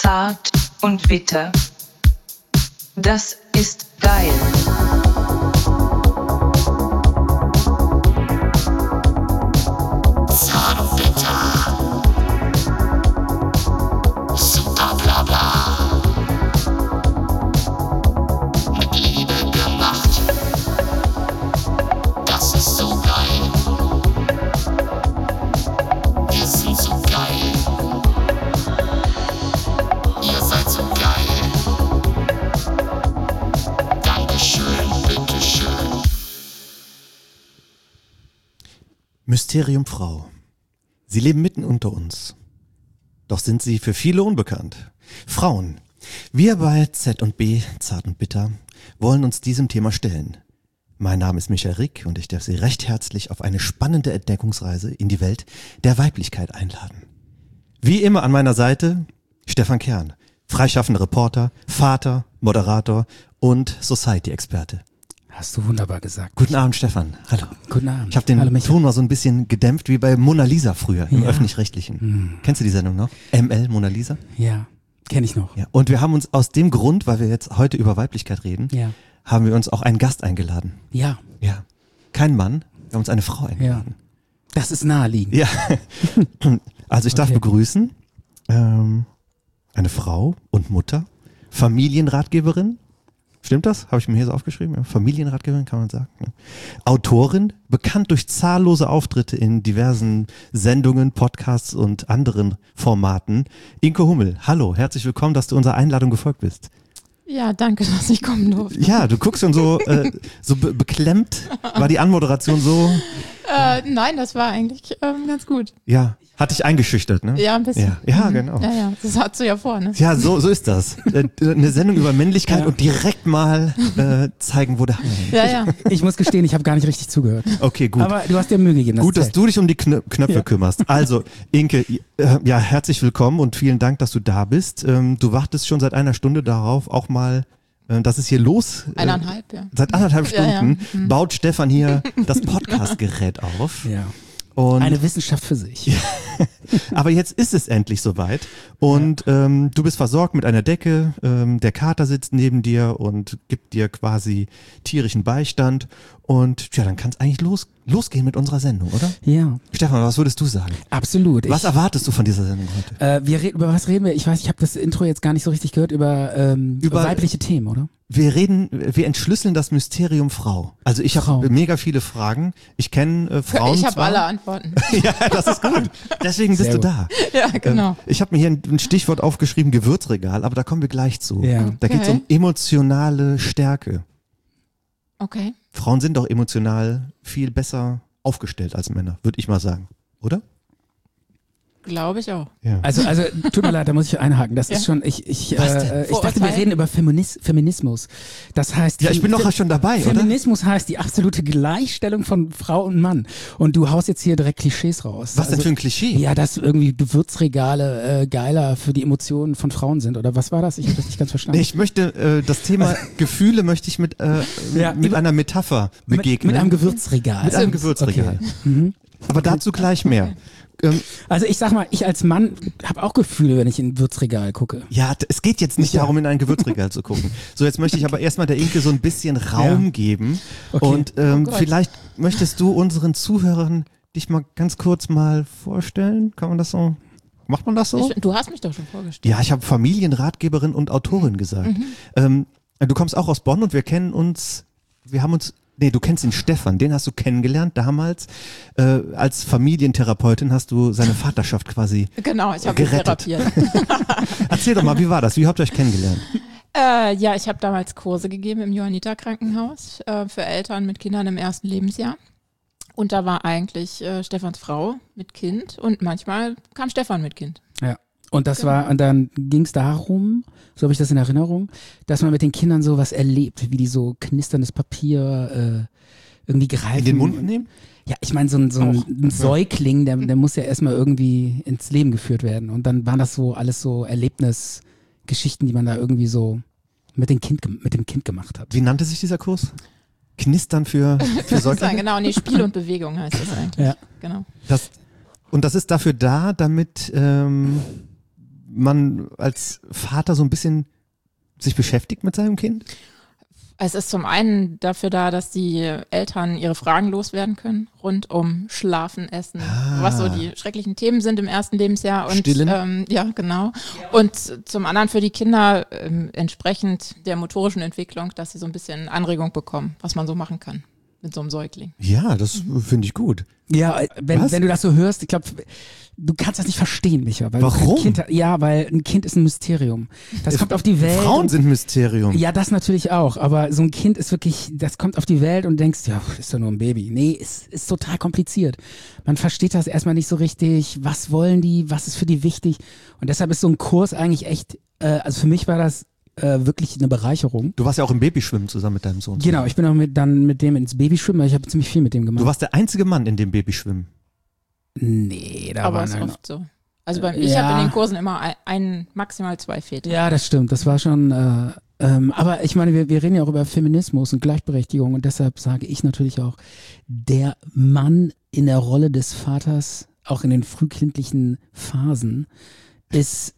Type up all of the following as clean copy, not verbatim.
Zart und bitter. Das ist geil. Zart und bitter. Super Blabla. Mit Liebe gemacht. Das ist so geil. Wir sind so geil. Ihr seid so geil. Dankeschön, bitteschön. Mysterium Frau. Sie leben mitten unter uns. Doch sind sie für viele unbekannt. Frauen. Wir bei Z&B, Zart und Bitter, wollen uns diesem Thema stellen. Mein Name ist Michael Rick und ich darf Sie recht herzlich auf eine spannende Entdeckungsreise in die Welt der Weiblichkeit einladen. Wie immer an meiner Seite Stefan Kern, freischaffender Reporter, Vater, Moderator und Society-Experte. Hast du wunderbar gesagt. Guten Abend, Stefan. Hallo. Guten Abend. Ich habe den Hallo, Michael. Ton mal so ein bisschen gedämpft, wie bei Mona Lisa früher im Ja. Öffentlich-Rechtlichen. Kennst du die Sendung noch? ML, Mona Lisa? Ja, kenne ich noch. Ja. Und wir haben uns aus dem Grund, weil wir jetzt heute über Weiblichkeit reden, Ja. haben wir uns auch einen Gast eingeladen. Ja, Ja. Kein Mann, wir haben uns eine Frau eingeladen. das ist naheliegend. Ja. Also ich darf Okay. begrüßen eine Frau und Mutter, Familienratgeberin. Stimmt das? Habe ich mir hier so aufgeschrieben? Ja, Familienratgeberin kann man sagen. Ja. Autorin, bekannt durch zahllose Auftritte in diversen Sendungen, Podcasts und anderen Formaten. Inke Hummel, hallo, herzlich willkommen, dass du unserer Einladung gefolgt bist. Ja, danke, dass ich kommen durfte. Ja, du guckst schon so, beklemmt. War die Anmoderation so? Nein, das war eigentlich ganz gut. Ja, hat dich eingeschüchtert, ne? Ja, ein bisschen. Ja, genau. Ja, das hast du ja vor, ne? Ja, so ist das. Eine Sendung über Männlichkeit Ja. und direkt mal zeigen, wo der Hammer hängt. Ja. Ich muss gestehen, ich habe gar nicht richtig zugehört. Okay, gut. Aber du hast dir Mühe gegeben. Gut, dass zählt. du dich um die Knöpfe Ja. kümmerst. Also, Inke, ja, herzlich willkommen und vielen Dank, dass du da bist. Du wartest schon seit einer Stunde darauf, auch mal, dass es hier los. 1,5, ja. Seit 1,5 Ja, ja. Stunden baut Stefan hier das Podcast-Gerät auf. Ja. Und Eine Wissenschaft für sich. aber jetzt ist es endlich soweit und du bist versorgt mit einer Decke, der Kater sitzt neben dir und gibt dir quasi tierischen Beistand und ja, dann kann es eigentlich losgehen mit unserer Sendung, oder? Ja, Stefan, was würdest du sagen? absolut. Was erwartest du von dieser Sendung heute? Über was reden wir? Ich weiß, ich habe das Intro jetzt gar nicht so richtig gehört, über weibliche Themen, oder? Wir entschlüsseln das Mysterium Frau. Also ich Frau. habe mega viele Fragen. Ich kenne Frauen. Ich habe zwar. alle Antworten. Ja, das ist gut. Deswegen bist Sehr du gut. da. Ja, genau. Ich habe mir hier ein Stichwort aufgeschrieben, Gewürzregal, aber da kommen wir gleich zu. Ja. Da geht es um emotionale Stärke. Okay. Frauen sind doch emotional viel besser aufgestellt als Männer, würde ich mal sagen. Oder? Glaube ich auch. Ja. Also tut mir leid, da muss ich einhaken. Das ist Ja. schon, ich dachte, wir Vorurteil? reden über Feminismus. Das heißt, Ja, ich bin doch schon dabei, oder? Feminismus heißt die absolute Gleichstellung von Frau und Mann. Und du haust jetzt hier direkt Klischees raus. Was denn für ein Klischee? Ja, dass irgendwie Gewürzregale geiler für die Emotionen von Frauen sind. Oder was war das? Ich habe das nicht ganz verstanden. Nee, ich möchte das Thema Gefühle möchte ich mit einer Metapher begegnen. Mit einem Gewürzregal. Mit einem Gewürzregal. Okay. Aber dazu gleich mehr. Also ich sag mal, ich als Mann habe auch Gefühle, wenn ich in ein Gewürzregal gucke. Ja, es geht jetzt nicht darum, in ein Gewürzregal zu gucken. So, jetzt möchte ich aber erstmal der Inke so ein bisschen Raum geben. Okay. Und Gott. vielleicht möchtest du unseren Zuhörern dich mal ganz kurz mal vorstellen. Kann man das so? Macht man das so? Du hast mich doch schon vorgestellt. Ja, ich habe Familienratgeberin und Autorin gesagt. Du kommst auch aus Bonn und wir kennen uns, du kennst den Stefan, den hast du kennengelernt damals. Als Familientherapeutin hast du seine Vaterschaft quasi Genau, ich habe ihn gerettet. therapiert. Erzähl doch mal, wie war das? Wie habt ihr euch kennengelernt? Ja, ich habe damals Kurse gegeben im Johanniter-Krankenhaus für Eltern mit Kindern im ersten Lebensjahr. Und da war eigentlich Stefans Frau mit Kind und manchmal kam Stefan mit Kind. Ja. Und das war, und dann ging es darum, so habe ich das in Erinnerung, dass man mit den Kindern sowas erlebt, wie die so knisterndes Papier irgendwie greifen. In den Mund nehmen? Ja, ich meine, so ein Säugling, der muss ja erstmal irgendwie ins Leben geführt werden. Und dann waren das so alles so Erlebnisgeschichten, die man da irgendwie so mit dem Kind gemacht hat. Wie nannte sich dieser Kurs? Knistern für Säuglinge? Genau, nee, Spiel und Bewegung heißt das eigentlich. Ja. Genau. Und das ist dafür da, damit man als Vater so ein bisschen sich beschäftigt mit seinem Kind? Es ist zum einen dafür da, dass die Eltern ihre Fragen loswerden können, rund um Schlafen, Essen, was so die schrecklichen Themen sind im ersten Lebensjahr. Und, Stillen? ja, genau. Und zum anderen für die Kinder entsprechend der motorischen Entwicklung, dass sie so ein bisschen Anregung bekommen, was man so machen kann mit so einem Säugling. Ja, das finde ich gut. Ja, wenn Was? du das so hörst, ich glaube, du kannst das nicht verstehen, Micha. Weil Warum? Weil ein Kind ist ein Mysterium. Das kommt auf die Welt. Frauen sind ein Mysterium. Ja, das natürlich auch, aber so ein Kind ist wirklich, das kommt auf die Welt und denkst, ja, ist doch nur ein Baby. Nee, ist total kompliziert. Man versteht das erstmal nicht so richtig, was wollen die, was ist für die wichtig und deshalb ist so ein Kurs eigentlich echt, also für mich war das wirklich eine Bereicherung. Du warst ja auch im Babyschwimmen zusammen mit deinem Sohn. Genau, ich bin auch dann mit dem ins Babyschwimmen, weil ich habe ziemlich viel mit dem gemacht. Du warst der einzige Mann in dem Babyschwimmen. Nee, da Aber war ist einer. oft so. Also ich Ja. habe in den Kursen immer maximal 2 Väter. Ja, das stimmt. Das war schon. Aber ich meine, wir reden ja auch über Feminismus und Gleichberechtigung und deshalb sage ich natürlich auch, der Mann in der Rolle des Vaters, auch in den frühkindlichen Phasen, ist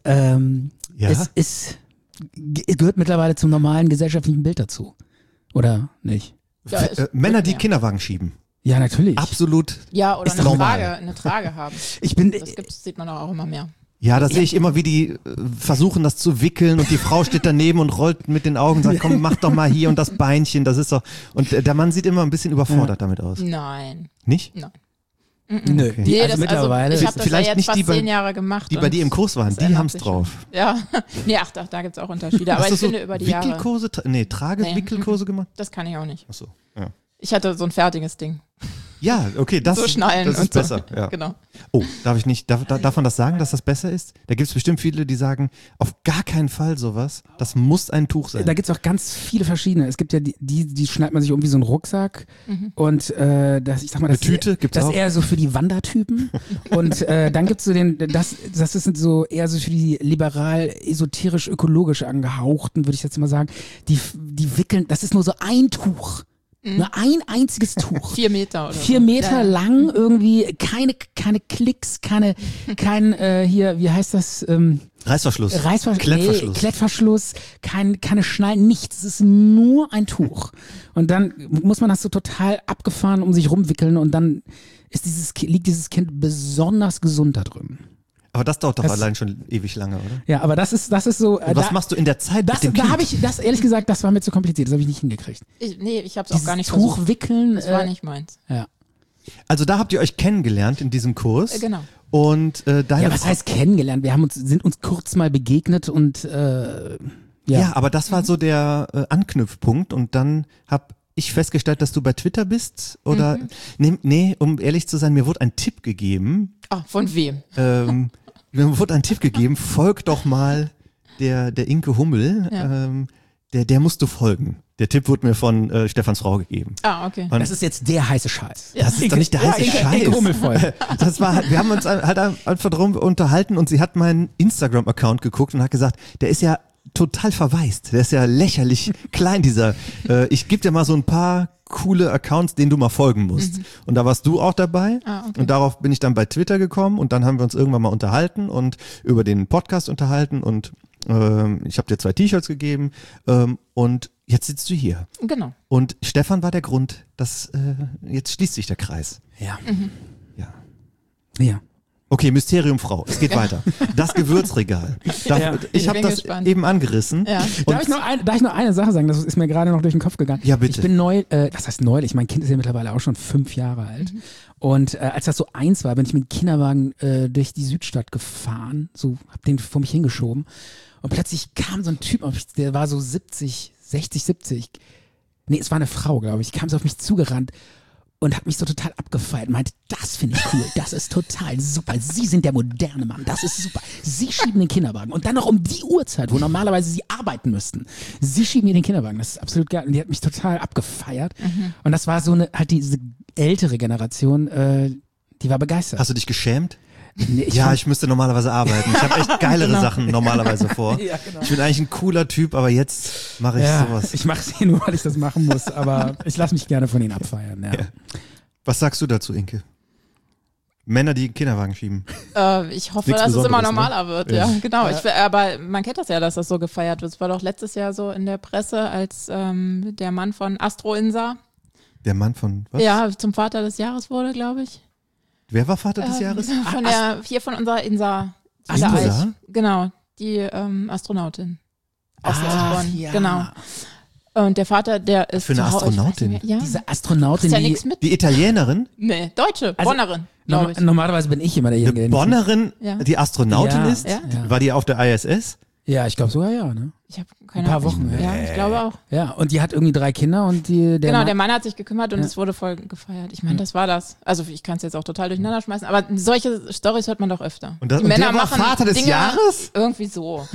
gehört mittlerweile zum normalen gesellschaftlichen Bild dazu. Oder nicht? Ja, es Männer, wird die mehr. Kinderwagen schieben. Ja, natürlich. Absolut. Ja, oder Ist normal. eine Trage haben. Das sieht man auch immer mehr. Ja, das sehe ich immer, wie die versuchen, das zu wickeln und die Frau steht daneben und rollt mit den Augen und sagt, komm, mach doch mal hier und das Beinchen, das ist doch. Und der Mann sieht immer ein bisschen überfordert damit aus. Nein. Nicht? Nein. Nö, Okay. die, also mittlerweile. ich habe das Vielleicht ja jetzt nicht fast die bei- 10 Jahre gemacht. Die bei und dir im Kurs waren, das die ändert haben's sich drauf. schon. Ja, nee, ach, da gibt es auch Unterschiede. Aber Hast du ich finde so über die Jahre, Wickelkurse, Trage-Wickelkurse gemacht? das kann ich auch nicht. Achso, ja. Ich hatte so ein fertiges Ding. Ja, okay, das, So schnallen das ist und so. besser. Ja. Genau. Oh, darf man das sagen, dass das besser ist? Da gibt es bestimmt viele, die sagen, auf gar keinen Fall sowas, das muss ein Tuch sein. Da gibt es auch ganz viele verschiedene. Es gibt ja die schnallt man sich um wie so einen Rucksack und ich sag mal, das Eine Tüte gibt's das auch. ist eher so für die Wandertypen und dann gibt's so das ist so eher so für die liberal, esoterisch, ökologisch angehauchten, würde ich jetzt mal sagen. Die wickeln, das ist nur so ein Tuch. Nur ein einziges Tuch. 4 Meter oder 4 so. Meter Ja. lang, irgendwie keine Klicks, kein hier, wie heißt das? Reißverschluss. Klettverschluss. Klettverschluss, keine Schnallen, nichts. Es ist nur ein Tuch. Und dann muss man das so total abgefahren um sich rumwickeln und dann liegt dieses Kind besonders gesund da drin. Aber das dauert doch Das- allein schon ewig lange, oder? Ja, aber das ist so. Und was machst du in der Zeit mit dem da Kind? habe ich, das ehrlich gesagt, das war mir zu kompliziert. Das habe ich nicht hingekriegt. Ich habe es auch Dieses gar nicht Tuch versucht. wickeln. Das war nicht meins. Ja. Also da habt ihr euch kennengelernt in diesem Kurs. Genau. Und deine Ja, was heißt kennengelernt? Wir sind uns kurz mal begegnet und Ja, aber das war so der Anknüpfpunkt und dann habe ich festgestellt, dass du bei Twitter bist oder nee, um ehrlich zu sein, mir wurde ein Tipp gegeben. Ah, von wem? Mir wurde ein Tipp gegeben, folg doch mal der Inke Hummel, Ja. der musst du folgen. Der Tipp wurde mir von Stefans Frau gegeben. Ah, okay. Und das ist jetzt der heiße Scheiß. das ist doch nicht der heiße Scheiß. Das war, wir haben uns halt einfach darum unterhalten und sie hat meinen Instagram-Account geguckt und hat gesagt, der ist ja total verwaist. Der ist ja lächerlich klein, dieser. Ich gebe dir mal so ein paar coole Accounts, denen du mal folgen musst. Und da warst du auch dabei. Ah, okay. Und darauf bin ich dann bei Twitter gekommen und dann haben wir uns irgendwann mal unterhalten und über den Podcast unterhalten und ich habe dir 2 T-Shirts gegeben und jetzt sitzt du hier. Genau. Und Stefan war der Grund, dass jetzt schließt sich der Kreis. Ja. Ja. Ja. Okay, Mysterium Frau. Es geht weiter. Das Gewürzregal. Ja. Ich Ich habe bin das gespannt. eben angerissen. Ja. Und Darf ich nur eine Sache sagen? Das ist mir gerade noch durch den Kopf gegangen. Ja, bitte. Ich bin das heißt neulich, mein Kind ist ja mittlerweile auch schon 5 Jahre alt. Und als das so 1 war, bin ich mit dem Kinderwagen durch die Südstadt gefahren, so hab den vor mich hingeschoben. Und plötzlich kam so ein Typ auf mich, der war so 60, 70. Nee, es war eine Frau, glaube ich. Kam so auf mich zugerannt und hat mich so total abgefeiert. Meinte, das finde ich cool, das ist total super. Sie sind der moderne Mann, das ist super. Sie schieben den Kinderwagen. Und dann noch um die Uhrzeit, wo normalerweise sie arbeiten müssten. Sie schieben mir den Kinderwagen, das ist absolut geil. Und die hat mich total abgefeiert. Und das war so halt diese ältere Generation, die war begeistert. Hast du dich geschämt? Nee, Ich müsste normalerweise arbeiten. Ich habe echt geilere Sachen normalerweise vor. Ja, genau. Ich bin eigentlich ein cooler Typ, aber jetzt mache ich sowas. ich mache es hier nur, weil ich das machen muss, aber ich lasse mich gerne von ihnen abfeiern. Ja. Was sagst du dazu, Inke? Männer, die Kinderwagen schieben. Ich hoffe, Nichts dass es immer Besonderes, ne? normaler wird. Ja, genau. Aber man kennt das ja, dass das so gefeiert wird. Es war doch letztes Jahr so in der Presse, als der Mann von Astro Insa Der Mann von was? ja zum Vater des Jahres wurde, glaube ich. Wer war Vater des Jahres? Von unserer Insa. Insa? Alt. Genau, die Astronautin. Aus Lissabon. ja. Genau. Und der Vater, der ist Für eine zu Hause- Astronautin? Ich weiß nicht mehr. Ja. Diese Astronautin, Ist ja die, nichts mit. Die Italienerin? Nee, Deutsche, Also, Bonnerin, glaube ich. normalerweise bin ich immer derjenige, Eine der Bonnerin, Ja. die Astronautin Ja. ist? Ja. War die auf der ISS? Ja, ich glaube sogar ja, ne? Ich habe keine Ein paar Ahnung. Wochen, Ja, ich glaube auch. Ja, und die hat irgendwie 3 Kinder und der Genau, Mann- der Mann hat sich gekümmert und es wurde voll gefeiert. Ich meine, das war das. Also ich kann es jetzt auch total durcheinander schmeißen, aber solche Storys hört man doch öfter. Und, das, Die und Männer der war machen Vater des Dinge, Jahres? Irgendwie so.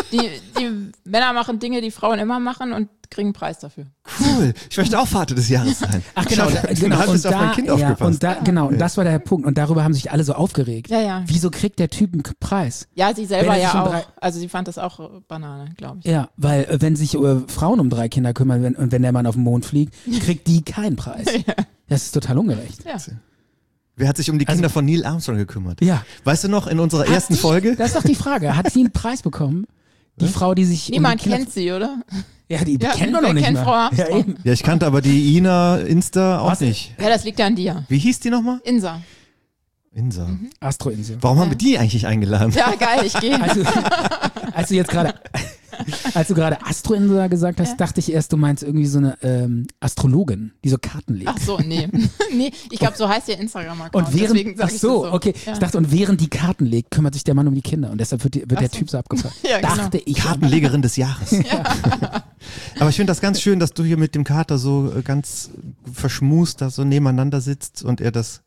Die Männer machen Dinge, die Frauen immer machen und kriegen einen Preis dafür. Cool. Ich möchte auch Vater des Jahres sein. Ach genau, Schau, genau. Du hast Und jetzt auf mein Kind aufgepasst. und da, genau, und das war der Punkt. Und darüber haben sich alle so aufgeregt. Ja, ja. Wieso kriegt der Typ einen Preis? Ja, sie selber Wenn er sich ja um auch. 3 Also sie fand das auch Banane, glaube ich. Ja, weil wenn sich Frauen um 3 Kinder kümmern und wenn der Mann auf den Mond fliegt, kriegt die keinen Preis. Das ist total ungerecht. Ja. Wer hat sich um die Kinder von Neil Armstrong gekümmert? Ja. Weißt du noch, in unserer ersten Folge? Das ist doch die Frage. Hat sie einen Preis bekommen? Die Frau, die sich Niemand um die Kinder... kennt sie, oder? Ja, die Ja, kennt man wer noch nicht kennt mal. Frau Ja, Armstrong? eben. Ja, ich kannte aber die Ina Insta auch Was? nicht. Ja, das liegt ja an dir. Wie hieß die nochmal? Insa. Insa. Astroinsel. Warum haben wir die eigentlich eingeladen? Ja, geil, ich gehe. Also, als du jetzt gerade... Als du gerade Astroinsel gesagt hast, dachte ich erst, du meinst irgendwie so eine Astrologin, die so Karten legt. Ach so, nee. Nee, ich glaube, so heißt ihr Instagram-Account. Und während, deswegen sag ach ich so, das okay. Ja. Ich dachte, und während die Karten legt, kümmert sich der Mann um die Kinder und deshalb wird der so. Typ so abgefragt. Ja, genau. Dachte ich. Kartenlegerin des Jahres. Aber ich finde das ganz schön, dass du hier mit dem Kater so ganz verschmust da so nebeneinander sitzt und er das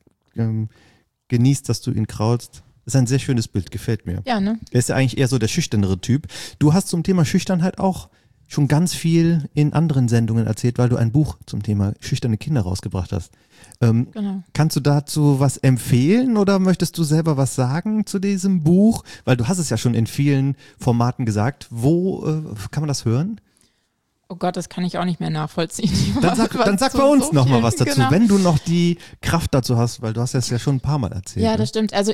genießt, dass du ihn kraulst. Das ist ein sehr schönes Bild, gefällt mir. Ja, ne? Er ist ja eigentlich eher so der schüchternere Typ. Du hast zum Thema Schüchternheit auch schon ganz viel in anderen Sendungen erzählt, weil du ein Buch zum Thema schüchterne Kinder rausgebracht hast. Genau. Kannst du dazu was empfehlen oder möchtest du selber was sagen zu diesem Buch? Weil du hast es ja schon in vielen Formaten gesagt. Wo kann man das hören? Oh Gott, das kann ich auch nicht mehr nachvollziehen. Dann sag zu bei uns so nochmal viel- was dazu, genau. wenn du noch die Kraft dazu hast, weil du hast das ja schon ein paar Mal erzählt. Ja, ne? das stimmt. Also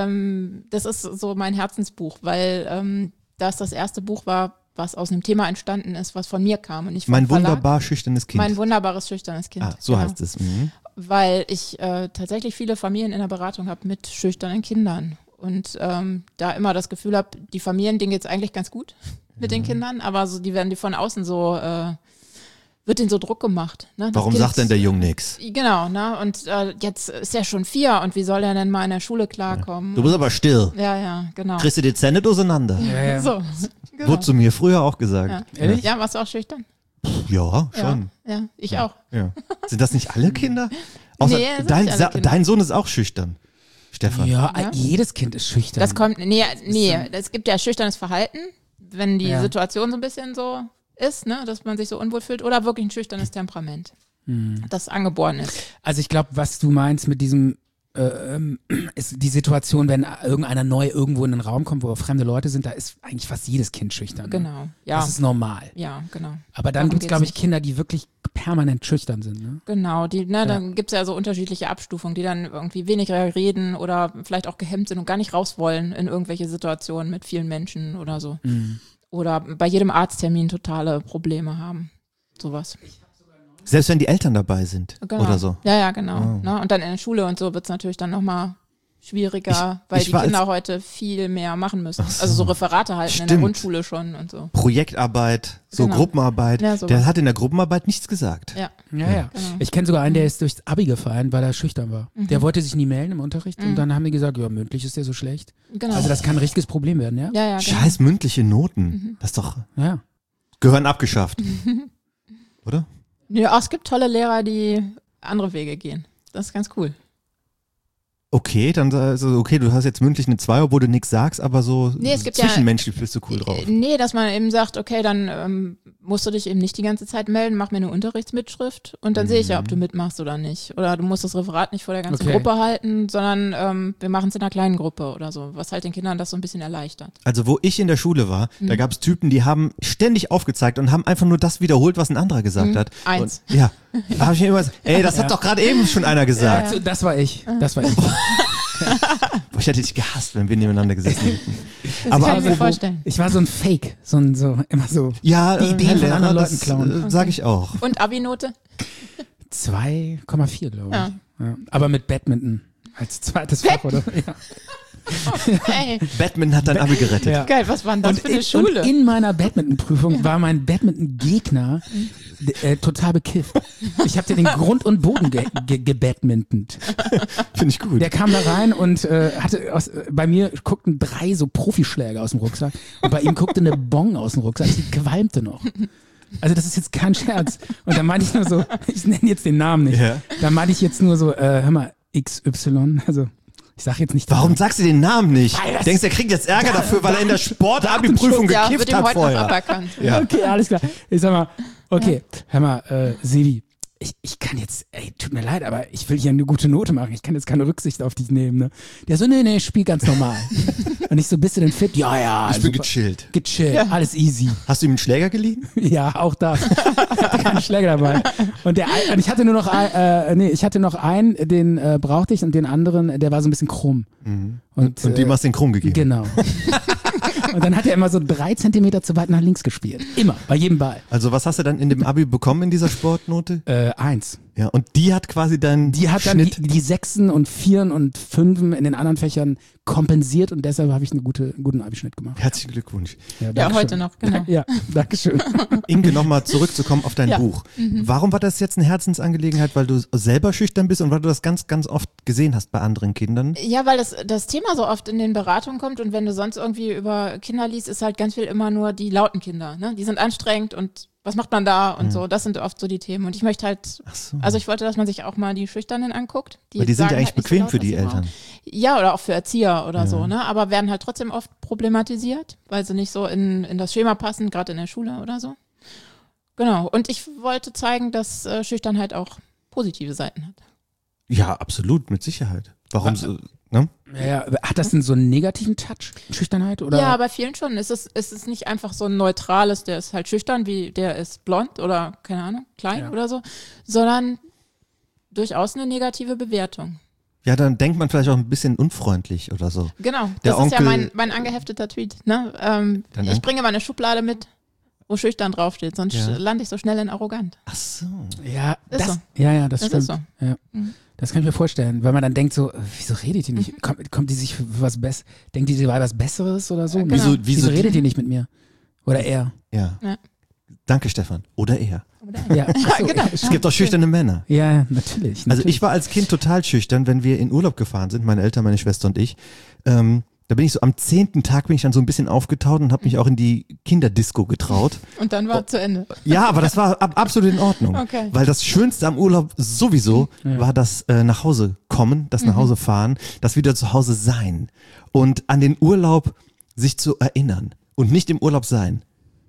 das ist so mein Herzensbuch, weil das erste Buch war, was aus einem Thema entstanden ist, was von mir kam. Und nicht vom Mein Verlag. wunderbar schüchternes Kind. Mein wunderbares, schüchternes Kind. Ah, so genau. heißt es. Mhm. Weil ich tatsächlich viele Familien in der Beratung habe mit schüchternen Kindern. Und da immer das Gefühl habe, die Familien, denen geht es eigentlich ganz gut mit den Kindern, aber so, die werden die von außen so, wird denen so Druck gemacht. Ne? Das Warum Kind- sagt denn der Junge nix? Genau, ne? Und jetzt ist er schon 4 und wie soll er denn mal in der Schule klarkommen? Du bist aber still. Ja, genau. Kriegst du die Zähne auseinander? So, genau. Wurde zu mir früher auch gesagt. Ja. Ehrlich? Ja, warst du auch schüchtern? Ja, schon. Ja, ich auch. Ja. Sind das nicht alle Kinder? Außer Nee, sind nicht alle Kinder. dein Sohn ist auch schüchtern, Stefan. Ja, Ja. jedes Kind ist schüchtern. Das kommt, nee, es gibt ja schüchternes Verhalten, wenn die Situation so ein bisschen so ist, ne, dass man sich so unwohl fühlt, oder wirklich ein schüchternes Temperament, das angeboren ist. Also ich glaube, was du meinst mit diesem ist die Situation, wenn irgendeiner neu irgendwo in den Raum kommt, wo fremde Leute sind, da ist eigentlich fast jedes Kind schüchtern. Ne? Genau, ja. Das ist normal. Ja, genau. Aber dann Darum gibt es, glaube ich, geht's Kinder, die wirklich permanent schüchtern sind. Ne? Genau, dann gibt es ja so unterschiedliche Abstufungen, die dann irgendwie weniger reden oder vielleicht auch gehemmt sind und gar nicht raus wollen in irgendwelche Situationen mit vielen Menschen oder so. Oder bei jedem Arzttermin totale Probleme haben. Sowas. Selbst wenn die Eltern dabei sind Genau. oder so. Ja, genau. Ne? Und dann in der Schule und so wird es natürlich dann nochmal schwieriger, weil ich die war Kinder als- heute viel mehr machen müssen. Also so Referate halten in der Stimmt. Grundschule schon und so. Projektarbeit, so Genau. Gruppenarbeit. Ja, sowas. Der hat in der Gruppenarbeit nichts gesagt. Ja. Ja. Genau. Ich kenne sogar einen, der ist durchs Abi gefallen, weil er schüchtern war. Der wollte sich nie melden im Unterricht und dann haben die gesagt, ja, mündlich ist der so schlecht. Genau. Also das kann ein richtiges Problem werden, ja? ja, genau. Scheiß mündliche Noten. Das ist doch, Ja. gehören abgeschafft. Oder? Ja, es gibt tolle Lehrer, die andere Wege gehen. Das ist ganz cool. Okay, dann okay, du hast jetzt mündlich eine 2, obwohl du nichts sagst, aber so Nee, es gibt zwischenmenschlich bist du cool drauf. Nee, dass man eben sagt, okay, dann musst du dich eben nicht die ganze Zeit melden, mach mir eine Unterrichtsmitschrift und dann sehe ich ja, ob du mitmachst oder nicht. Oder du musst das Referat nicht vor der ganzen Okay. Gruppe halten, sondern wir machen es in einer kleinen Gruppe oder so, was halt den Kindern das so ein bisschen erleichtert. Also wo ich in der Schule war, Mhm. da gab es Typen, die haben ständig aufgezeigt und haben einfach nur das wiederholt, was ein anderer gesagt hat. Eins. Und, ja, da habe ich mir immer gesagt, ey, das hat doch gerade eben schon einer gesagt. Also, das war ich. Das war ich. Boah, ich hätte dich gehasst, wenn wir nebeneinander gesessen hätten. Das Aber kann ich mir apropos- vorstellen. Ich war so ein Fake, immer so Ja, die Ideen Herr von Lehrer, anderen das, Leuten klauen. Sag ich auch. Und Abi-Note? 2,4, glaube ich. Ja. Ja. Aber mit Badminton als zweites Fach, oder? Ja. Ey, Batman hat dein Abi gerettet. Ja. geil, was war denn das für eine Schule? Und in meiner Badminton-Prüfung war mein Badminton-Gegner total bekifft. Ich habe dir den Grund und Boden gebadmintent. Finde ich gut. Der kam da rein und bei mir guckten 3 so Profischläger aus dem Rucksack und bei ihm guckte eine Bong aus dem Rucksack, die qualmte noch. Also das ist jetzt kein Scherz. Und da meinte ich nur so, ich nenne jetzt den Namen nicht, Ja. da meinte ich jetzt nur so, hör mal, XY, also ich sag jetzt nicht. Warum sagst du den Namen nicht? Weil das- Denkst du, er kriegt jetzt Ärger dafür, weil er in der Sport-Abi-Prüfung Ja, gekifft wird ihm hat heute noch vorher? aberkannt. Ja. Okay, alles klar. Ich sag mal, okay, hör mal, Sevi, ich kann jetzt, tut mir leid, aber ich will hier eine gute Note machen. Ich kann jetzt keine Rücksicht auf dich nehmen. Ne? Der so, nee, spiel ganz normal. Und ich so, bist du denn fit? Ja, Ich bin super. gechillt. Gechillt, alles easy. Hast du ihm einen Schläger geliehen? Ja, auch das. Ich hatte keinen Schläger dabei. Und ich hatte nur noch ich hatte noch einen, den brauchte ich und den anderen, der war so ein bisschen krumm. Und dem hast du den Krumm gegeben. genau. Und dann hat er immer so 3 Zentimeter zu weit nach links gespielt. Immer, bei jedem Ball. Also was hast du dann in dem Abi bekommen in dieser Sportnote? 1. Ja, und die hat quasi deinen Die hat dann Schnitt. die 6 und 4 und 5 in den anderen Fächern kompensiert und deshalb habe ich einen guten Abischnitt gemacht. Herzlichen Glückwunsch. Ja, Dankeschön. heute noch, genau. Ja, Dankeschön. Inge, nochmal zurückzukommen auf dein Ja. Buch. Warum war das jetzt eine Herzensangelegenheit? Weil du selber schüchtern bist und weil du das ganz, ganz oft gesehen hast bei anderen Kindern? Ja, weil das Thema so oft in den Beratungen kommt und wenn du sonst irgendwie über Kinder liest, ist halt ganz viel immer nur die lauten Kinder. Ne? Die sind anstrengend und was macht man da und so. Das sind oft so die Themen. Und ich möchte halt, also ich wollte, dass man sich auch mal die Schüchternen anguckt. Weil die sind ja sagen eigentlich halt nicht so bequem laut, für was die sie brauchen. Eltern. Ja, oder auch für Erzieher oder so, ne? Aber werden halt trotzdem oft problematisiert, weil sie nicht so in das Schema passen, gerade in der Schule oder so. Genau. Und ich wollte zeigen, dass Schüchternheit auch positive Seiten hat. Ja, absolut, mit Sicherheit. Warum so? Ne? Ja, hat das denn so einen negativen Touch, Schüchternheit? Oder? Ja, bei vielen schon. Es ist nicht einfach so ein neutrales, der ist halt schüchtern, wie der ist blond oder, keine Ahnung, klein oder so, sondern durchaus eine negative Bewertung. Ja, dann denkt man vielleicht auch ein bisschen unfreundlich oder so. Genau, Der das ist ja Onkel- mein angehefteter Tweet. Ne? Ich Dank. bringe mal eine Schublade mit, wo schüchtern draufsteht, sonst Ja. lande ich so schnell in arrogant. Ach so. Ja, Ist so. das Das stimmt. ist so. Ja. Das kann ich mir vorstellen, weil man dann denkt so, wieso redet die nicht? Kommt die sich für was Besseres? Denkt die, sie war was Besseres oder so? Ja, Wieso, genau. wieso redet die nicht mit mir? Oder er? Ja. Ja. Danke, Stefan. Oder er. Ja, ach so, genau. Es gibt auch schüchterne Männer. Ja, natürlich. Also ich war als Kind total schüchtern, wenn wir in Urlaub gefahren sind, meine Eltern, meine Schwester und ich. Da bin ich so am 10. Tag bin ich dann so ein bisschen aufgetaut und habe mich auch in die Kinderdisco getraut. Und dann war zu Ende. Ja, aber das war absolut in Ordnung. Okay. Weil das Schönste am Urlaub sowieso war das nach Hause kommen, das nach Hause fahren, das wieder zu Hause sein und an den Urlaub sich zu erinnern und nicht im Urlaub sein.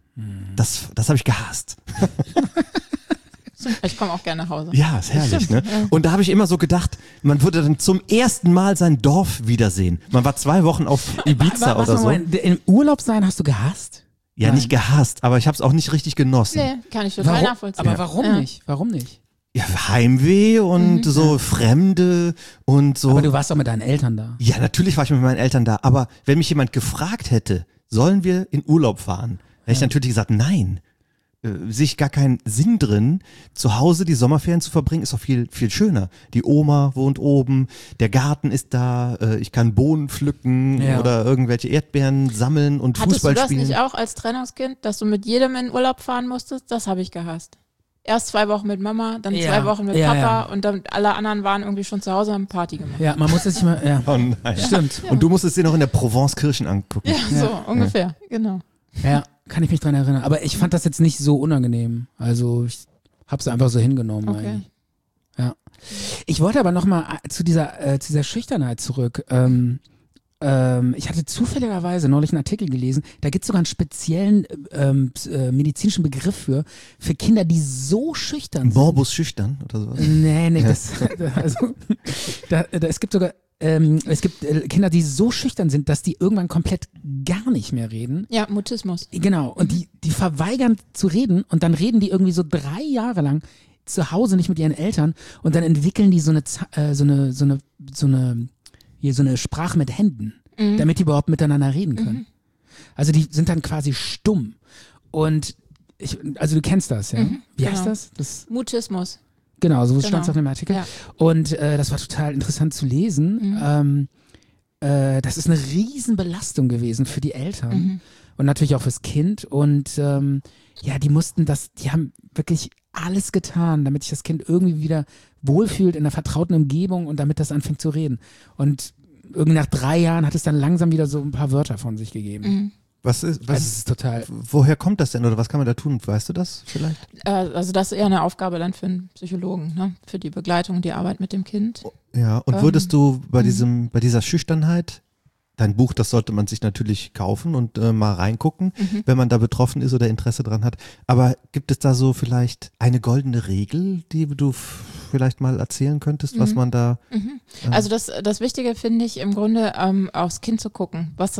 Das habe ich gehasst. Ich komme auch gerne nach Hause. Ja, ist herrlich, ne? Und da habe ich immer so gedacht, man würde dann zum ersten Mal sein Dorf wiedersehen. Man war 2 Wochen auf Ibiza Was oder so. Moment, im Urlaub sein hast du gehasst? Ja, Nein. nicht gehasst, aber ich habe es auch nicht richtig genossen. Nee, kann ich total nachvollziehen. Aber warum Ja. nicht? Warum nicht? Ja, Heimweh und so Fremde und so. Aber du warst doch mit deinen Eltern da. Ja, natürlich war ich mit meinen Eltern da, aber wenn mich jemand gefragt hätte, sollen wir in Urlaub fahren, hätte ich natürlich gesagt, nein. Sehe ich gar keinen Sinn drin, zu Hause die Sommerferien zu verbringen, ist doch viel, viel schöner. Die Oma wohnt oben, der Garten ist da, ich kann Bohnen pflücken Ja. oder irgendwelche Erdbeeren sammeln und Hattest Fußball du das spielen. nicht auch als Trennungskind, dass du mit jedem in Urlaub fahren musstest? Das habe ich gehasst. Erst 2 Wochen mit Mama, dann Ja. 2 Wochen mit Ja, Papa ja. und dann alle anderen waren irgendwie schon zu Hause, haben Party gemacht. Ja, man muss es sich mal, ja. Oh nein. Stimmt. Und du musstest dir noch in der Provence Kirchen angucken. Ja, so ungefähr, genau. Ja, kann ich mich dran erinnern. Aber ich fand das jetzt nicht so unangenehm. Also ich hab's einfach so hingenommen Okay. eigentlich. Ja. Ich wollte aber nochmal zu dieser Schüchternheit zurück. Ich hatte zufälligerweise neulich einen Artikel gelesen, da gibt es sogar einen speziellen medizinischen Begriff für Kinder, die so schüchtern sind. Morbus schüchtern oder sowas. Nee, es gibt sogar Kinder, die so schüchtern sind, dass die irgendwann komplett gar nicht mehr reden. Ja, Mutismus. Genau, und die verweigern zu reden und dann reden die irgendwie so 3 Jahre lang zu Hause nicht mit ihren Eltern und dann entwickeln die so eine hier so eine Sprache mit Händen, damit die überhaupt miteinander reden können. Also die sind dann quasi stumm. Und also du kennst das, ja? Wie heißt das? Mutismus. Genau, so stand es auf dem Artikel. Ja. Und das war total interessant zu lesen. Das ist eine Riesenbelastung gewesen für die Eltern und natürlich auch fürs Kind. Und die haben wirklich alles getan, damit sich das Kind irgendwie wieder wohlfühlt in einer vertrauten Umgebung und damit das anfängt zu reden. Und irgendwie nach 3 Jahren hat es dann langsam wieder so ein paar Wörter von sich gegeben. Was ist Also es ist total. woher kommt das denn oder was kann man da tun? Weißt du das vielleicht? Also das ist eher eine Aufgabe dann für einen Psychologen, ne? Für die Begleitung und die Arbeit mit dem Kind. Ja, und würdest du bei dieser Schüchternheit, dein Buch, das sollte man sich natürlich kaufen und mal reingucken, wenn man da betroffen ist oder Interesse dran hat. Aber gibt es da so vielleicht eine goldene Regel, die du vielleicht mal erzählen könntest, was man da... Also das Wichtige finde ich im Grunde, aufs Kind zu gucken, was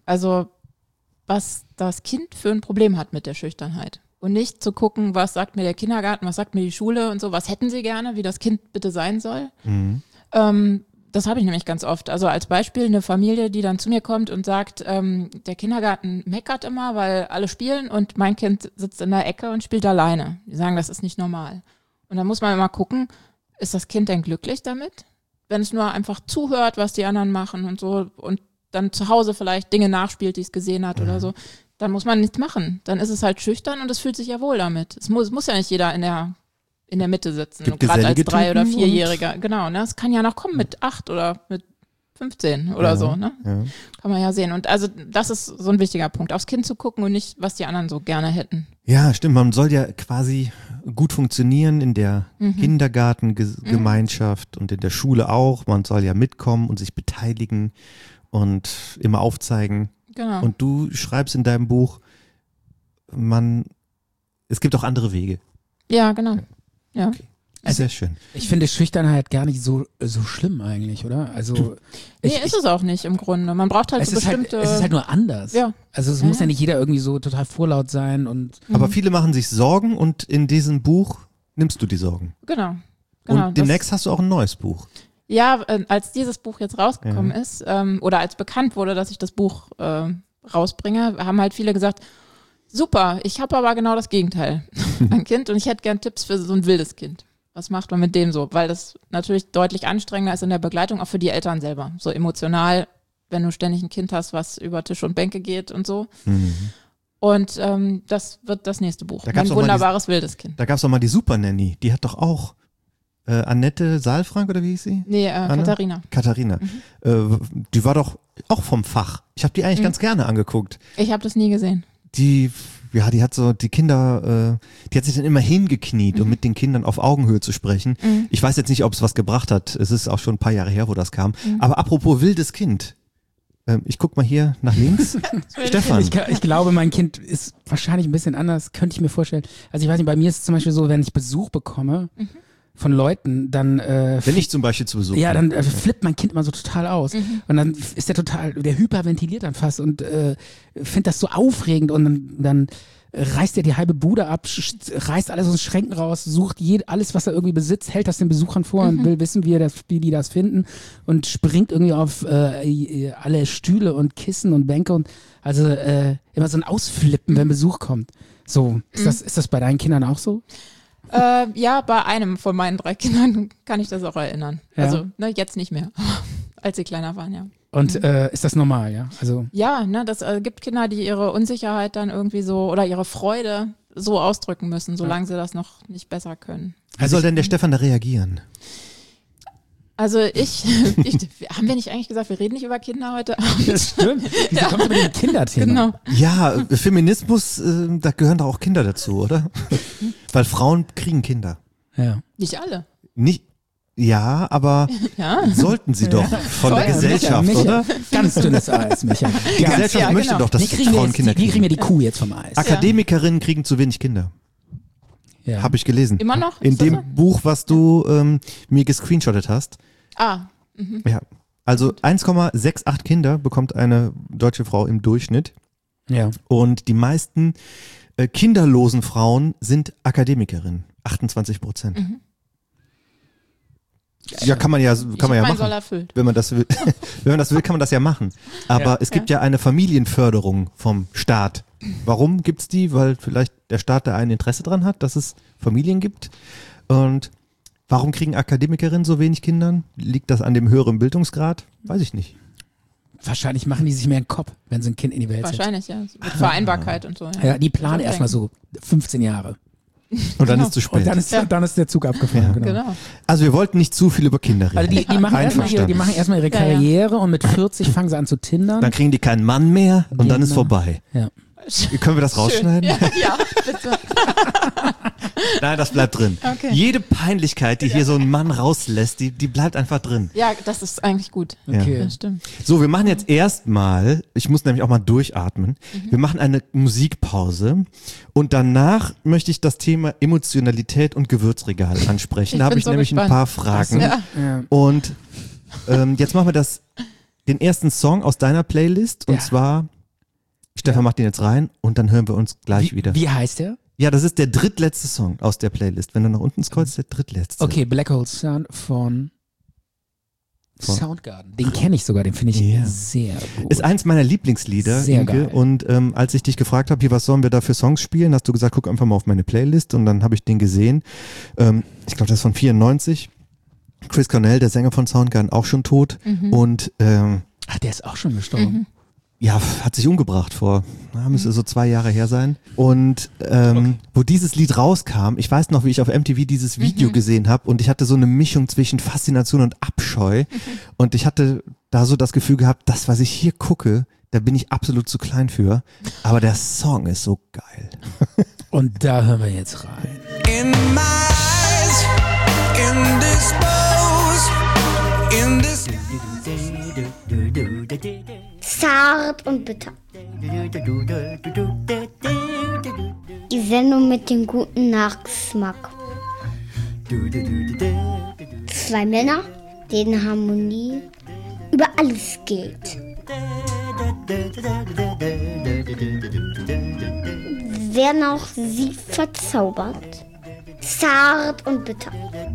das Kind für ein Problem hat mit der Schüchternheit. Und nicht zu gucken, was sagt mir der Kindergarten, was sagt mir die Schule und so, was hätten sie gerne, wie das Kind bitte sein soll. Das habe ich nämlich ganz oft. Also als Beispiel eine Familie, die dann zu mir kommt und sagt, der Kindergarten meckert immer, weil alle spielen und mein Kind sitzt in der Ecke und spielt alleine. Die sagen, das ist nicht normal. Und dann muss man immer gucken, ist das Kind denn glücklich damit? Wenn es nur einfach zuhört, was die anderen machen und so und dann zu Hause vielleicht Dinge nachspielt, die es gesehen hat oder so, dann muss man nichts machen. Dann ist es halt schüchtern und es fühlt sich ja wohl damit. Es muss ja nicht jeder in der Mitte sitzen, Gibt gerade als gesellige 3- oder Typen 4-Jähriger. Genau, ne? Es kann ja noch kommen mit 8 oder mit 15 oder so, ne? Ja. Kann man ja sehen. Und also das ist so ein wichtiger Punkt, aufs Kind zu gucken und nicht, was die anderen so gerne hätten. Ja, stimmt. Man soll ja quasi gut funktionieren in der Kindergartengemeinschaft und in der Schule auch. Man soll ja mitkommen und sich beteiligen und immer aufzeigen. Genau. Und du schreibst in deinem Buch, es gibt auch andere Wege. Ja, genau. Ja. Okay. Sehr schön. Ich finde Schüchternheit gar nicht so schlimm eigentlich, oder? Also Ist es auch nicht im Grunde. Man braucht halt es so ist halt, bestimmte... es ist halt nur anders. Ja. Also es muss ja nicht jeder irgendwie so total vorlaut sein und Aber viele machen sich Sorgen und in diesem Buch nimmst du die Sorgen. Genau. Und demnächst hast du auch ein neues Buch. Ja, als dieses Buch jetzt rausgekommen ist, oder als bekannt wurde, dass ich das Buch rausbringe, haben halt viele gesagt, super, ich habe aber genau das Gegenteil. Ein Kind und ich hätte gern Tipps für so ein wildes Kind. Was macht man mit dem so? Weil das natürlich deutlich anstrengender ist in der Begleitung, auch für die Eltern selber. So emotional, wenn du ständig ein Kind hast, was über Tisch und Bänke geht und so. Und das wird das nächste Buch. Da gab's Ein auch mal wunderbares wildes Kind. Da gab es doch mal die Super Nanny, die hat doch auch Annette Saalfrank oder wie hieß sie? Nee, Anne? Katharina. Katharina. Die war doch auch vom Fach. Ich habe die eigentlich ganz gerne angeguckt. Ich habe das nie gesehen. Die hat so die Kinder, die hat sich dann immer hingekniet, um mit den Kindern auf Augenhöhe zu sprechen. Ich weiß jetzt nicht, ob es was gebracht hat. Es ist auch schon ein paar Jahre her, wo das kam. Aber apropos wildes Kind. Ich guck mal hier nach links. Stefan. ich glaube, mein Kind ist wahrscheinlich ein bisschen anders, könnte ich mir vorstellen. Also ich weiß nicht, bei mir ist es zum Beispiel so, wenn ich Besuch bekomme von Leuten, dann Wenn ich zum Beispiel zu Besuch ja, bin. dann flippt mein Kind immer so total aus. Und dann ist der hyperventiliert dann fast und findet das so aufregend und dann reißt er die halbe Bude ab, reißt alles aus den Schränken raus, sucht alles, was er irgendwie besitzt, hält das den Besuchern vor und will wissen, wie die das finden und springt irgendwie auf alle Stühle und Kissen und Bänke und also immer so ein Ausflippen, wenn Besuch kommt. So, ist das bei deinen Kindern auch so? Ja, bei einem von meinen 3 Kindern kann ich das auch erinnern. Ja. Also, jetzt nicht mehr, als sie kleiner waren, ja. Und ist das normal, ja? Also Ja, das gibt Kinder, die ihre Unsicherheit dann irgendwie so oder ihre Freude so ausdrücken müssen, solange sie das noch nicht besser können. Wie soll denn der Stefan da reagieren? Also haben wir nicht eigentlich gesagt, wir reden nicht über Kinder heute Abend? das stimmt. Wieso kommst du mit dem Kinderthema? Genau. Ja, Feminismus, da gehören doch auch Kinder dazu, oder? Weil Frauen kriegen Kinder. Ja. Nicht alle. Nicht, ja, aber Ja. sollten sie doch von der Voll. Gesellschaft, Micha, oder? Ganz dünnes Eis, Micha. Die Gesellschaft ja, möchte genau. doch, dass Wie kriegen Frauen Kinder wie kriegen wir kriegen. die Kuh jetzt vom Eis? Akademikerinnen kriegen zu wenig Kinder. Ja. Habe ich gelesen. Immer noch? In Ist das dem so? Buch, was du mir gescreenshottet hast. Ja. Also 1,68 Kinder bekommt eine deutsche Frau im Durchschnitt. Ja. Und die meisten kinderlosen Frauen sind Akademikerinnen. 28%. Ja, kann man ja Mein machen. Soll erfüllt. Wenn man das will, wenn man das will, kann man das ja machen. Aber es gibt ja eine Familienförderung vom Staat. Warum gibt's die? Weil vielleicht der Staat da ein Interesse dran hat, dass es Familien gibt. Und warum kriegen Akademikerinnen so wenig Kinder? Liegt das an dem höheren Bildungsgrad? Weiß ich nicht. Wahrscheinlich machen die sich mehr einen Kopf, wenn sie ein Kind in die Welt setzen. Wahrscheinlich, ja. Mit Vereinbarkeit und so. Ja, die planen Schon erstmal denken. so 15 Jahre. Und dann ist zu spät. Und dann ist der Zug abgefahren. Genau. Genau. Also wir wollten nicht zu viel über Kinder reden. Also die machen erstmal ihre Ja, ja. Karriere und mit 40 fangen sie an zu tindern. Dann kriegen die keinen Mann mehr und dann ist Genau. vorbei. Ja. Können wir das rausschneiden? Ja, bitte. Nein, das bleibt drin. Okay. Jede Peinlichkeit, die hier so ein Mann rauslässt, die bleibt einfach drin. Ja, das ist eigentlich gut. Okay. Das stimmt. So, wir machen jetzt erstmal, ich muss nämlich auch mal durchatmen, wir machen eine Musikpause und danach möchte ich das Thema Emotionalität und Gewürzregal ansprechen. Da Ich habe bin ich so nämlich gespannt. ein paar Fragen. Ja. Ja. Und jetzt machen wir den ersten Song aus deiner Playlist und Ja. zwar, Stefan macht den jetzt rein und dann hören wir uns gleich wieder. Wie heißt der? Ja, das ist der drittletzte Song aus der Playlist. Wenn du nach unten scrollst, der drittletzte. Okay, Black Hole Sun von Soundgarden. Den kenne ich sogar, den finde ich Ja. sehr gut. Ist eins meiner Lieblingslieder, Sehr Inke. geil. Und als ich dich gefragt habe, hier, was sollen wir da für Songs spielen, hast du gesagt, guck einfach mal auf meine Playlist und dann habe ich den gesehen. Ich glaube, das ist von 94. Chris Cornell, der Sänger von Soundgarden, auch schon tot. Und Ach, der ist auch schon gestorben. ja, hat sich umgebracht müsste so 2 Jahre her sein. Und wo dieses Lied rauskam, ich weiß noch, wie ich auf MTV dieses Video gesehen habe und ich hatte so eine Mischung zwischen Faszination und Abscheu und ich hatte da so das Gefühl gehabt, das, was ich hier gucke, da bin ich absolut zu klein für, aber der Song ist so geil. Und da hören wir jetzt rein. In my eyes, indisposed, Zart und bitter. Die Sendung mit dem guten Nachgeschmack. 2 Männer, denen Harmonie über alles geht. Werden auch sie verzaubert. Zart und bitter.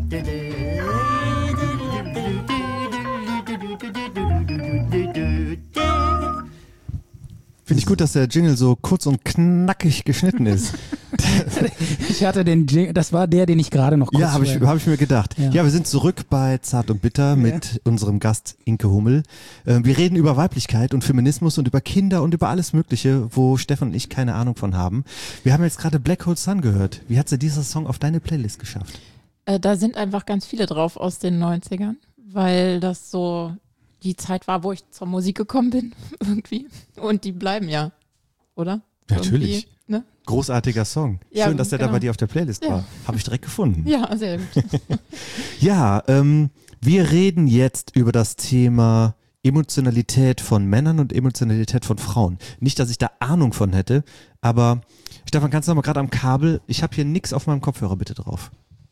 Finde ich gut, dass der Jingle so kurz und knackig geschnitten ist. Ich hatte den Jingle, das war der, den ich gerade noch kurz Ja, habe ich mir gedacht. Ja. Ja, wir sind zurück bei Zart und Bitter mit unserem Gast Inke Hummel. Wir reden über Weiblichkeit und Feminismus und über Kinder und über alles Mögliche, wo Stefan und ich keine Ahnung von haben. Wir haben jetzt gerade Black Hole Sun gehört. Wie hat sie dieser Song auf deine Playlist geschafft? Da sind einfach ganz viele drauf aus den 90ern, weil das so die Zeit war, wo ich zur Musik gekommen bin, irgendwie. Und die bleiben ja, oder? Natürlich. Irgendwie, ne? Großartiger Song. Ja, Schön, dass der da genau. bei dir auf der Playlist Ja. war. Habe ich direkt gefunden. Ja, sehr gut. Ja, wir reden jetzt über das Thema Emotionalität von Männern und Emotionalität von Frauen. Nicht, dass ich da Ahnung von hätte, aber Stefan, kannst du noch mal gerade am Kabel, ich habe hier nichts auf meinem Kopfhörer bitte drauf.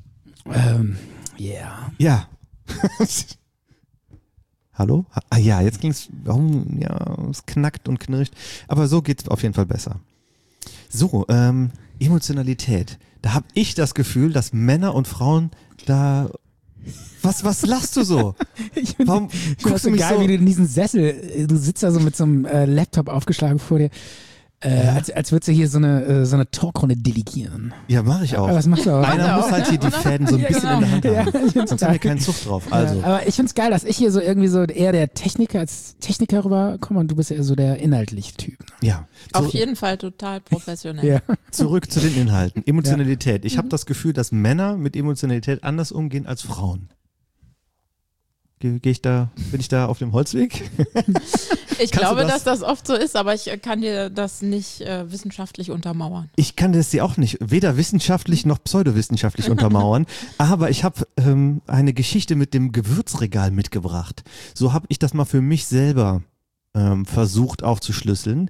Yeah. Ja. Hallo? Ah ja, jetzt ging's, ja, es knackt und knirscht, aber so geht's auf jeden Fall besser. So, Emotionalität. Da habe ich das Gefühl, dass Männer und Frauen da. Was lachst du so? Warum Ich finde das guckst so du mich geil, so? wie du in diesen Sessel, du sitzt da so mit so einem Laptop aufgeschlagen vor dir, als würdest du hier so eine Talkrunde delegieren. Ja, mache ich auch. Aber was machst du auch? Einer muss halt hier die Fäden so ein Ja, bisschen genau. in der Hand haben. Ja, ich find's Sonst haben wir geil. keinen Zug drauf. Also, Ja, aber ich find's geil, dass ich hier so irgendwie so eher der Techniker als Techniker rüberkomme und du bist eher so der inhaltliche Typ. ja. Auf jeden Fall total professionell. Ja. Zurück zu den Inhalten. Emotionalität. Ich habe das Gefühl, dass Männer mit Emotionalität anders umgehen als Frauen. Bin ich da auf dem Holzweg? Ich Kannst glaube, du das- dass das oft so ist, aber ich kann dir das nicht wissenschaftlich untermauern. Ich kann das dir auch nicht, weder wissenschaftlich noch pseudowissenschaftlich untermauern, aber ich habe eine Geschichte mit dem Gewürzregal mitgebracht. So habe ich das mal für mich selber versucht aufzuschlüsseln.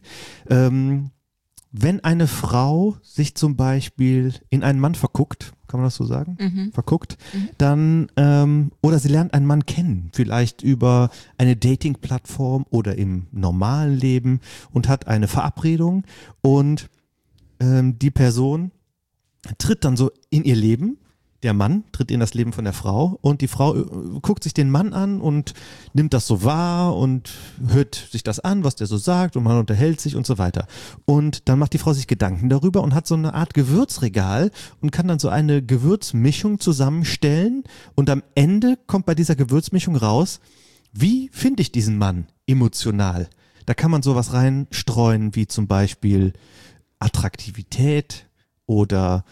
Wenn eine Frau sich zum Beispiel in einen Mann verguckt, kann man das so sagen? Verguckt, dann, oder sie lernt einen Mann kennen, vielleicht über eine Dating-Plattform oder im normalen Leben und hat eine Verabredung und die Person tritt dann so in ihr Leben, der Mann tritt in das Leben von der Frau und die Frau guckt sich den Mann an und nimmt das so wahr und hört sich das an, was der so sagt und man unterhält sich und so weiter. Und dann macht die Frau sich Gedanken darüber und hat so eine Art Gewürzregal und kann dann so eine Gewürzmischung zusammenstellen und am Ende kommt bei dieser Gewürzmischung raus, wie finde ich diesen Mann emotional? Da kann man sowas reinstreuen wie zum Beispiel Attraktivität oder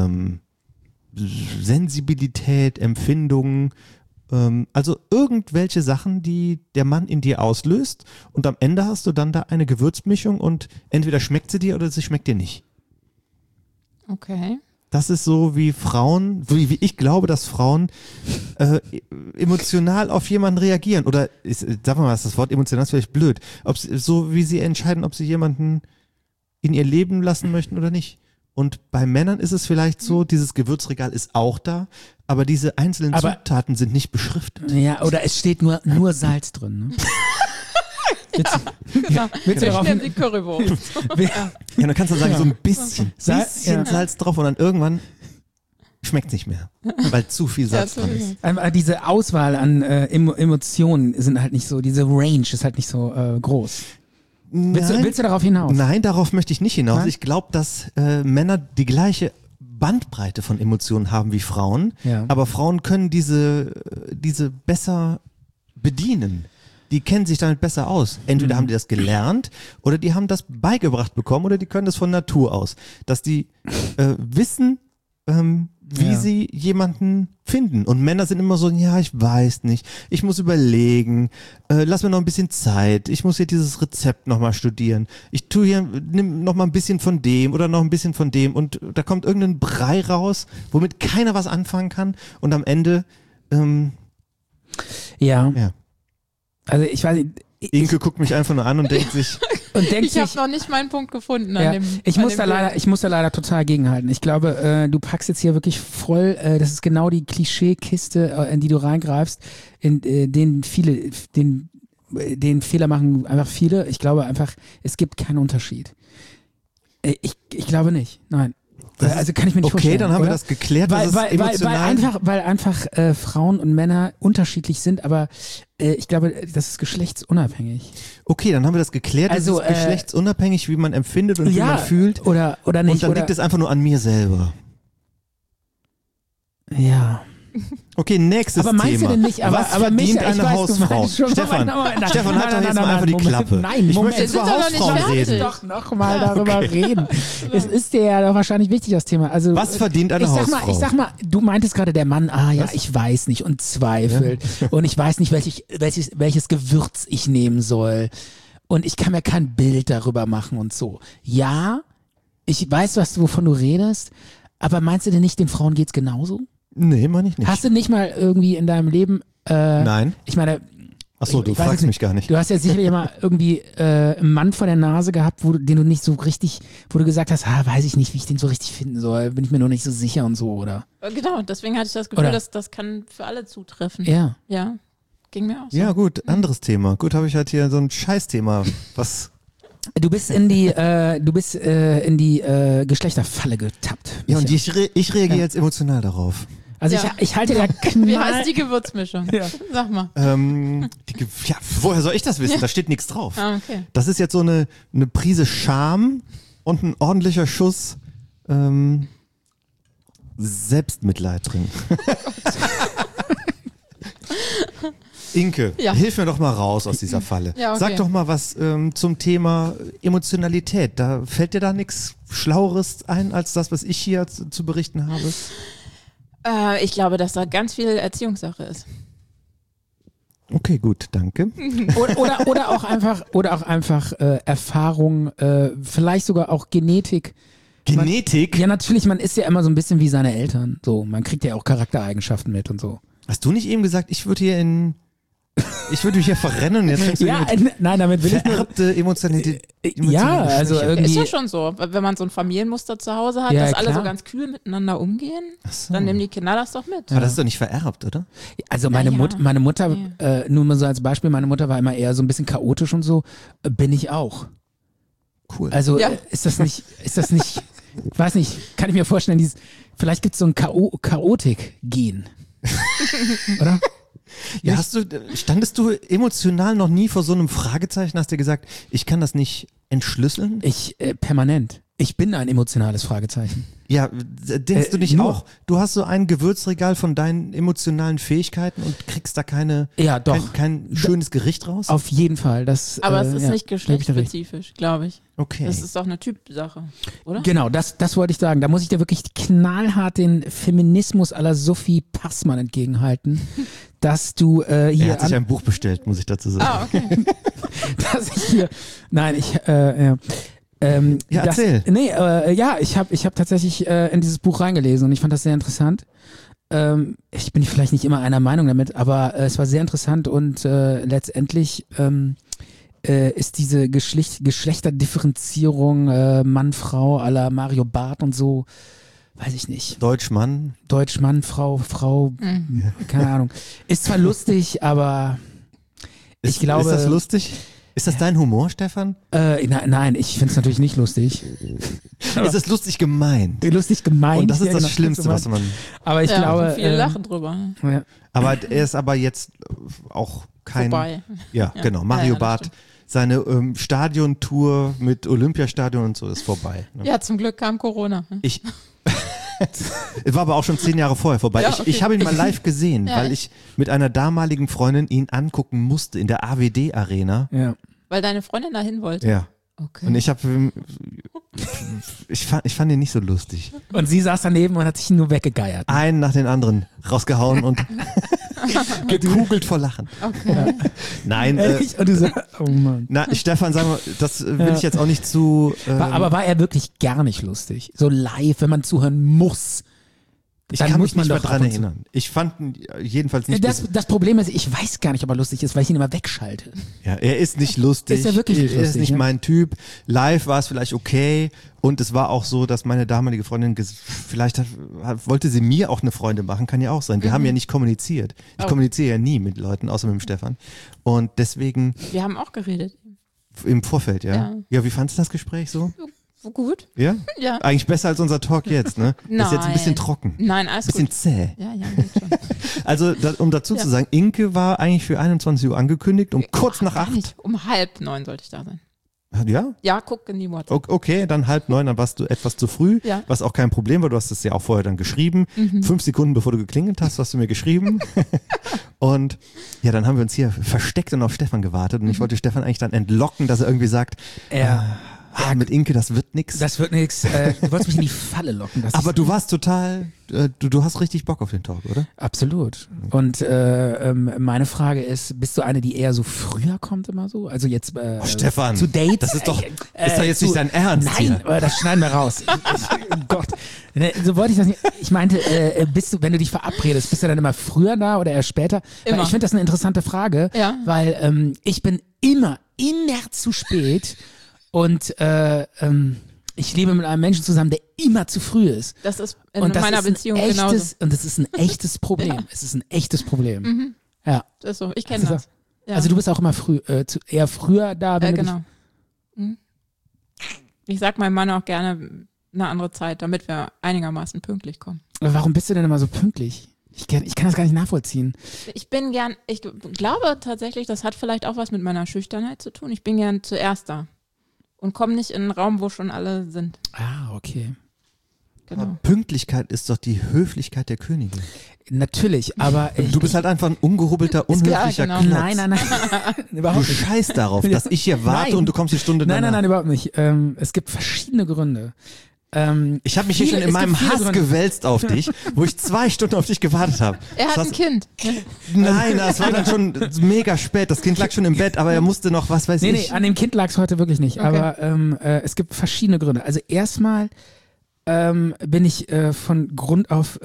Sensibilität, Empfindungen, also irgendwelche Sachen, die der Mann in dir auslöst und am Ende hast du dann da eine Gewürzmischung und entweder schmeckt sie dir oder sie schmeckt dir nicht. Okay. Das ist so wie Frauen, wie ich glaube, dass Frauen emotional auf jemanden reagieren oder, sag mal, das Wort emotional ist vielleicht blöd, so wie sie entscheiden, ob sie jemanden in ihr Leben lassen möchten oder nicht. Und bei Männern ist es vielleicht so, dieses Gewürzregal ist auch da, aber diese einzelnen Zutaten sind nicht beschriftet. Ja, oder es steht nur Salz drin. Ne? Genau. Willst du Ich darauf nehme die Currywurst. Ja, dann kannst du sagen, so ein bisschen Ja. Salz drauf und dann irgendwann schmeckt es nicht mehr, weil zu viel Salz dran ist. Diese Auswahl an Emotionen sind halt nicht so, diese Range ist halt nicht so groß. Willst du darauf hinaus? Nein, darauf möchte ich nicht hinaus. Nein? Ich glaube, dass Männer die gleiche Bandbreite von Emotionen haben wie Frauen, Ja. aber Frauen können diese besser bedienen. Die kennen sich damit besser aus. Entweder haben die das gelernt oder die haben das beigebracht bekommen oder die können das von Natur aus. Dass die wissen, wie sie jemanden finden. Und Männer sind immer so, ja, ich weiß nicht, ich muss überlegen, lass mir noch ein bisschen Zeit, ich muss hier dieses Rezept nochmal studieren, nimm noch mal ein bisschen von dem oder noch ein bisschen von dem und da kommt irgendein Brei raus, womit keiner was anfangen kann und am Ende, Ja. ja. Also ich weiß nicht. Inke guckt mich einfach nur an und denkt sich, Ich habe noch nicht meinen Punkt gefunden Ja, an dem ich an muss dem da leider total gegenhalten. Ich glaube, du packst jetzt hier wirklich voll, das ist genau die Klischeekiste, in die du reingreifst, in den Fehler machen einfach viele. Ich glaube einfach, es gibt keinen Unterschied. Ich glaube nicht, nein. Also kann ich mir nicht vorstellen. okay, dann haben wir oder? das geklärt, dass es emotional... Weil einfach Frauen und Männer unterschiedlich sind, aber ich glaube, das ist geschlechtsunabhängig. Okay, dann haben wir das geklärt, Also, das ist geschlechtsunabhängig, wie man empfindet und wie man fühlt. Oder nicht. Und dann liegt es einfach nur an mir selber. Ja. Okay, nächstes Aber meinst Thema. du denn nicht, aber verdient Micha, ich eine weiß, du Hausfrau? meinst schon, Stefan, Moment, Stefan, halt doch jetzt mal einfach die Klappe. Nein, ich Moment. möchte jetzt Wir über sind doch noch nicht Hausfrauen fertig. reden. doch noch mal darüber reden. Es ist dir ja doch wahrscheinlich wichtig, das Thema. Also, Was verdient eine Hausfrau? Ich sag mal, du meintest gerade der Mann, ich weiß nicht und zweifelt und ich weiß nicht, welches Gewürz ich nehmen soll und ich kann mir kein Bild darüber machen und so. Ja, ich weiß, wovon du redest, aber meinst du denn nicht, den Frauen geht's genauso? Nee, meine ich nicht. Hast du nicht mal irgendwie in deinem Leben, Nein. ich meine, Achso, du ich weiß fragst jetzt mich gar nicht. Du hast ja sicherlich immer irgendwie einen Mann vor der Nase gehabt, den du nicht so richtig, wo du gesagt hast, weiß ich nicht, wie ich den so richtig finden soll, bin ich mir noch nicht so sicher und so, oder? Genau, deswegen hatte ich das Gefühl, Oder? dass das kann für alle zutreffen. Ja. Ja, ging mir auch so. Ja gut, anderes Thema. Gut, habe ich halt hier so ein Scheißthema, was... Du bist in die Geschlechterfalle getappt. Ja, und Micha. ich reagiere jetzt emotional darauf. Also Ja. ich halte da Wie heißt Knall. die Gewürzmischung? Sag mal. Woher soll ich das wissen? Da steht nichts drauf. Ah, okay. Das ist jetzt so eine Prise Scham und ein ordentlicher Schuss Selbstmitleid drin. Inke, Ja. hilf mir doch mal raus aus dieser Falle. Ja, okay. Sag doch mal was zum Thema Emotionalität. Fällt dir da nichts Schlaueres ein, als das, was ich hier zu berichten habe? Ich glaube, dass da ganz viel Erziehungssache ist. Okay, gut, danke. Oder auch einfach Erfahrung, vielleicht sogar auch Genetik. Genetik? Ja, natürlich, man ist ja immer so ein bisschen wie seine Eltern. So, man kriegt ja auch Charaktereigenschaften mit und so. Hast du nicht eben gesagt, ich würde mich hier verrennen und jetzt fängst du Ja, mit nein, damit will ich nur. vererbte Emotionalität. Ja, also Schwäche. irgendwie. Ist ja schon so, wenn man so ein Familienmuster zu Hause hat, Ja, dass alle klar. so ganz kühl miteinander umgehen, Ach so. dann nehmen die Kinder das doch mit. Aber das ist doch nicht vererbt, oder? Also meine Mutter, nur mal so als Beispiel, meine Mutter war immer eher so ein bisschen chaotisch und so, bin ich auch. Cool. Also Ja. ist das nicht ich weiß nicht, kann ich mir vorstellen, vielleicht gibt es so ein Chaotik-Gen. Oder? Ja, standest du emotional noch nie vor so einem Fragezeichen, hast dir gesagt, ich kann das nicht entschlüsseln? Permanent. Ich bin ein emotionales Fragezeichen. Ja, denkst du nicht auch, du hast so ein Gewürzregal von deinen emotionalen Fähigkeiten und kriegst da kein schönes Gericht raus? Auf jeden Fall. Aber es ist nicht geschlechtsspezifisch, glaube ich. Okay. Das ist doch eine Typsache, oder? Genau, das wollte ich sagen. Da muss ich dir wirklich knallhart den Feminismus à la Sophie Passmann entgegenhalten, dass du hier... Er hat sich ein Buch bestellt, muss ich dazu sagen. Ah, okay. dass ich hier... Nein, erzähl. Ich hab tatsächlich in dieses Buch reingelesen und ich fand das sehr interessant. Ich bin vielleicht nicht immer einer Meinung damit, aber es war sehr interessant und letztendlich ist diese Geschlechterdifferenzierung Mann, Frau à la Mario Barth und so, weiß ich nicht. Deutsch, Mann, Frau, keine Ahnung. Ist zwar lustig, aber ich glaube... Ist das lustig? Ist das dein Humor, Stefan? Nein, ich finde es natürlich nicht lustig. Ist es lustig gemeint? Lustig gemeint. Und das ist ja, das genau, Schlimmste, was man... Aber ich glaube... Viele lachen drüber. Ja. Aber er ist aber jetzt auch kein... Vorbei. Ja, genau. Mario das Barth, stimmt. seine Stadiontour mit Olympiastadion und so ist vorbei. Ne? Ja, zum Glück kam Corona. Es war aber auch schon 10 Jahre vorher vorbei. Ja, okay. Ich habe ihn mal live gesehen, Ja. weil ich mit einer damaligen Freundin ihn angucken musste in der AWD-Arena. Ja. Weil deine Freundin dahin wollte. Ja. Okay. Und ich fand ihn nicht so lustig. Und sie saß daneben und hat sich nur weggegeiert. Einen nach den anderen rausgehauen und gekugelt vor Lachen. Okay. Nein, Ehrlich? Und du sagst, oh Mann. Stefan, sag mal, das will ich jetzt auch nicht zu... Aber war er wirklich gar nicht lustig? So live, wenn man zuhören muss. ich dann kann muss mich man nicht mehr doch dran ab und zu- erinnern. Ich fand ihn jedenfalls nicht... Das Problem ist, ich weiß gar nicht, ob er lustig ist, weil ich ihn immer wegschalte. Ja, er ist nicht lustig. Ist er wirklich nicht Er ist lustig, nicht ja? mein Typ. Live war es vielleicht okay. Und es war auch so, dass meine damalige Freundin, wollte sie mir auch eine Freundin machen, kann ja auch sein. Wir haben ja nicht kommuniziert. Ich kommuniziere ja nie mit Leuten, außer mit dem Stefan. Und deswegen Wir haben auch geredet. im Vorfeld, ja. Ja. Ja, wie fandst du das Gespräch so? So gut. Ja? Ja. Eigentlich besser als unser Talk jetzt, ne? Das ist jetzt ein bisschen Nein. trocken. Nein, Ein alles bisschen gut. zäh. Ja, geht schon. Also, um dazu zu sagen, Inke war eigentlich für 21 Uhr angekündigt, um kurz nach Gar 8. nicht. Um 8:30 sollte ich da sein. Ja? Ja, guck in die WhatsApp. Okay, dann 8:30, dann warst du etwas zu früh, Ja. was auch kein Problem war, du hast es ja auch vorher dann geschrieben. 5 Sekunden bevor du geklingelt hast du mir geschrieben. Und ja, dann haben wir uns hier versteckt und auf Stefan gewartet und ich wollte Stefan eigentlich dann entlocken, dass er irgendwie sagt, mit Inke, das wird nix. Das wird nichts. Du wolltest mich in die Falle locken. Das Aber ist, du warst total, du hast richtig Bock auf den Talk, oder? absolut. Und meine Frage ist, bist du eine, die eher so früher kommt immer so? Also jetzt Stefan, zu Dates? das ist doch jetzt nicht dein Ernst Nein, hier. das schneiden wir raus. Oh Gott. Ne, so wollte ich das nicht. Ich meinte, bist du, wenn du dich verabredest, bist du dann immer früher da oder erst später? Weil Immer. ich finde das eine interessante Frage, Ja. weil ich bin immer zu spät und ich lebe mit einem Menschen zusammen, der immer zu früh ist. Das ist in Und das meiner ist ein Beziehung echtes, genauso. Und das ist ein echtes Problem. Ja. Es ist ein echtes Problem. Ja. Das ist so. Ich kenne Also das. Ja. Also du bist auch immer eher früher da, wenn du genau. Ich sag meinem Mann auch gerne eine andere Zeit, damit wir einigermaßen pünktlich kommen. Aber warum bist du denn immer so pünktlich? Ich kann das gar nicht nachvollziehen. Ich glaube tatsächlich, das hat vielleicht auch was mit meiner Schüchternheit zu tun. Ich bin gern zuerst da und komme nicht in einen Raum, wo schon alle sind. Ah, okay. Genau. Pünktlichkeit ist doch die Höflichkeit der Königin. Natürlich, aber Du bist halt einfach ein ungehobelter, unhöflicher genau. Klotz. Nein, Du überhaupt nicht. scheißt darauf, dass ich hier warte Nein. und du kommst die Stunde danach. Nein, überhaupt nicht. Es gibt verschiedene Gründe. Ich habe mich hier schon in meinem Hass gewälzt auf dich, wo ich 2 Stunden auf dich gewartet habe. Er hat Das ein Kind. Nein, das war dann schon mega spät. Das Kind lag schon im Bett, aber er musste noch, was weiß Nee, ich. an dem Kind lag es heute wirklich nicht. Okay. Aber es gibt verschiedene Gründe. Also erstmal bin ich von Grund auf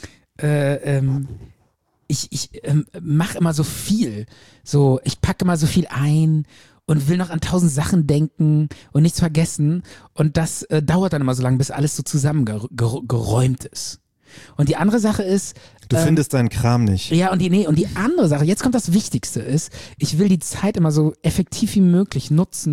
ich mache immer so viel. So, ich packe immer so viel ein und will noch an 1000 Sachen denken und nichts vergessen. Und das dauert dann immer so lange, bis alles so zusammengeräumt ist. Und die andere Sache ist, Du findest deinen Kram nicht. ja, und die andere Sache, jetzt kommt das Wichtigste ist, ich will die Zeit immer so effektiv wie möglich nutzen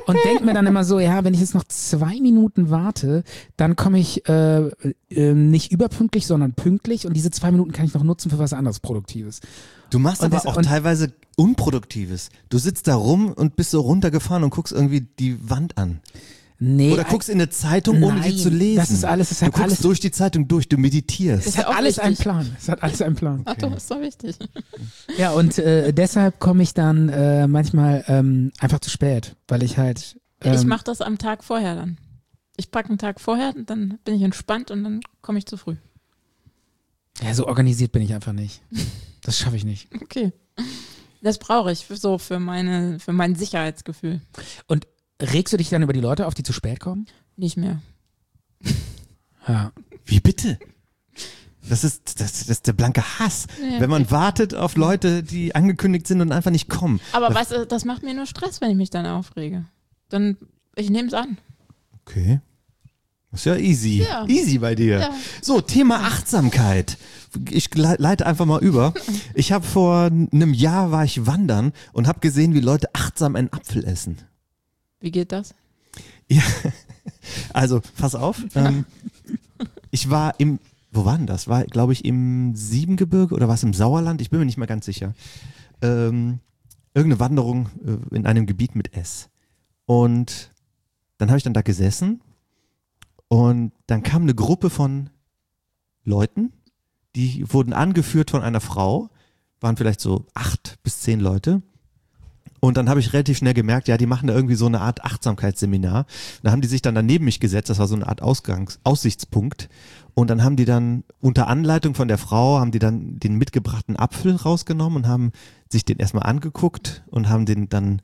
und denke mir dann immer so, ja, wenn ich jetzt noch 2 Minuten warte, dann komme ich nicht überpünktlich, sondern pünktlich und diese 2 Minuten kann ich noch nutzen für was anderes Produktives. Du machst Und aber das- auch und- teilweise Unproduktives. Du sitzt da rum und bist so runtergefahren und guckst irgendwie die Wand an. Nee, Oder guckst in eine Zeitung, ohne nein, die zu lesen. das ist alles- es du hat guckst alles- durch die Zeitung durch, du meditierst. Das es hat ja auch alles einen wichtig. Plan. Es hat alles einen Plan. Ach doch, ist doch wichtig. Ja, und deshalb komme ich dann manchmal einfach zu spät, weil ich halt. Ich mache das am Tag vorher dann. Ich packe einen Tag vorher, dann bin ich entspannt und dann komme ich zu früh. Ja, so organisiert bin ich einfach nicht. Das schaffe ich nicht. Okay. Das brauche ich so für mein Sicherheitsgefühl. Und regst du dich dann über die Leute auf, die zu spät kommen? Nicht mehr. Ja. Wie bitte? Das ist der blanke Hass. Ja, Wenn man okay. wartet auf Leute, die angekündigt sind und einfach nicht kommen. Aber weißt du, das macht mir nur Stress, wenn ich mich dann aufrege. Ich nehme es an. Okay. Das ist ja easy. Ja. Easy bei dir. Ja. So, Thema Achtsamkeit. Ich leite einfach mal über. Ich habe vor einem Jahr war ich wandern und habe gesehen, wie Leute achtsam einen Apfel essen. Wie geht das? Ja, also pass auf. Ich war wo war denn das? War, glaube ich, im Siebengebirge oder war es im Sauerland? Ich bin mir nicht mehr ganz sicher. Irgendeine Wanderung in einem Gebiet mit S. Und dann habe ich dann da gesessen und dann kam eine Gruppe von Leuten, die wurden angeführt von einer Frau, waren vielleicht so 8 bis 10 Leute. Und dann habe ich relativ schnell gemerkt, ja, die machen da irgendwie so eine Art Achtsamkeitsseminar. Da haben die sich dann daneben mich gesetzt, das war so eine Art Aussichtspunkt. Und dann haben die dann unter Anleitung von der Frau, haben die dann den mitgebrachten Apfel rausgenommen und haben sich den erstmal angeguckt und haben den dann,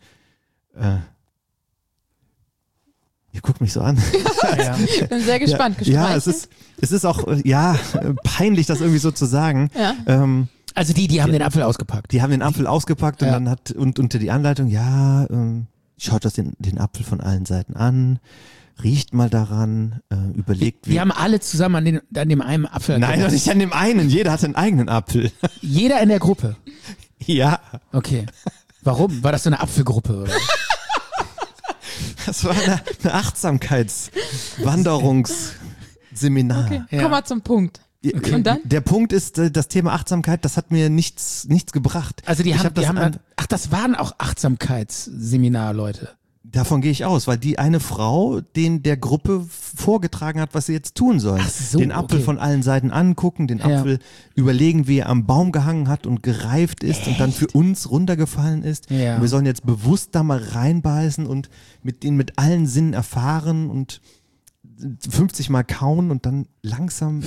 ihr guckt mich so an. Ja. Ich bin sehr gespannt. Ja, Gestreichelt? es ist auch, peinlich, das irgendwie so zu sagen. Ja. Also die haben den Apfel ausgepackt. Die haben den Apfel ausgepackt und Ja. dann und unter die Anleitung, schaut das den Apfel von allen Seiten an, riecht mal daran, überlegt, Die haben alle zusammen an dem einen Apfel. Nein, doch nicht an dem einen. Jeder hat einen eigenen Apfel. Jeder in der Gruppe. Ja, Okay. Warum? War das so eine Apfelgruppe? Oder? das war eine Achtsamkeitswanderungsseminar. Okay, Ja. komm mal zum Punkt. Und dann? Der Punkt ist, das Thema Achtsamkeit, das hat mir nichts gebracht. Also die Ich haben, hab das die haben an- das waren auch Achtsamkeitsseminar-Leute. Davon gehe ich aus, weil die eine Frau der Gruppe vorgetragen hat, was sie jetzt tun sollen. Ach so, den Apfel okay. von allen Seiten angucken, den Ja. Apfel überlegen, wie er am Baum gehangen hat und gereift ist und dann für uns runtergefallen ist. Ja. Und wir sollen jetzt bewusst da mal reinbeißen und mit allen Sinnen erfahren und 50 Mal kauen und dann langsam,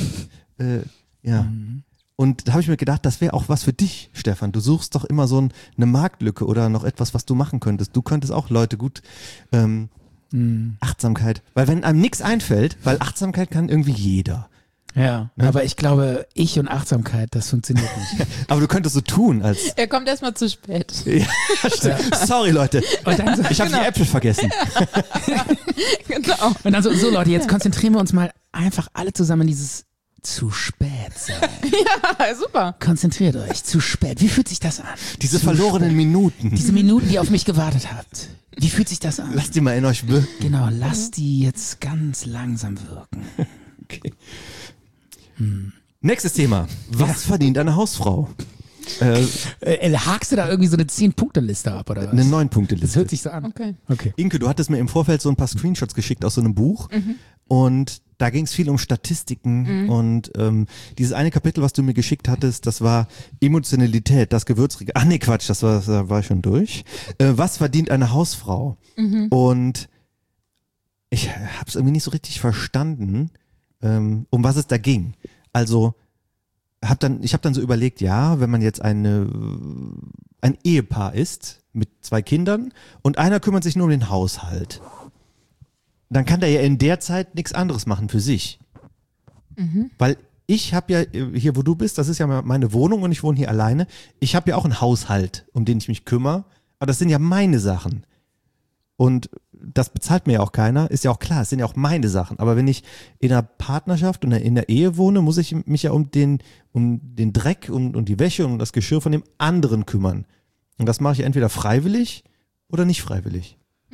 Und da habe ich mir gedacht, das wäre auch was für dich, Stefan. Du suchst doch immer so eine Marktlücke oder noch etwas, was du machen könntest. Du könntest auch Leute gut Achtsamkeit, weil wenn einem nichts einfällt, weil Achtsamkeit kann irgendwie jeder. Ja. Aber ich glaube, ich und Achtsamkeit, das funktioniert nicht. Aber du könntest so tun, als Er kommt erstmal zu spät. sorry Leute, Und dann so, ich habe die Äpfel vergessen. Genau. und dann so Leute, jetzt konzentrieren wir uns mal einfach alle zusammen in dieses zu spät sein. Ja, super. Konzentriert euch, zu spät. Wie fühlt sich das an? Diese Zu verlorenen Minuten. Diese Minuten, die ihr auf mich gewartet habt. Wie fühlt sich das an? Lasst die mal in euch wirken. Genau, lasst die jetzt ganz langsam wirken. Okay. Nächstes Thema. Was verdient eine Hausfrau? Hakst du da irgendwie so eine 10-Punkte-Liste ab, oder was? Eine Das 9-Punkte-Liste. hört sich so an. Okay. Okay. Inke, du hattest mir im Vorfeld so ein paar Screenshots geschickt aus so einem Buch und da ging es viel um Statistiken und dieses eine Kapitel, was du mir geschickt hattest, das war Emotionalität, das Gewürzregal. Ach nee, Quatsch, das war schon durch. Was verdient eine Hausfrau? Und ich habe es irgendwie nicht so richtig verstanden, um was es da ging. Also ich habe dann so überlegt, ja, wenn man jetzt ein Ehepaar ist mit 2 Kindern und einer kümmert sich nur um den Haushalt, dann kann der ja in der Zeit nichts anderes machen für sich. Weil ich habe ja, hier wo du bist, das ist ja meine Wohnung und ich wohne hier alleine, ich habe ja auch einen Haushalt, um den ich mich kümmere, aber das sind ja meine Sachen. Und das bezahlt mir ja auch keiner, ist ja auch klar, es sind ja auch meine Sachen. Aber wenn ich in einer Partnerschaft und in der Ehe wohne, muss ich mich ja um den Dreck und die Wäsche und das Geschirr von dem anderen kümmern. Und das mache ich entweder freiwillig oder nicht freiwillig.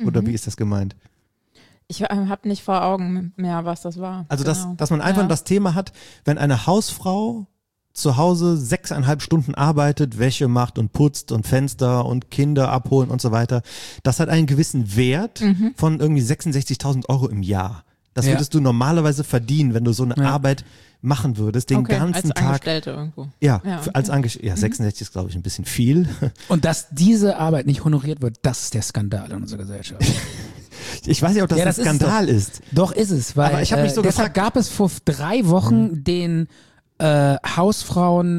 Oder wie ist das gemeint? Ich habe nicht vor Augen mehr, was das war. Also, Genau. dass man einfach das Thema hat, wenn eine Hausfrau zu Hause 6,5 Stunden arbeitet, Wäsche macht und putzt und Fenster und Kinder abholen und so weiter, das hat einen gewissen Wert von irgendwie 66.000 Euro im Jahr. Das würdest du normalerweise verdienen, wenn du so eine Arbeit machen würdest, den ganzen als Tag. Angestellte irgendwo. Ja, okay. als Angestellte. Ja, 66 ist, glaube ich, ein bisschen viel. Und dass diese Arbeit nicht honoriert wird, das ist der Skandal in unserer Gesellschaft. Ich weiß nicht, ob das ein das ist Skandal ist. Doch ist es, weil Aber ich hab mich so deshalb gab es vor 3 Wochen den Hausfrauen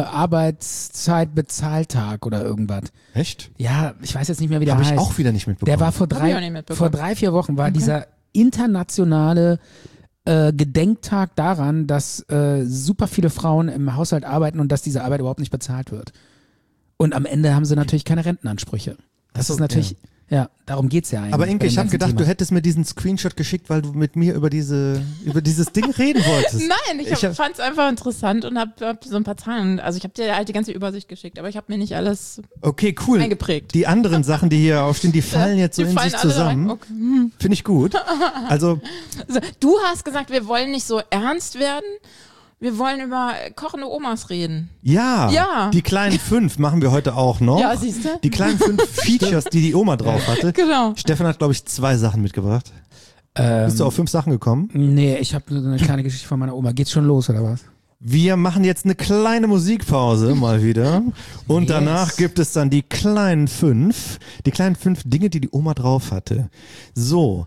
Arbeitszeitbezahltag oder irgendwas. Echt? Ja, ich weiß jetzt nicht mehr, wie der Habe heißt. ich auch wieder nicht mitbekommen. Der war vor Hab ich auch nicht mitbekommen. 3-4 Wochen war dieser internationale Gedenktag daran, dass super viele Frauen im Haushalt arbeiten und dass diese Arbeit überhaupt nicht bezahlt wird. Und am Ende haben sie natürlich keine Rentenansprüche. Das ist natürlich, darum geht's ja eigentlich. Aber Inke, ich habe gedacht, du hättest mir diesen Screenshot geschickt, weil du mit mir über dieses Ding reden wolltest. Nein, ich fand es einfach interessant und hab so ein paar Zahlen. Also ich habe dir halt die ganze Übersicht geschickt, aber ich habe mir nicht alles Okay, cool. eingeprägt. Die anderen Sachen, die hier aufstehen, die fallen jetzt so die in fallen sich alle zusammen. rein. Okay. Finde ich gut. Also, Also, du hast gesagt, wir wollen nicht so ernst werden. Wir wollen über kochende Omas reden. ja, die kleinen 5 machen wir heute auch noch. Ja, siehst du? Die kleinen 5 Features, die Oma drauf hatte. Genau. Stefan hat, glaube ich, 2 Sachen mitgebracht. Bist du auf 5 Sachen gekommen? Nee, ich habe nur so eine kleine Geschichte von meiner Oma. Geht's schon los oder was? Wir machen jetzt eine kleine Musikpause mal wieder. Und danach gibt es dann die kleinen 5. Die kleinen 5 Dinge, die Oma drauf hatte. So,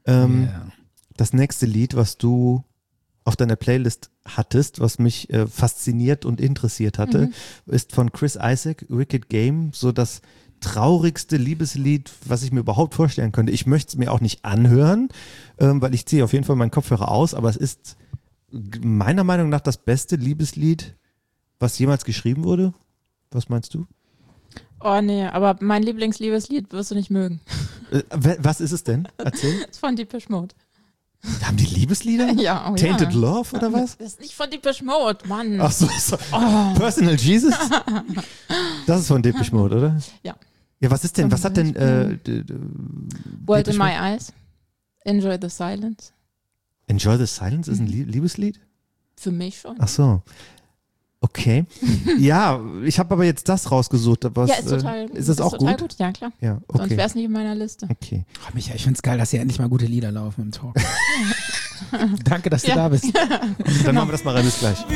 das nächste Lied, was du auf deiner Playlist hattest, was mich fasziniert und interessiert hatte, ist von Chris Isaak, Wicked Game, so das traurigste Liebeslied, was ich mir überhaupt vorstellen könnte. Ich möchte es mir auch nicht anhören, weil ich ziehe auf jeden Fall meinen Kopfhörer aus, aber es ist meiner Meinung nach das beste Liebeslied, was jemals geschrieben wurde. Was meinst du? Oh nee, aber mein Lieblingsliebeslied wirst du nicht mögen. Was ist es denn? Erzähl. Das ist von Depeche Mode. Haben die Liebeslieder? Ja, oh Tainted ja. Love oder was? Das ist nicht von Depeche Mode, Mann. Ach so. Personal Jesus? Das ist von Depeche Mode, oder? Ja. Ja, was ist denn, was hat denn World in Depeche My Mode? Eyes. Enjoy the Silence. Enjoy the Silence ist ein Liebeslied? Für mich schon. Ach so. Okay. Ja, ich habe aber jetzt das rausgesucht. Was, Ja, ist total, ist das auch total gut? Ja, klar. Ja, Sonst okay. wäre es nicht in meiner Liste. Okay. Oh, Micha, ich find's geil, dass hier endlich mal gute Lieder laufen im Talk. Danke, dass du da bist. Dann machen wir das mal rein, bis gleich.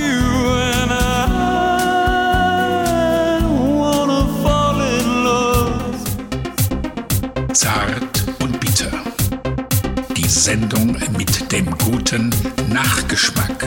Zart und bitter. Die Sendung mit dem guten Nachgeschmack.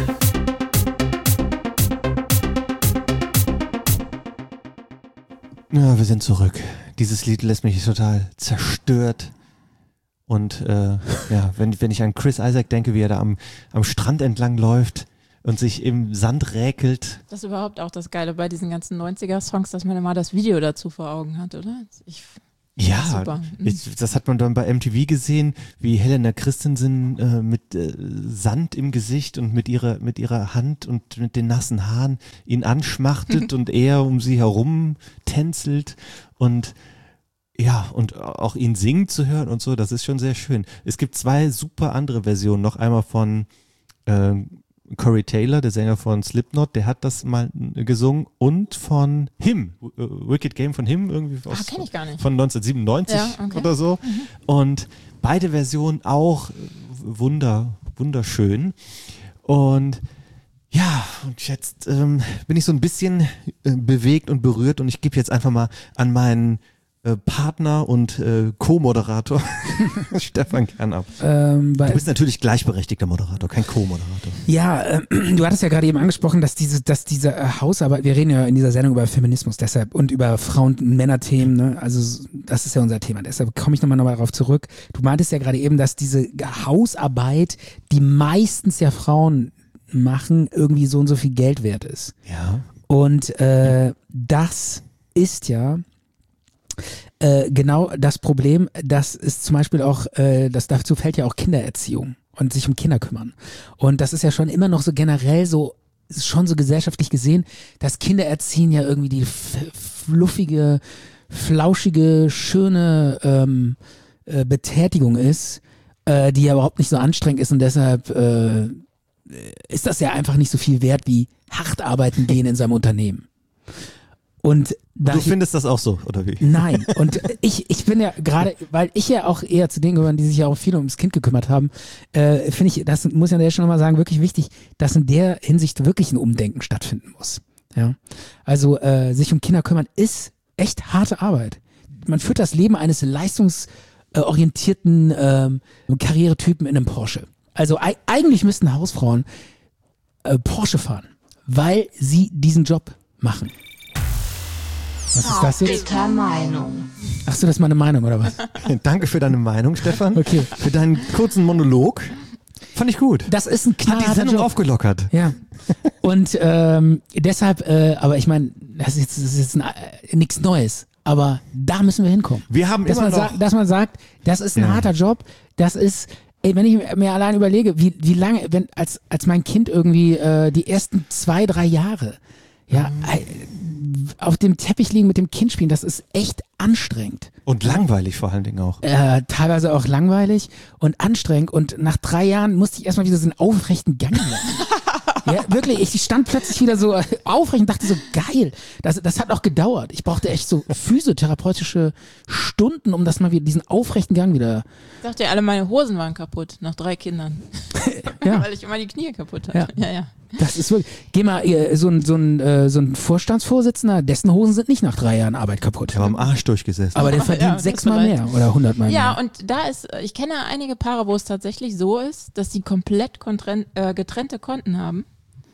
Ja, wir sind zurück. Dieses Lied lässt mich total zerstört. Und wenn ich an Chris Isaak denke, wie er da am Strand entlang läuft und sich im Sand räkelt. Das ist überhaupt auch das Geile bei diesen ganzen 90er-Songs, dass man immer das Video dazu vor Augen hat, oder? Ja, super. Das hat man dann bei MTV gesehen, wie Helena Christensen mit Sand im Gesicht und mit ihrer Hand und mit den nassen Haaren ihn anschmachtet und er um sie herum tänzelt und ja, und auch ihn singen zu hören und so, das ist schon sehr schön. Es gibt 2 super andere Versionen, noch einmal von Corey Taylor, der Sänger von Slipknot, der hat das mal gesungen und von Him, Wicked Game von Him, irgendwie kenn ich gar nicht. von 1997 oder so. Und beide Versionen auch wunderschön. Und ja, und jetzt bin ich so ein bisschen bewegt und berührt und ich gebe jetzt einfach mal an meinen Partner und Co-Moderator Stefan Kern ab. Du bist natürlich gleichberechtigter Moderator, kein Co-Moderator. Ja, du hattest ja gerade eben angesprochen, dass diese Hausarbeit, wir reden ja in dieser Sendung über Feminismus deshalb und über Frauen- und Männerthemen, ne? Also das ist ja unser Thema, deshalb komme ich nochmal darauf zurück. Du meintest ja gerade eben, dass diese Hausarbeit, die meistens ja Frauen machen, irgendwie so und so viel Geld wert ist. Ja. Und das ist ja genau das Problem, das ist zum Beispiel auch, dazu fällt ja auch Kindererziehung und sich um Kinder kümmern. Und das ist ja schon immer noch so generell so, ist schon so gesellschaftlich gesehen, dass Kindererziehen ja irgendwie die fluffige, flauschige, schöne Betätigung ist, die ja überhaupt nicht so anstrengend ist und deshalb ist das ja einfach nicht so viel wert wie hart arbeiten gehen in seinem Unternehmen. Und du findest das auch so, oder wie? Nein, und ich bin ja gerade, weil ich ja auch eher zu denen gehören, die sich ja auch viel ums Kind gekümmert haben, finde ich, das muss ich an der Stelle nochmal sagen, wirklich wichtig, dass in der Hinsicht wirklich ein Umdenken stattfinden muss. Ja, also sich um Kinder kümmern ist echt harte Arbeit. Man führt das Leben eines leistungsorientierten Karrieretypen in einem Porsche. Also eigentlich müssten Hausfrauen Porsche fahren, weil sie diesen Job machen. Was ist das jetzt? Meinung. Ach so, das ist meine Meinung, oder was? Danke für deine Meinung, Stefan. Okay. Für deinen kurzen Monolog. Fand ich gut. Das ist ein Hat die knallharter Sendung Job. aufgelockert. Ja. Und deshalb, aber ich meine, das ist jetzt nichts Neues. Aber da müssen wir hinkommen. Wir haben dass immer man noch... dass man sagt, das ist ein harter Job. Das ist, wenn ich mir allein überlege, wie lange, als mein Kind irgendwie die ersten 2-3 Jahre, auf dem Teppich liegen mit dem Kind spielen, das ist echt anstrengend. Und langweilig vor allen Dingen auch. Teilweise auch langweilig und anstrengend. Und nach 3 Jahren musste ich erstmal wieder so einen aufrechten Gang lernen. Ja, wirklich, ich stand plötzlich wieder so aufrecht und dachte so, geil, das hat auch gedauert. Ich brauchte echt so physiotherapeutische Stunden, um das mal wieder, diesen aufrechten Gang wieder. Ich dachte ja, alle meine Hosen waren kaputt, nach 3 Kindern. Ja. Weil ich immer die Knie kaputt hatte. Ja. Das ist wirklich, geh mal, so ein Vorstandsvorsitzender, dessen Hosen sind nicht nach 3 Jahren Arbeit kaputt. Ich habe am Arsch durchgesessen. Aber der verdient 6-mal mehr oder 100-mal mehr. Ja, und da ist, ich kenne einige Paare, wo es tatsächlich so ist, dass sie komplett getrennte Konten haben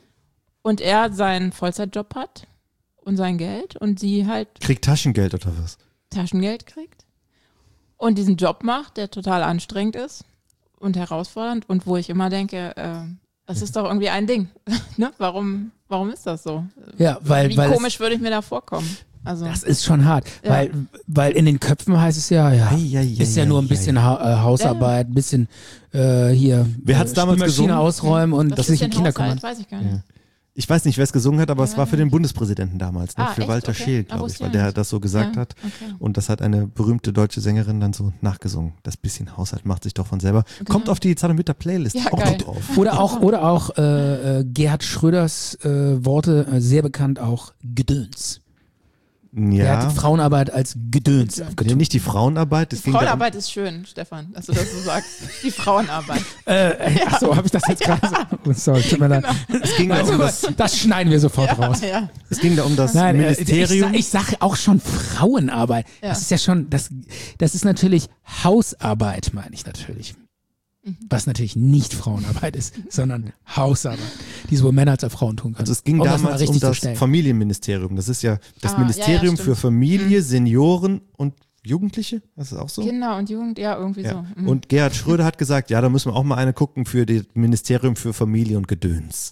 und er seinen Vollzeitjob hat und sein Geld und sie halt Kriegt Taschengeld oder was? Taschengeld kriegt und diesen Job macht, der total anstrengend ist und herausfordernd und wo ich immer denke, das ist doch irgendwie ein Ding. Ne? Warum ist das so? Ja, Wie komisch würde ich mir da vorkommen? Also, das ist schon hart, Ja. weil in den Köpfen heißt es ja, ist ja nur ein bisschen Hausarbeit, ein bisschen hier Wer hat's damals Spülmaschine gesungen? ausräumen und dass sich um Kinder Haushalt, kümmern. weiß ich gar nicht. Ja. Ich weiß nicht, wer es gesungen hat, aber es war für den Bundespräsidenten damals, ne? Ah, Für echt? Walter Okay. Scheel, Ah, glaube wusste ich, weil ich der nicht. das so gesagt Ja, hat. okay. Und das hat eine berühmte deutsche Sängerin dann so nachgesungen. Das bisschen Haushalt macht sich doch von selber. Kommt auf die Zart und Bitter Playlist Ja, auch geil. noch drauf. Oder auch Gerhard Schröders Worte, sehr bekannt auch Gedöns. Er hat Ja, Frauenarbeit als Gedöns nee, abgetan. nicht die Frauenarbeit. Es Die ging da Frauenarbeit ist schön, Stefan, dass du das so sagst. Die Frauenarbeit. Achso, habe ich das jetzt gerade so? Oh, sorry, tut mir leid. es ging da um Das schneiden wir sofort raus. Ja. es ging da um das Nein, Ministerium. ich sage auch schon Frauenarbeit. Ja. Das ist ja schon, das ist natürlich Hausarbeit, meine ich natürlich. Was natürlich nicht Frauenarbeit ist, sondern Hausarbeit, die sowohl Männer als auch Frauen tun können. Also es ging Um das mal damals richtig um zu das stellen. Familienministerium. Das ist ja das Ah, Ministerium ja, für stimmt. Familie, Senioren und Jugendliche. Das ist auch so? Kinder und Jugend, ja, irgendwie Ja. so. Mhm. Und Gerhard Schröder hat gesagt, ja, da müssen wir auch mal eine gucken für das Ministerium für Familie und Gedöns.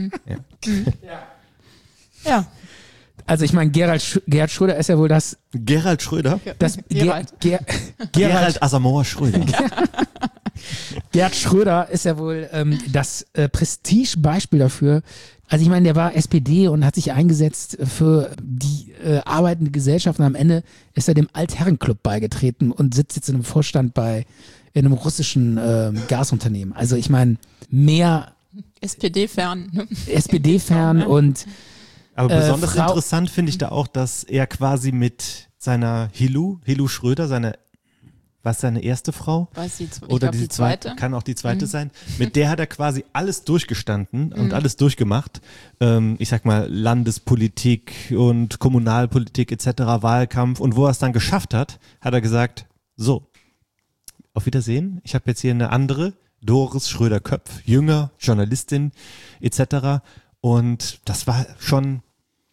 Ja. Also ich meine, Gerhard Schröder ist ja wohl das Gerald Schröder? Gerald. Gerald Asamoah Schröder. Gerhard Schröder ist ja wohl das Prestigebeispiel dafür. Also ich meine, der war SPD und hat sich eingesetzt für die arbeitende Gesellschaft und am Ende ist er dem Altherrenclub beigetreten und sitzt jetzt in einem Vorstand in einem russischen Gasunternehmen. Also ich meine, mehr SPD-fern. Ne? SPD-fern und Aber besonders Frau- interessant finde ich da auch, dass er quasi mit seiner Hilu Schröder, seine erste Frau? Weiß die, ich Oder glaub, die zweite. kann auch die zweite sein. Mit der hat er quasi alles durchgestanden und alles durchgemacht. Ich sag mal Landespolitik und Kommunalpolitik etc., Wahlkampf. Und wo er es dann geschafft hat, hat er gesagt, so, auf Wiedersehen. Ich habe jetzt hier eine andere, Doris Schröder-Köpf, jünger, Journalistin etc. Und das war schon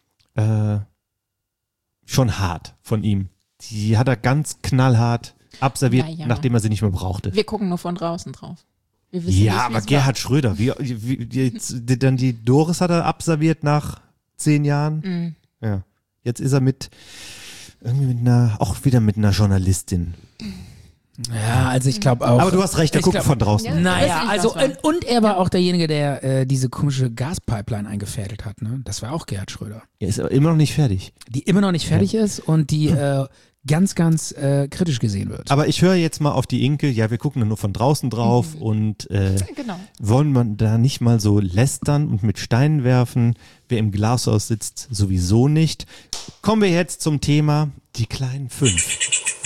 hart von ihm. Die hat er ganz knallhart abserviert, Ja. nachdem er sie nicht mehr brauchte. Wir gucken nur von draußen drauf. Wir wissen Ja, nicht, aber wie's Gerhard Schröder, dann die Doris hat er abserviert nach 10 Jahren. Mhm. Ja. Jetzt ist er auch wieder mit einer Journalistin. Ja, also ich glaube auch. Aber du hast recht, der guckt von draußen. Ja. Naja, Weiß nicht, also was war. und er war auch derjenige, der diese komische Gaspipeline eingefädelt hat. Ne? Das war auch Gerhard Schröder. Er ist aber immer noch nicht fertig. Die immer noch nicht fertig ist und die ganz, ganz kritisch gesehen wird. Aber ich höre jetzt mal auf die Inke, ja, wir gucken nur von draußen drauf und Genau. wollen wir da nicht mal so lästern und mit Steinen werfen? Wer im Glashaus sitzt, sowieso nicht. Kommen wir jetzt zum Thema die kleinen 5.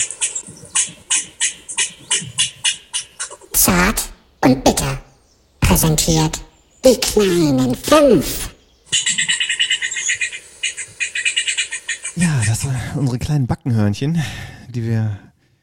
Zart und bitter präsentiert die kleinen 5. Ja, das waren unsere kleinen Backenhörnchen, die wir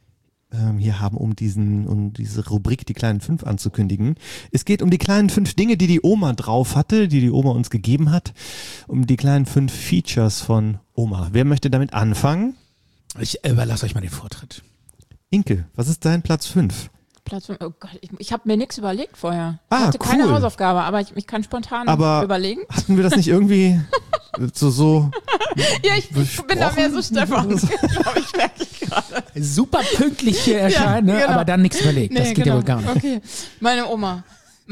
hier haben, um diese Rubrik die kleinen 5 anzukündigen. Es geht um die kleinen 5 Dinge, die die Oma drauf hatte, die die Oma uns gegeben hat, um die kleinen 5 Features von Oma. Wer möchte damit anfangen? Ich überlasse euch mal den Vortritt. Inke, was ist dein Platz 5? Platz 5. Oh Gott, ich habe mir nichts überlegt vorher. Ich Ah, hatte keine cool. Hausaufgabe, aber ich kann spontan Aber überlegen. hatten wir das nicht irgendwie so Ja, ich bin da mehr so Stefan, glaube ich, merke ich gerade. Super pünktlich hier erscheinen, Ja, ne? genau. aber dann nichts überlegt. Das geht ja wohl gar nicht. Okay, meine Oma.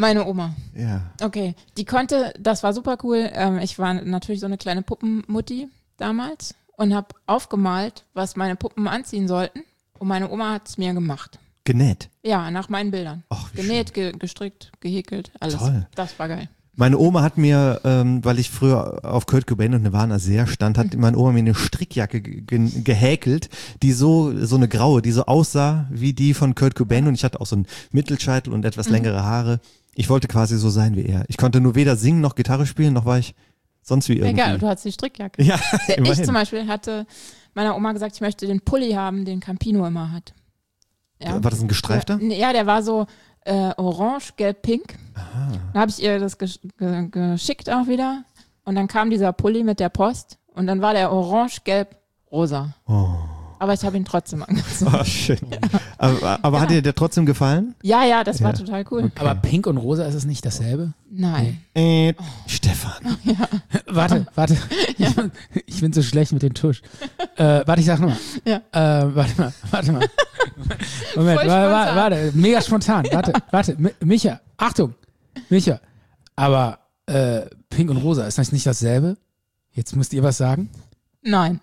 ja. Okay, die konnte, das war super cool. Ich war natürlich so eine kleine Puppenmutti damals und habe aufgemalt, was meine Puppen anziehen sollten. Und meine Oma hat es mir gemacht. genäht? Ja, nach meinen Bildern. Ach, wie Genäht, gestrickt, gehäkelt, alles. Toll. Das war geil. Meine Oma hat mir, weil ich früher auf Kurt Cobain und Nirvana sehr stand, hat meine Oma mir eine Strickjacke gehäkelt, die so eine graue, die so aussah wie die von Kurt Cobain und ich hatte auch so einen Mittelscheitel und etwas längere Haare. Ich wollte quasi so sein wie er. Ich konnte nur weder singen noch Gitarre spielen, noch war ich sonst wie irgendwie. Egal, du hattest die Strickjacke. Ja, Ich immerhin. zum Beispiel hatte meiner Oma gesagt, ich möchte den Pulli haben, den Campino immer hat. Ja. War das ein gestreifter? Ja, der war so orange, gelb, pink. Dann habe ich ihr das geschickt auch wieder. Und dann kam dieser Pulli mit der Post. Und dann war der orange, gelb, rosa. Oh. Aber ich habe ihn trotzdem angezogen. Oh, schön. Aber hat dir der trotzdem gefallen? Ja, das war total cool. Aber pink und rosa ist es nicht dasselbe? Nein. Stefan. Warte. Ich bin so schlecht mit dem Tusch. Warte, ich sag nochmal. Ja. Warte mal. Moment, Voll warte. Mega spontan. Warte. Micha, Achtung. Micha. Aber pink und rosa, ist das nicht dasselbe? Jetzt müsst ihr was sagen. Nein.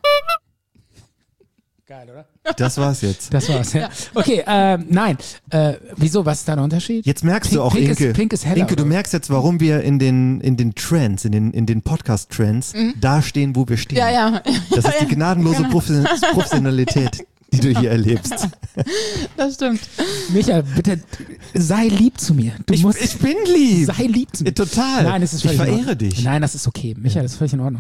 Geil, oder? Das war's jetzt. Das war's, ja. Okay, nein. Wieso, was ist da der Unterschied? Jetzt merkst du auch, Pink Inke, Pink ist heller. Inke, du oder? merkst jetzt, warum wir in den Trends, in den Podcast-Trends da stehen, wo wir stehen. Ja. Das ist die gnadenlose genau. Professionalität, die du hier erlebst. Das stimmt. Micha, bitte sei lieb zu mir. Du musst, Ich bin lieb. sei lieb zu mir. Total. Nein, es ist ich völlig in verehre Ordnung. dich. Nein, das ist okay. Micha, das ist völlig in Ordnung.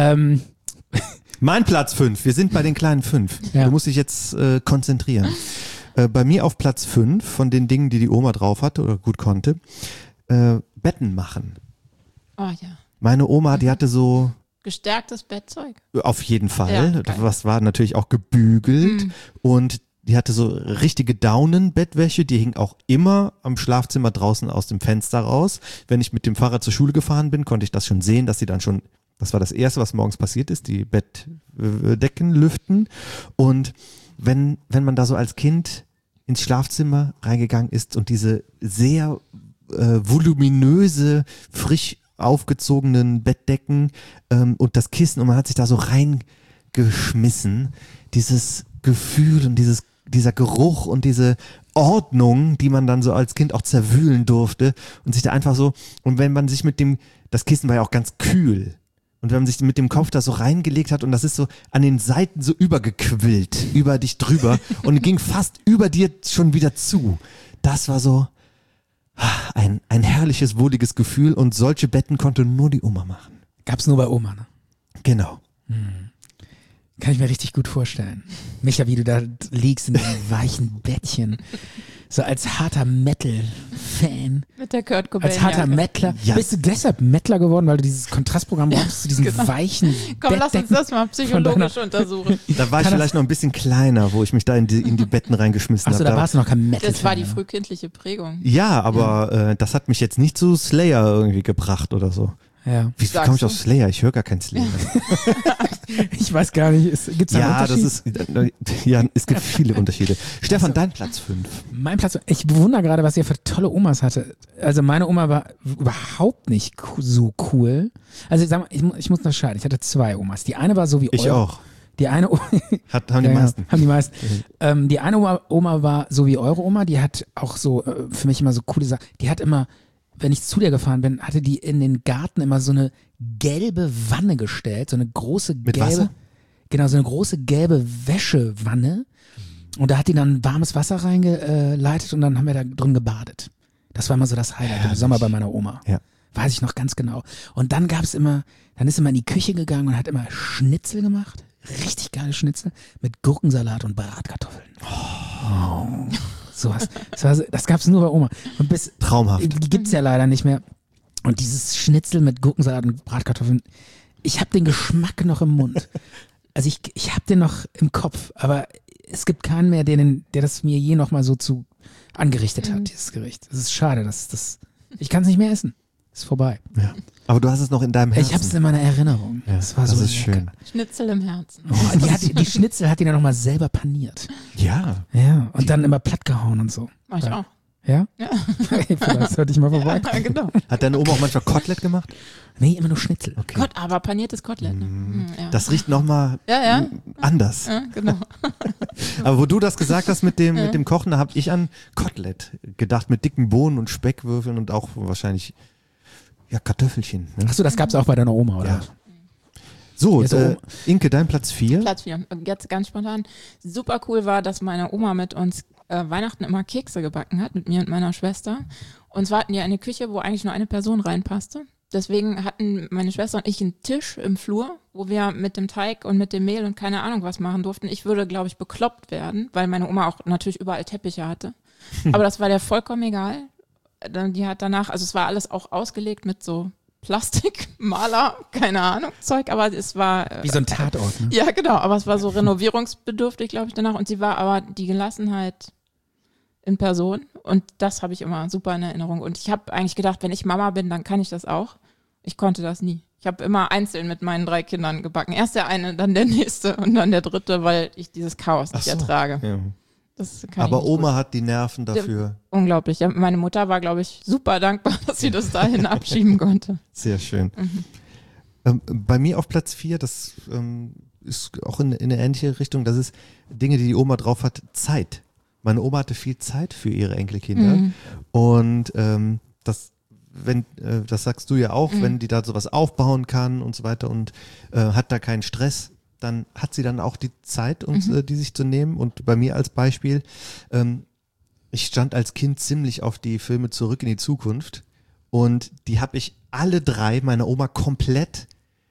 Mein Platz 5. Wir sind bei den kleinen 5. Ja. Du musst dich jetzt konzentrieren. Bei mir auf Platz 5 von den Dingen, die die Oma drauf hatte oder gut konnte, Betten machen. Oh ja. Meine Oma, die hatte so Gestärktes Bettzeug. auf jeden Fall, Ja, geil. was war natürlich auch gebügelt und die hatte so richtige Daunenbettwäsche, die hing auch immer am Schlafzimmer draußen aus dem Fenster raus. Wenn ich mit dem Fahrrad zur Schule gefahren bin, konnte ich das schon sehen, dass sie dann schon, das war das Erste, was morgens passiert ist, die Bettdecken lüften. Und wenn man da so als Kind ins Schlafzimmer reingegangen ist und diese sehr voluminöse, frisch aufgezogenen Bettdecken und das Kissen und man hat sich da so reingeschmissen, dieses Gefühl und dieser Geruch und diese Ordnung, die man dann so als Kind auch zerwühlen durfte und sich da einfach so, und wenn man sich das Kissen war ja auch ganz kühl, und wenn man sich mit dem Kopf da so reingelegt hat und das ist so an den Seiten so übergequillt, über dich drüber und ging fast über dir schon wieder zu. Das war so ein herrliches, wohliges Gefühl und solche Betten konnte nur die Oma machen. Gab's nur bei Oma, ne? Genau. Kann ich mir richtig gut vorstellen. Micha, wie du da liegst in deinem weichen Bettchen. So als harter Metal-Fan. Mit der Kurt Cobain. Als harter Mettler. Ja. Bist du deshalb Mettler geworden, weil du dieses Kontrastprogramm brauchst zu diesen weichen Komm, lass uns Bettdecken das mal psychologisch untersuchen. Da war ich vielleicht noch ein bisschen kleiner, wo ich mich da in die Betten reingeschmissen Achso, habe. da warst du noch kein Metal. Das war die frühkindliche Prägung. Ja, aber das hat mich jetzt nicht zu Slayer irgendwie gebracht oder so. Ja. Wie Sagst komme ich du? auf Slayer? Ich höre gar kein Slayer. Ich weiß gar nicht, gibt's da einen Unterschied? Ja, es gibt viele Unterschiede. Stefan, dein Platz 5. Mein Platz, ich bewundere gerade, was ihr für tolle Omas hatte. Also meine Oma war überhaupt nicht so cool. Also ich sag mal, ich muss unterscheiden. Ich hatte 2 Omas. Die eine war so wie Ich eure. auch. Die eine Haben die meisten. Haben die meisten. Die eine Oma war so wie eure Oma, die hat auch so, für mich immer so coole Sachen. Die hat immer, wenn ich zu dir gefahren bin, hatte die in den Garten immer so eine gelbe Wanne gestellt, so eine große Mit gelbe. Wasser? Genau, so eine große gelbe Wäschewanne. Und da hat die dann warmes Wasser reingeleitet und dann haben wir da drin gebadet. Das war immer so das Highlight im Sommer bei meiner Oma. Ja. Weiß ich noch ganz genau. Und dann ist immer in die Küche gegangen und hat immer Schnitzel gemacht. Richtig geile Schnitzel mit Gurkensalat und Bratkartoffeln. Oh. Sowas. Das gab's nur bei Oma. Und Traumhaft. Die gibt's ja leider nicht mehr. Und dieses Schnitzel mit Gurkensalat und Bratkartoffeln, ich habe den Geschmack noch im Mund. Also ich habe den noch im Kopf, aber es gibt keinen mehr, der das mir je noch mal so angerichtet hat, dieses Gericht. Es ist schade, ich kann es nicht mehr essen. Ist vorbei. Ja. Aber du hast es noch in deinem Herzen. Ich habe es in meiner Erinnerung. Ja, das war so ist lecker. schön. Schnitzel im Herzen. Oh, die Schnitzel hat die dann nochmal selber paniert. Ja. Ja, und dann immer platt gehauen und so. Mach ich auch. Ja? Ja. Vielleicht sollte ich mal vorbei. Ja, genau. Hat deine Oma auch manchmal Kotelett gemacht? Nee, immer nur Schnitzel. Okay. Aber paniertes Kotelett. Ne? Ja. Das riecht nochmal Ja. anders. Ja, genau. Aber wo du das gesagt hast mit dem Kochen, da habe ich an Kotelett gedacht, mit dicken Bohnen und Speckwürfeln und auch wahrscheinlich Kartoffelchen. Ne? Achso, das gab's auch bei deiner Oma, oder? Ja. So, Jetzt Oma. Inke, dein Platz 4. Platz 4. Und jetzt ganz spontan. Super cool war, dass meine Oma mit uns Weihnachten immer Kekse gebacken hat, mit mir und meiner Schwester. Und zwar hatten die eine Küche, wo eigentlich nur eine Person reinpasste. Deswegen hatten meine Schwester und ich einen Tisch im Flur, wo wir mit dem Teig und mit dem Mehl und keine Ahnung was machen durften. Ich würde, glaube ich, bekloppt werden, weil meine Oma auch natürlich überall Teppiche hatte. Aber das war der vollkommen egal. Die hat danach, also es war alles auch ausgelegt mit so Plastikmaler, keine Ahnung, Zeug, aber es war... Wie so ein Tatort, ne? Ja, genau, aber es war so renovierungsbedürftig, glaube ich, danach. Und sie war aber die Gelassenheit in Person und das habe ich immer super in Erinnerung. Und ich habe eigentlich gedacht, wenn ich Mama bin, dann kann ich das auch. Ich konnte das nie. Ich habe immer einzeln mit meinen 3 Kindern gebacken. Erst der eine, dann der nächste und dann der dritte, weil ich dieses Chaos nicht ertrage. Ja. Das kann Aber ich nicht Oma gut. hat die Nerven dafür. Unglaublich. Ja, meine Mutter war, glaube ich, super dankbar, dass sie das dahin abschieben konnte. Sehr schön. Bei mir auf Platz 4, das ist auch in eine ähnliche Richtung, das ist Dinge, die Oma drauf hat, Zeit. Meine Oma hatte viel Zeit für ihre Enkelkinder und das sagst du ja auch, wenn die da sowas aufbauen kann und so weiter und hat da keinen Stress, dann hat sie dann auch die Zeit, die sich zu nehmen. Und bei mir als Beispiel, ich stand als Kind ziemlich auf die Filme Zurück in die Zukunft und die habe ich alle 3 meiner Oma komplett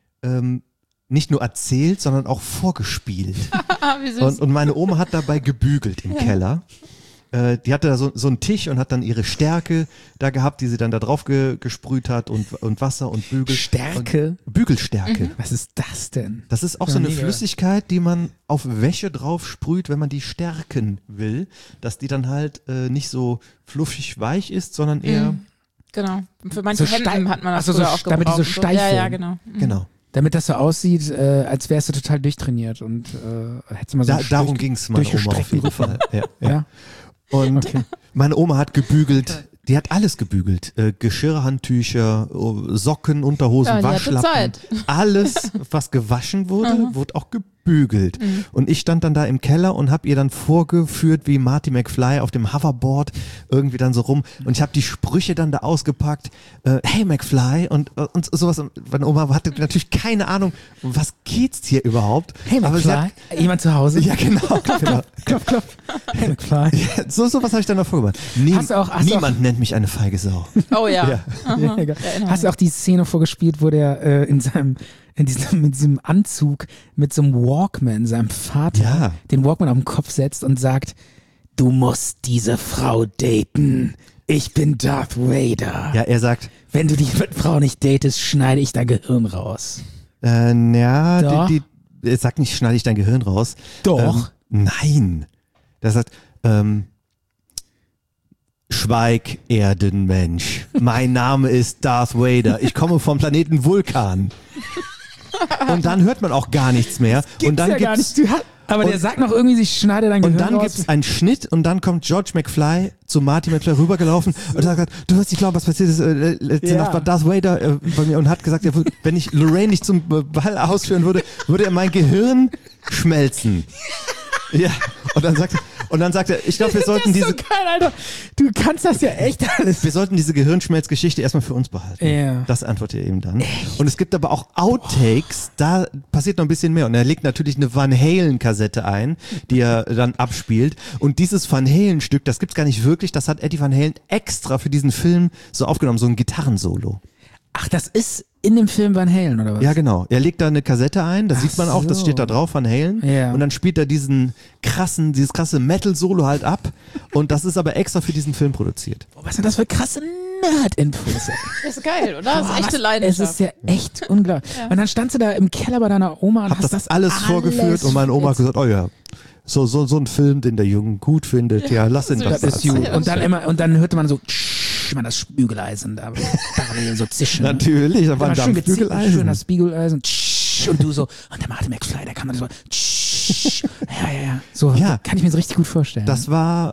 nicht nur erzählt, sondern auch vorgespielt. Wie süß. Und meine Oma hat dabei gebügelt im Keller. Die hatte da so einen Tisch und hat dann ihre Stärke da gehabt, die sie dann da drauf gesprüht hat und Wasser und Bügel. Stärke? Und Bügelstärke. Was ist das denn? Das ist auch so eine Flüssigkeit, die man auf Wäsche drauf sprüht, wenn man die stärken will, dass die dann halt nicht so fluffig weich ist, sondern eher... Genau. Für manche So Hemden hat man das Ach so, früher so auch damit die gebraucht. so steif Ja, werden. genau. Genau. Damit das so aussieht, als wärst du total durchtrainiert und hättest mal so einen Darum ging es meiner Oma auf durchgestreckten jeden Fall. Ja. Ja. Und meine Oma hat gebügelt, die hat alles gebügelt. Geschirrhandtücher, Socken, Unterhosen, Ja, die hatte Waschlappen. Zeit. Alles, was gewaschen wurde, wurde auch gebügelt. Und ich stand dann da im Keller und habe ihr dann vorgeführt, wie Marty McFly auf dem Hoverboard irgendwie dann so rum. Und ich habe die Sprüche dann da ausgepackt. Hey McFly und sowas. Und meine Oma hatte natürlich keine Ahnung, was geht's hier überhaupt. Hey Aber sie McFly, hat, jemand zu Hause? ja, genau. genau. Klopf, klopf. Hey McFly. Sowas habe ich dann noch vorgemacht. Hast du auch- Niemand nennt mich eine feige Sau. Oh ja. Ja. Ja, egal. Hast du auch die Szene vorgespielt, wo der mit diesem Anzug mit so einem Walkman, seinem Vater, Ja. den Walkman auf den Kopf setzt und sagt, du musst diese Frau daten. Ich bin Darth Vader. Ja, er sagt, Wenn du die Frau nicht datest, schneide ich dein Gehirn raus. Doch. Er sagt nicht, schneide ich dein Gehirn raus. Doch. Nein. Der sagt, Schweig, Erdenmensch. Mein Name ist Darth Vader. Ich komme vom Planeten Vulkan. Und dann hört man auch gar nichts mehr. Und dann gar gibt's, nicht. Aber der sagt noch irgendwie, ich schneide dein Gehirn und dann raus. gibt's einen Schnitt und dann kommt George McFly zu Marty McFly rübergelaufen und sagt, du wirst nicht glauben, was passiert ist. Letzte Nacht war Darth Vader bei mir und hat gesagt, wenn ich Lorraine nicht zum Ball ausführen würde, würde er mein Gehirn schmelzen. Ja, und dann sagt er, ich glaube, wir sollten das ist so geil, Alter. Du kannst das ja echt alles. wir sollten diese Gehirnschmelzgeschichte erstmal für uns behalten. Ja. Das antwortet er ihm dann. Und es gibt aber auch Outtakes, da passiert noch ein bisschen mehr. Und er legt natürlich eine Van Halen-Kassette ein, die er dann abspielt. Und dieses Van Halen-Stück, das gibt's gar nicht wirklich, das hat Eddie Van Halen extra für diesen Film so aufgenommen, so ein Gitarrensolo. Ach, das ist in dem Film Van Halen, oder was? Ja, genau. Er legt da eine Kassette ein, das Ach sieht man auch, das so. steht da drauf, Van Halen. Ja. Und dann spielt er dieses krasse Metal-Solo halt ab. Und das ist aber extra für diesen Film produziert. Oh, was sind das für krasse Nerd-Infos? Das ist geil, oder? Das ist echte Es Leidenschaft. ist ja echt unglaublich. Und dann standst du da im Keller bei deiner Oma und Hab hast das alles vorgeführt und meine Oma hat gesagt, oh ja, so ein Film, den der Jungen gut findet, ja, lass ihn Das das ist gut. erzählen. Und dann hörte man so man das Spügeleisen da parallel so zischen. Natürlich, da war ein schön Dampfbügeleisen. schön das Spiegeleisen. Und du so, und der Marty McFly, da kann man so, ja. So Ja. kann ich mir so richtig gut vorstellen. Das war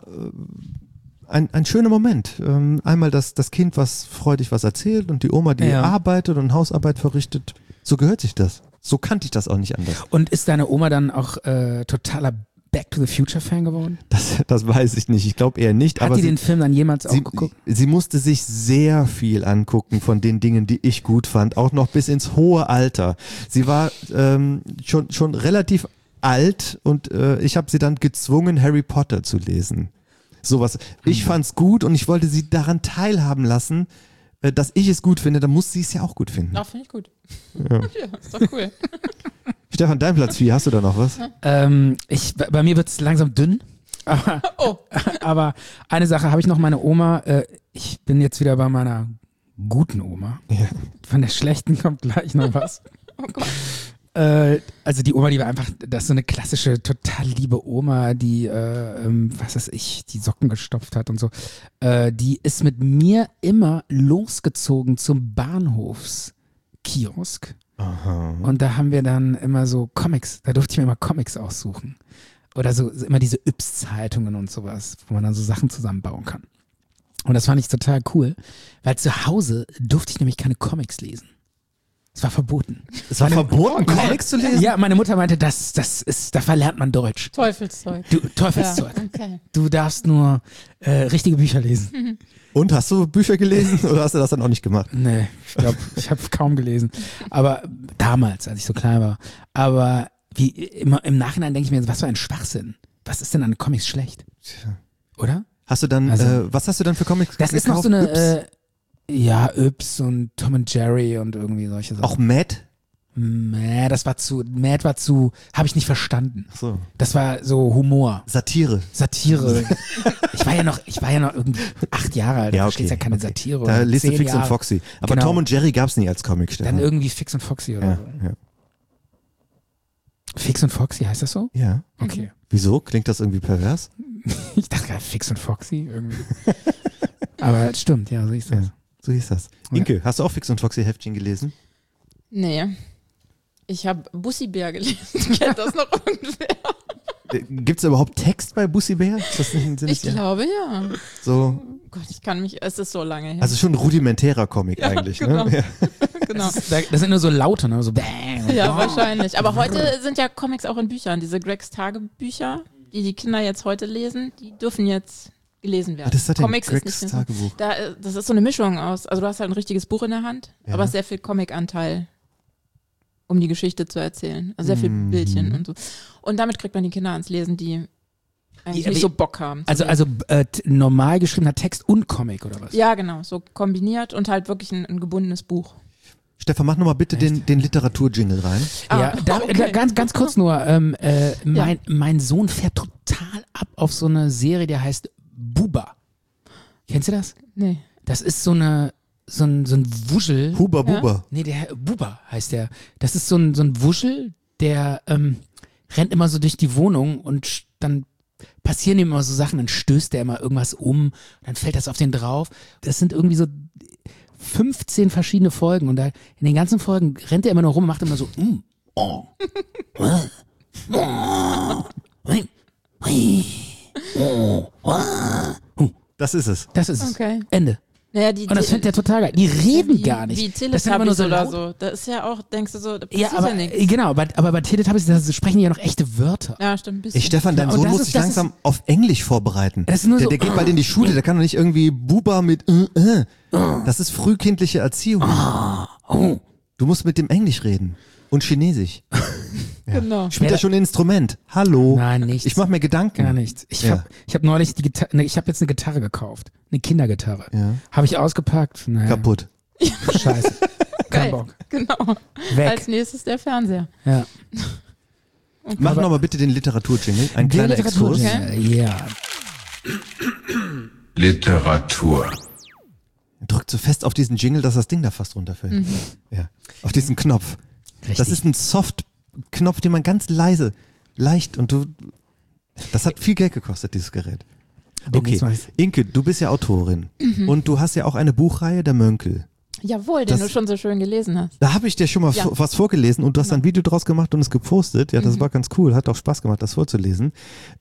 ein schöner Moment. Einmal das Kind, was freudig was erzählt und die Oma, die arbeitet und Hausarbeit verrichtet. So gehört sich das. So kannte ich das auch nicht anders. Und ist deine Oma dann auch totaler Back to the Future Fan geworden? Das weiß ich nicht. Ich glaube eher nicht. Hat aber die den Film dann jemals auch geguckt? Sie musste sich sehr viel angucken von den Dingen, die ich gut fand, auch noch bis ins hohe Alter. Sie war schon relativ alt und ich habe sie dann gezwungen, Harry Potter zu lesen. Sowas. Ich fand's gut und ich wollte sie daran teilhaben lassen, dass ich es gut finde, dann muss sie es ja auch gut finden. Ja, finde ich gut. Ja. Ja, ist doch cool. Stefan, dein Platz 4, hast du da noch was? Bei mir wird es langsam dünn. Aber eine Sache habe ich noch, meine Oma, ich bin jetzt wieder bei meiner guten Oma. Ja. Von der schlechten kommt gleich noch was. Oh Gott. Also die Oma, die war einfach, das ist so eine klassische, total liebe Oma, die, was weiß ich, die Socken gestopft hat und so. Die ist mit mir immer losgezogen zum Bahnhofskiosk. Aha. Und da haben wir dann immer so Comics, da durfte ich mir immer Comics aussuchen. Oder so immer diese Yps-Zeitungen und sowas, wo man dann so Sachen zusammenbauen kann. Und das fand ich total cool, weil zu Hause durfte ich nämlich keine Comics lesen. Es war verboten. Es war verboten, Comics zu lesen? Ja, meine Mutter meinte, da verlernt man Deutsch. Teufelszeug. Teufelszeug. Ja, okay. Du darfst nur richtige Bücher lesen. Und hast du Bücher gelesen oder hast du das dann auch nicht gemacht? Nee, ich glaube, ich habe kaum gelesen. Aber damals, als ich so klein war. Aber wie immer im Nachhinein denke ich mir, was für ein Schwachsinn. Was ist denn an Comics schlecht? Oder? Hast du dann, Also, was hast du dann für Comics Das gekauft? ist noch so eine, Yps? Yps und Tom and Jerry und irgendwie solche Sachen. Auch Mad? Mad war zu, habe ich nicht verstanden. Ach so. Das war so Humor. Satire. Ich war ja noch irgendwie 8 Jahre alt, da verstehst ja keine Satire. Da oder liest du 10 Fix und Jahre. Foxy. Aber Genau. Tom und Jerry gab's nie als Comic, Stefan. Dann irgendwie Fix und Foxy oder ja, so. ja. Fix und Foxy, heißt das so? Ja. Okay. Wieso? Klingt das irgendwie pervers? Ich dachte gerade Fix und Foxy irgendwie. Aber es stimmt, ja, so ist das. Ja, so hieß das. Inke, hast du auch Fix und Foxy Heftchen gelesen? Nee. Ich habe Bussi-Bär gelesen. Kennt das noch irgendwer? Gibt's überhaupt Text bei Bussi Bär? Ist das nicht ein Sinn? Ich glaube, ja. So, Oh Gott, es ist so lange her. also schon ein rudimentärer Comic eigentlich, genau. ne? Ja. genau. Das sind nur so Laute, ne? So bang. und Ja, bang. wahrscheinlich. Aber heute sind ja Comics auch in Büchern. Diese Gregs Tagebücher, die Kinder jetzt heute lesen, die dürfen jetzt gelesen werden. Was ist das denn? Comics Gregs ist nicht mehr so. Tagebuch. Das ist so eine Mischung aus, also du hast halt ein richtiges Buch in der Hand, Ja. aber sehr viel Comic-Anteil, um die Geschichte zu erzählen. Also sehr viel Bildchen und so. Und damit kriegt man die Kinder ans Lesen, die eigentlich nicht so Bock haben. zu lesen. Normal geschriebener Text und Comic oder was? Ja, genau, so kombiniert und halt wirklich ein gebundenes Buch. Stefan, mach nochmal bitte den Literatur-Jingle rein. Ja, okay. ganz kurz nur. Mein Sohn fährt total ab auf so eine Serie, die heißt Buba. Kennst du das? Nee. Das ist so ein Wuschel. Huba Buba. Nee, der Buba heißt der. Das ist so ein Wuschel, der rennt immer so durch die Wohnung und dann passieren ihm immer so Sachen, dann stößt der immer irgendwas um, dann fällt das auf den drauf. Das sind irgendwie so 15 verschiedene Folgen und da in den ganzen Folgen rennt er immer nur rum und macht immer so Das ist es. Das ist Okay. es. Ende. Naja, Und das findet er total geil. Die reden gar nicht. Wie Das sind immer nur Teletubbies oder laut. so. Das ist ja auch, denkst du so, da passiert Ja, aber nichts. genau, aber bei Teletubbies das sprechen die ja noch echte Wörter. Ja, stimmt, ein bisschen. Ey, Stefan, dein Ja, und Sohn das muss ist- sich das langsam auf Englisch vorbereiten. Das ist nur so- der geht bald in die Schule, der kann doch nicht irgendwie Buba mit Das ist frühkindliche Erziehung. Du musst mit dem Englisch reden. Und Chinesisch. Genau. Spielt er schon ein Instrument? Hallo? Nein, nichts. Ich mache mir Gedanken. Gar nichts. Ich Ja. hab neulich ich habe jetzt eine Gitarre gekauft. Eine Kindergitarre. Ja. Habe ich ausgepackt. Naja. Kaputt. Scheiße. Kein Geil. Bock. Genau. Weg. Als nächstes der Fernseher. Ja. Mach nochmal bitte den Literaturjingle. Ein kleiner Der Exkurs. Ja. Literatur. Drückt so fest auf diesen Jingle, dass das Ding da fast runterfällt. Ja. Auf diesen Knopf. Richtig. Das ist ein Soft-Knopf, den man ganz leicht und das hat viel Geld gekostet, dieses Gerät. Okay, Demnächst mach ich's. Inke, du bist ja Autorin und du hast ja auch eine Buchreihe, der Mönkel. Jawohl, den Das- du schon so schön gelesen hast. Da habe ich dir schon mal Ja. was vorgelesen und du hast ein Video draus gemacht und es gepostet. Ja, das war ganz cool, hat auch Spaß gemacht, das vorzulesen.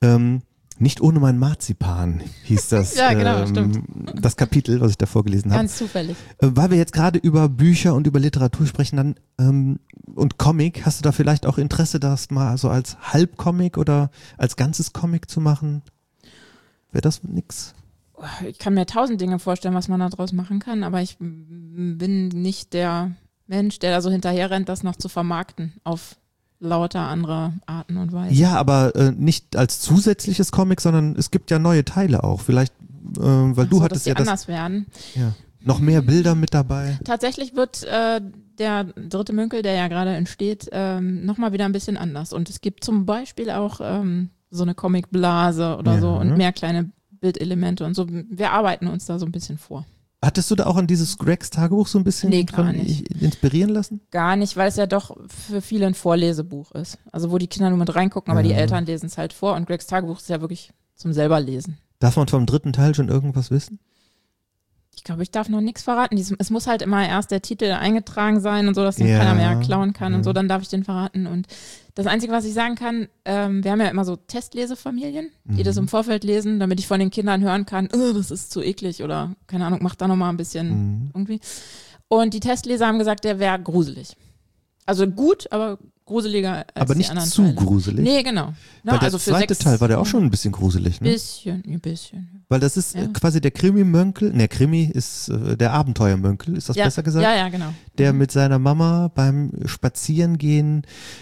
Nicht ohne mein Marzipan hieß das, Ja, genau, stimmt. das Kapitel, was ich da vorgelesen habe. Ganz zufällig. Weil wir jetzt gerade über Bücher und über Literatur sprechen dann und Comic, hast du da vielleicht auch Interesse, das mal so als Halbcomic oder als ganzes Comic zu machen? Wäre das nix? Ich kann mir 1000 Dinge vorstellen, was man daraus machen kann, aber ich bin nicht der Mensch, der da so hinterher rennt, das noch zu vermarkten auf lauter andere Arten und Weisen. Ja, aber nicht als zusätzliches Comic, sondern es gibt ja neue Teile auch. Vielleicht, weil du so, dass hattest die ja das, anders werden. ja, noch mehr Bilder mit dabei. Tatsächlich wird der dritte Mönkel, der ja gerade entsteht, nochmal wieder ein bisschen anders. Und es gibt zum Beispiel auch so eine Comicblase oder Ja. so und mehr kleine Bildelemente und so. Wir arbeiten uns da so ein bisschen vor. Hattest du da auch an dieses Gregs Tagebuch so ein bisschen Nee, gar nicht. inspirieren lassen? Gar nicht, weil es ja doch für viele ein Vorlesebuch ist. Also wo die Kinder nur mit reingucken, aber die Eltern lesen es halt vor. Und Gregs Tagebuch ist ja wirklich zum selber lesen. Darf man vom dritten Teil schon irgendwas wissen? Ich glaube, ich darf noch nichts verraten. Es muss halt immer erst der Titel eingetragen sein und so, dass den Ja. keiner mehr klauen kann und so, dann darf ich den verraten. Und das Einzige, was ich sagen kann, wir haben ja immer so Testlesefamilien, die das im Vorfeld lesen, damit ich von den Kindern hören kann, das ist zu eklig oder keine Ahnung, mach da nochmal ein bisschen irgendwie. Und die Testleser haben gesagt, der wäre gruselig. Also gut, aber gruseliger als Aber die nicht anderen zu Teile. gruselig. Nee, genau. Na, Weil der also für zweite 6, Teil war der auch schon ein bisschen gruselig, ne? ein bisschen. Weil das ist Ja. quasi der Krimi-Mönkel, ne, Krimi ist der Abenteuermönkel, ist das Ja, besser gesagt? ja, genau. Der mit seiner Mama beim Spazierengehen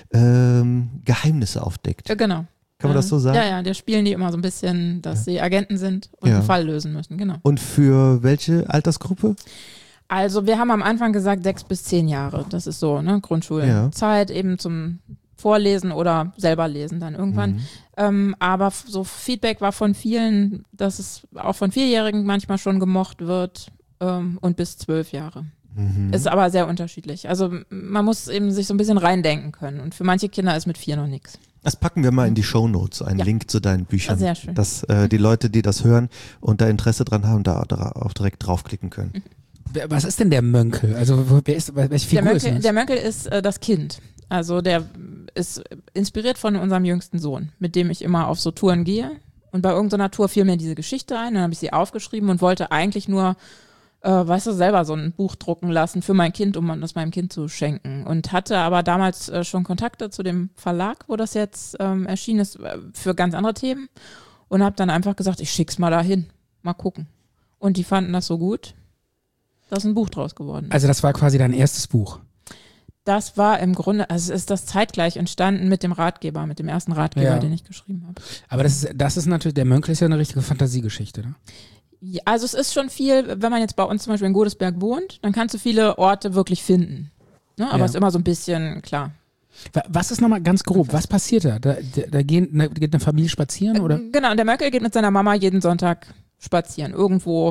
Geheimnisse aufdeckt. Genau. Kann man das so sagen? Ja, ja, der spielen die immer so ein bisschen, dass sie Agenten sind und Ja. einen Fall lösen müssen, genau. Und für welche Altersgruppe? Also wir haben am Anfang gesagt 6 bis 10 Jahre, das ist so, ne, Grundschulzeit eben zum Vorlesen oder selber lesen dann irgendwann. Aber so Feedback war von vielen, dass es auch von 4-Jährigen manchmal schon gemocht wird und bis 12 Jahre. Ist aber sehr unterschiedlich. Also man muss eben sich so ein bisschen reindenken können und für manche Kinder ist mit 4 noch nichts. Das packen wir mal in die Shownotes, einen Ja. Link zu deinen Büchern. Sehr schön. Dass die Leute, die das hören und da Interesse dran haben, da auch direkt draufklicken können. Was ist denn der Mönkel? Also welche Figur ist das? Der Mönkel ist das Kind. Also der ist inspiriert von unserem jüngsten Sohn, mit dem ich immer auf so Touren gehe. Und bei irgendeiner Tour fiel mir diese Geschichte ein, dann habe ich sie aufgeschrieben und wollte eigentlich nur, selber so ein Buch drucken lassen für mein Kind, um das meinem Kind zu schenken. Und hatte aber damals schon Kontakte zu dem Verlag, wo das jetzt erschienen ist, für ganz andere Themen. Und habe dann einfach gesagt, ich schick's mal dahin, mal gucken. Und die fanden das so gut, dass ein Buch draus geworden ist. Also das war quasi dein erstes Buch. Das war im Grunde, also ist das zeitgleich entstanden mit dem Ratgeber, mit dem ersten Ratgeber, Ja. den ich geschrieben habe. Aber das ist natürlich, der Mönkel ist ja eine richtige Fantasiegeschichte, ne? Ja, also es ist schon viel, wenn man jetzt bei uns zum Beispiel in Godesberg wohnt, dann kannst du viele Orte wirklich finden. Ne? Aber Ja. es ist immer so ein bisschen, klar. Was ist nochmal ganz grob, was passiert da? Da geht eine Familie spazieren, oder? Genau, und der Möckel geht mit seiner Mama jeden Sonntag spazieren, irgendwo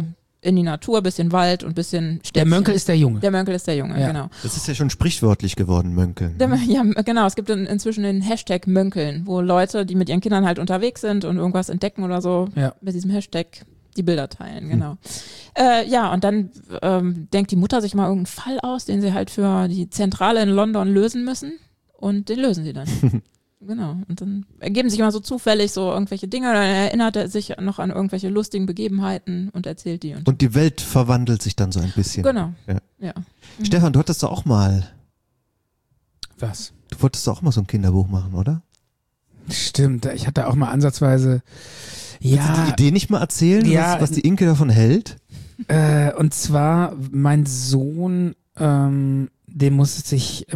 in die Natur, bisschen Wald und bisschen Städtchen. Der Mönkel ist der Junge. Der Mönkel ist der Junge, Ja. genau. Das ist ja schon sprichwörtlich geworden, Mönkeln. Ja, genau. Es gibt inzwischen den Hashtag Mönkeln, wo Leute, die mit ihren Kindern halt unterwegs sind und irgendwas entdecken oder so, Ja. mit diesem Hashtag die Bilder teilen, genau. Ja, und dann denkt die Mutter sich mal irgendeinen Fall aus, den sie halt für die Zentrale in London lösen müssen und den lösen sie dann. Genau. Und dann ergeben sich immer so zufällig so irgendwelche Dinge, dann erinnert er sich noch an irgendwelche lustigen Begebenheiten und erzählt die. Und die Welt verwandelt sich dann so ein bisschen. Genau. Ja. Ja. Stefan, du hattest doch auch mal, Was? du wolltest doch auch mal so ein Kinderbuch machen, oder? Stimmt, ich hatte auch mal ansatzweise, Willst du die Idee nicht mal erzählen, Ja. was die Inke davon hält? und zwar mein Sohn, den musste ich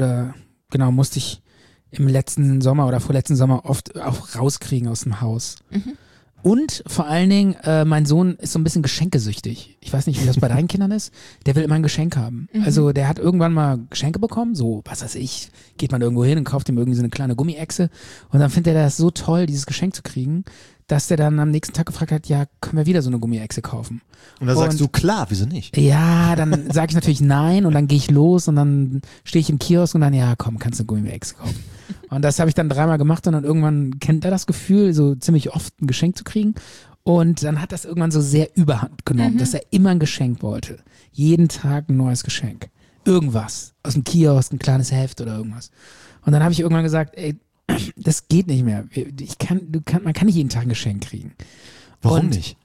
im letzten Sommer oder vorletzten Sommer oft auch rauskriegen aus dem Haus. Und vor allen Dingen, mein Sohn ist so ein bisschen geschenkesüchtig. Ich weiß nicht, wie das bei deinen Kindern ist. Der will immer ein Geschenk haben. Also der hat irgendwann mal Geschenke bekommen, so, was weiß ich, geht man irgendwo hin und kauft ihm irgendwie so eine kleine Gummiechse und dann findet er das so toll, dieses Geschenk zu kriegen, dass der dann am nächsten Tag gefragt hat, ja, können wir wieder so eine Gummiechse kaufen? Und dann sagst du, klar, wieso nicht? Ja, dann sage ich natürlich nein und dann gehe ich los und dann stehe ich im Kiosk und dann, ja, komm, kannst du eine Gummiechse kaufen. Und das habe ich dann 3-mal gemacht und dann irgendwann kennt er das Gefühl, so ziemlich oft ein Geschenk zu kriegen. Und dann hat das irgendwann so sehr überhand genommen, dass er immer ein Geschenk wollte. Jeden Tag ein neues Geschenk. Irgendwas. Aus dem Kiosk, ein kleines Heft oder irgendwas. Und dann habe ich irgendwann gesagt, ey, das geht nicht mehr. Man kann nicht jeden Tag ein Geschenk kriegen. Warum Und- nicht?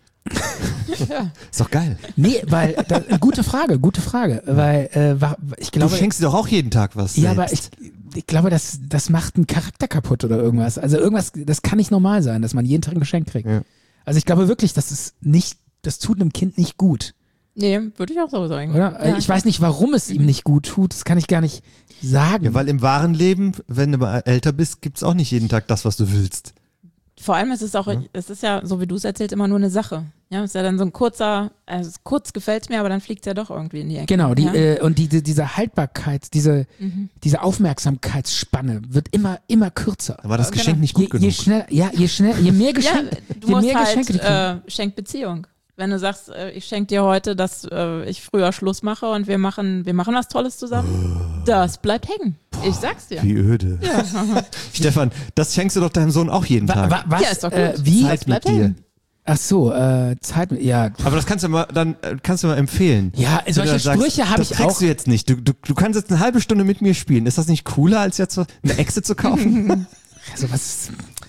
Ist doch geil. Nee, weil, gute Frage. Weil, ich Du glaube. schenkst dir doch auch jeden Tag was. Ja, aber selbst. ich glaube, das macht einen Charakter kaputt oder irgendwas. Also irgendwas, das kann nicht normal sein, dass man jeden Tag ein Geschenk kriegt. Ja. Also ich glaube wirklich, das tut einem Kind nicht gut, Nee, würde ich auch so sagen. oder? Ja. Ich weiß nicht, warum es ihm nicht gut tut, das kann ich gar nicht sagen. Ja, weil im wahren Leben, wenn du mal älter bist, gibt's auch nicht jeden Tag das, was du willst. Vor allem ist es auch, es ist ja, so wie du es erzählst, immer nur eine Sache. Ja, es ist ja dann so ein kurz gefällt es mir, aber dann fliegt es ja doch irgendwie in die Ecke. Genau, ja? und diese Haltbarkeit, diese Aufmerksamkeitsspanne wird immer kürzer. Da war das Genau. Geschenk nicht gut Je genug. je mehr Geschenke, du je musst mehr halt, Geschenke die kriegen. Schenkbeziehung. Wenn du sagst, ich schenke dir heute, dass ich früher Schluss mache und wir machen was Tolles zusammen, das bleibt hängen. Ich sag's dir. Wie öde. Stefan, das schenkst du doch deinem Sohn auch jeden Tag. Was? Ja, ist doch gut. Wie? Zeit mit bleibt dir. hängen. Ach so, Zeit, ja. Aber das kannst du mal empfehlen. Ja, Wenn solche du dann sagst, Sprüche habe das ich kriegst auch. du jetzt nicht. Du kannst jetzt eine halbe Stunde mit mir spielen. Ist das nicht cooler, als jetzt so eine Echse zu kaufen? Also was?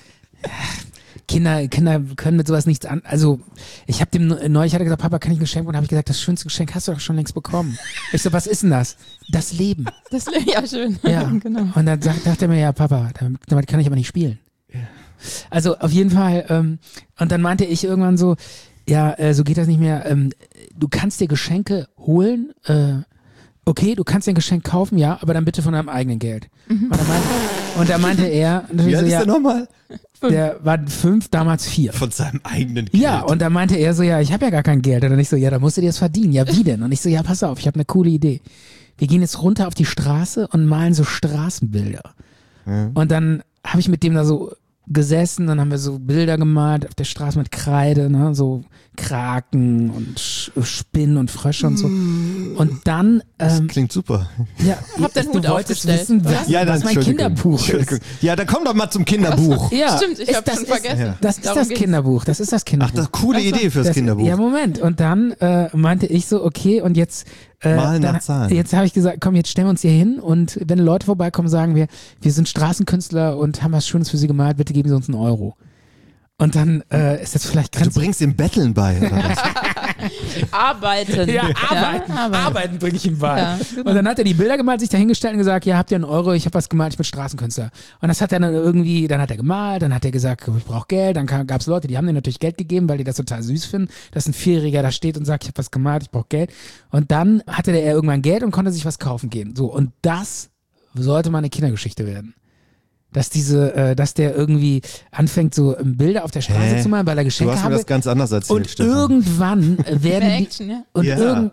Kinder können mit sowas nichts an. Also ich habe dem neulich hat er gesagt, Papa, kann ich ein Geschenk? Und habe ich gesagt, das schönste Geschenk hast du doch schon längst bekommen. Ich so, was ist denn das? Das Leben. Ja, schön. Ja. Genau. Und dann dachte er mir, ja, Papa, damit kann ich aber nicht spielen. Also auf jeden Fall. Und dann meinte ich irgendwann so, ja, so geht das nicht mehr. Du kannst dir Geschenke holen. Okay, du kannst dir ein Geschenk kaufen, ja, aber dann bitte von deinem eigenen Geld. Und da meinte er, Wie alt ist ja, der nochmal? der war 5, damals 4. Von seinem eigenen Geld. Ja, und da meinte er so, ja, ich habe ja gar kein Geld. Und dann ich so, ja, da musst du dir das verdienen. Ja, wie denn? Und ich so, ja, pass auf, ich habe eine coole Idee. Wir gehen jetzt runter auf die Straße und malen so Straßenbilder. Und dann habe ich mit dem da so gesessen, dann haben wir so Bilder gemalt auf der Straße mit Kreide, ne, so Kraken und Spinnen und Frösche und so. Und dann, Das klingt super. ja, Hab den du Hut wolltest aufgestellt. wissen, was mein Entschuldigung. Kinderbuch ist. Entschuldigung. Ja, dann komm doch mal zum Kinderbuch. Ja, Stimmt, ich habe schon vergessen. Das ist Darum das geht's. Kinderbuch. Das ist das Ach, Kinderbuch. das ist eine coole Idee fürs Das- Kinderbuch. Ja, Moment. Und dann meinte ich so, okay, und jetzt Malen nach Zahlen. Jetzt habe ich gesagt, komm, jetzt stellen wir uns hier hin und wenn Leute vorbeikommen, sagen wir sind Straßenkünstler und haben was Schönes für sie gemalt, bitte geben sie uns einen Euro. Und dann ist das vielleicht Du ganz... bringst ihm Betteln bei, oder was? Arbeiten. Ja, arbeiten. arbeiten. Arbeiten bringe ich ihm bei. Ja, genau. Und dann hat er die Bilder gemalt, sich dahingestellt und gesagt, ja, habt ihr einen Euro, ich habe was gemalt, ich bin Straßenkünstler. Und das hat er dann irgendwie, dann hat er gemalt, dann hat er gesagt, ich brauche Geld, dann gab es Leute, die haben dir natürlich Geld gegeben, weil die das total süß finden, dass ein Vierjähriger da steht und sagt, ich habe was gemalt, ich brauche Geld. Und dann hatte er irgendwann Geld und konnte sich was kaufen gehen. So, und das sollte mal eine Kindergeschichte werden. Dass der irgendwie anfängt, so Bilder auf der Straße Hä? zu malen, weil er Du Geschenke hast mir habe. das ganz anders erzählt, und Stefan. irgendwann werden Mehr die, Action, ja. und Ja.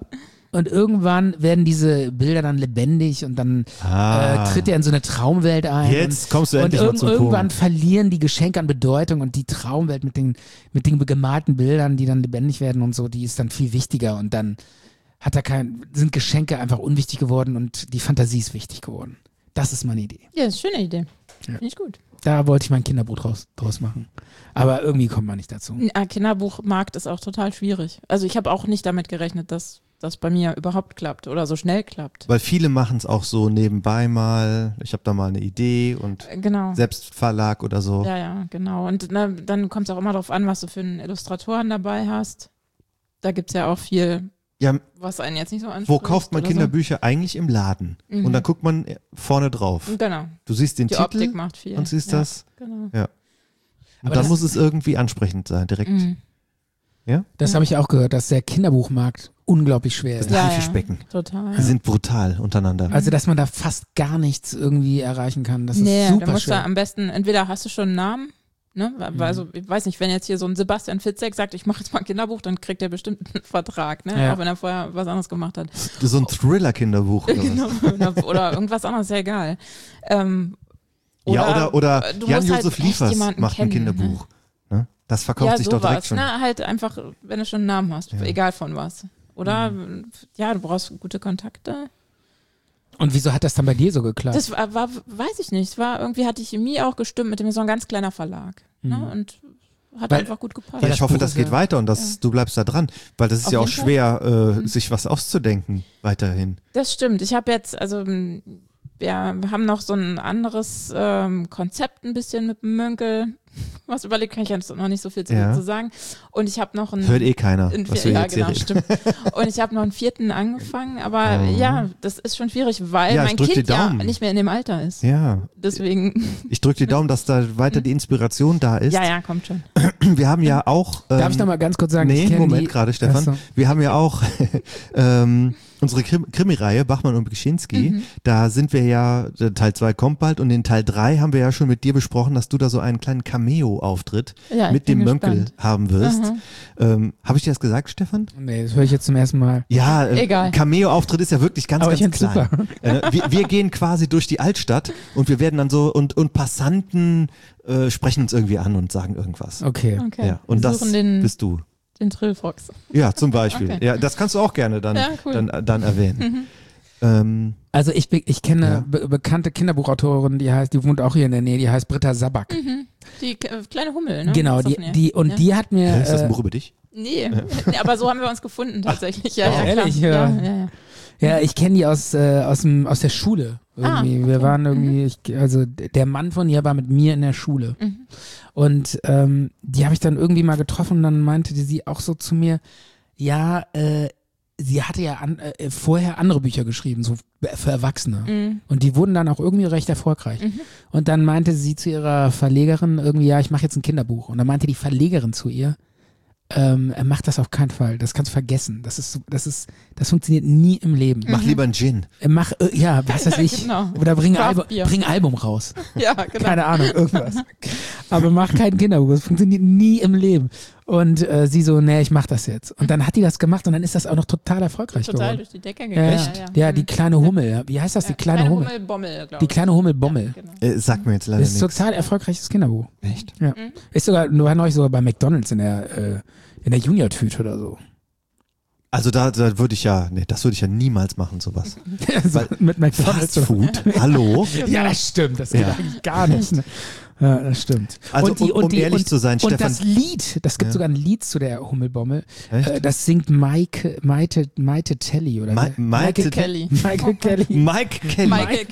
Und irgendwann werden diese Bilder dann lebendig und dann tritt er in so eine Traumwelt ein. Jetzt kommst du endlich mal zum irgendwann Punkt. verlieren die Geschenke an Bedeutung und die Traumwelt mit den gemalten Bildern, die dann lebendig werden und so, die ist dann viel wichtiger und dann sind Geschenke einfach unwichtig geworden und die Fantasie ist wichtig geworden. Das ist meine Idee. Ja, das ist eine schöne Idee. Ja. Finde ich gut. Da wollte ich mein Kinderbuch draus machen. Aber irgendwie kommt man nicht dazu. Ein Kinderbuchmarkt ist auch total schwierig. Also ich habe auch nicht damit gerechnet, dass das bei mir überhaupt klappt oder so schnell klappt. Weil viele machen es auch so nebenbei mal, ich habe da mal eine Idee und Genau. Selbstverlag oder so. Ja, genau. Und dann kommt es auch immer darauf an, was du für einen Illustratoren dabei hast. Da gibt es ja auch viel, Ja, was einen jetzt nicht so anspricht. wo kauft man oder Kinderbücher? Eigentlich im Laden. Mhm. Und dann guckt man vorne drauf. So. Genau. Du siehst den Die Titel Optik macht viel. und siehst ja, das. Genau. Ja. Und Aber dann das- muss es irgendwie ansprechend sein, direkt. Mhm. Ja? Das habe ich auch gehört, dass der Kinderbuchmarkt unglaublich schwer Das ist. ist ein Ja, Haifischbecken. Total. Die sind brutal untereinander. Also, dass man da fast gar nichts irgendwie erreichen kann. Das ist da super musst du schwer. am besten, entweder hast du schon einen Namen, ne? Also ich weiß nicht, wenn jetzt hier so ein Sebastian Fitzek sagt, ich mache jetzt mal ein Kinderbuch, dann kriegt er bestimmt einen Vertrag, ne? Ja. Auch wenn er vorher was anderes gemacht hat. So ein Thriller-Kinderbuch oder was? Genau. oder irgendwas anderes, ja egal. Ja, oder du Jan-Josef musst halt echt Liefers jemanden macht ein kennen, Kinderbuch. Ne? Das verkauft Ja, sich doch direkt schon. Ne? Halt einfach, wenn du schon einen Namen hast, egal von was. Oder, ja, du brauchst gute Kontakte. Und wieso hat das dann bei dir so geklappt? Das war weiß ich nicht, irgendwie hat die Chemie auch gestimmt mit dem, so ein ganz kleiner Verlag. Ne? Und hat Weil- einfach gut gepasst. Ja, das ich hoffe, Buch das ist geht ja- weiter und du bleibst da dran, weil das ist Auf ja auch jeden Fall. schwer, sich was auszudenken weiterhin. Das stimmt. Ich habe jetzt, also wir haben noch so ein anderes Konzept ein bisschen mit dem Mönkel. Was überlegt, kann ich jetzt noch nicht so viel Ja. zu sagen. Und ich habe noch einen Hört eh keiner, einen was wir ja, jetzt hier genau, reden. stimmt. Und ich habe noch einen 4. angefangen, aber ja, das ist schon schwierig, weil Ja, ich mein drück Kind die ja Daumen. nicht mehr in dem Alter ist. Ja, Deswegen, ich drücke die Daumen, dass da weiter die Inspiration da ist. ja, kommt schon. Wir haben ja auch... Darf ich noch mal ganz kurz sagen? Nee, ich kenn Moment die- gerade, Stefan. Ach so. Wir haben ja auch unsere Krimireihe Bachmann und Beschinski. Da sind wir ja, Teil 2 kommt bald und in Teil 3 haben wir ja schon mit dir besprochen, dass du da so einen kleinen Cameo-Auftritt Ja, ich mit bin dem Mönkel gespannt. haben wirst. Habe ich dir das gesagt, Stefan? Nee, das höre ich jetzt zum ersten Mal. Ja, Egal. Cameo-Auftritt ist ja wirklich ganz, Aber ich ganz find's klein. Wir gehen quasi durch die Altstadt und wir werden dann so, und Passanten sprechen uns irgendwie an und sagen irgendwas. Okay. Okay. Ja, und Wir das suchen den bist du. Trillfox. Ja, zum Beispiel. Okay. Ja, das kannst du auch gerne dann, Ja, cool. dann erwähnen. Also ich kenne Ja. eine bekannte Kinderbuchautorin, die wohnt auch hier in der Nähe, die heißt Britta Sabak. Die kleine Hummel, ne? Genau, Ist das, ne? die Ja. hat mir Ist das ein Buch über dich? Nee, nee, aber so haben wir uns gefunden tatsächlich. Ja, ja, ehrlich? klar. Ja. Ja. ja, ich kenne die aus der Schule. Irgendwie. Wir waren irgendwie, also der Mann von ihr war mit mir in der Schule. Und die habe ich dann irgendwie mal getroffen und dann meinte sie auch so zu mir, ja, sie hatte ja vorher andere Bücher geschrieben, so für Erwachsene. Und die wurden dann auch irgendwie recht erfolgreich. Und dann meinte sie zu ihrer Verlegerin irgendwie, ja, ich mache jetzt ein Kinderbuch. Und dann meinte die Verlegerin zu ihr, mach das auf keinen Fall, das kannst du vergessen. Das funktioniert nie im Leben. Mach lieber einen Gin. Mach, ja, was weiß ich. Genau. Oder bring Craftbier. ein Album raus. Ja, genau. Keine Ahnung, irgendwas. Aber mach kein Kinderbuch, das funktioniert nie im Leben. Und sie so, nee, ich mach das jetzt. Und dann hat die das gemacht und dann ist das auch noch total erfolgreich Total geworden. durch die Decke Ja, gegangen. ja, die kleine Hummel. Wie heißt das? Die kleine Hummel. Hummelbommel, glaube Die ich. kleine Hummelbommel. Genau. Sagt mir jetzt leider Das ist nichts. total erfolgreiches Kinderbuch. Echt? Ja. Ist sogar, war neulich sogar bei McDonalds in der Junior-Tüte oder so. Also da würde ich ja, nee, das würde ich ja niemals machen, sowas. So, mit McDonalds. Fast Food? Hallo? Ja, das stimmt. Das geht Ja. eigentlich gar nicht. Ne? Ja, das stimmt. Also, um ehrlich zu sein, und Stefan- das Lied, das gibt Ja. sogar ein Lied zu der Hummelbommel. Echt? Das singt Maite Telly oder Maite Kelly. Michael Kelly. Mike Kelly. Michael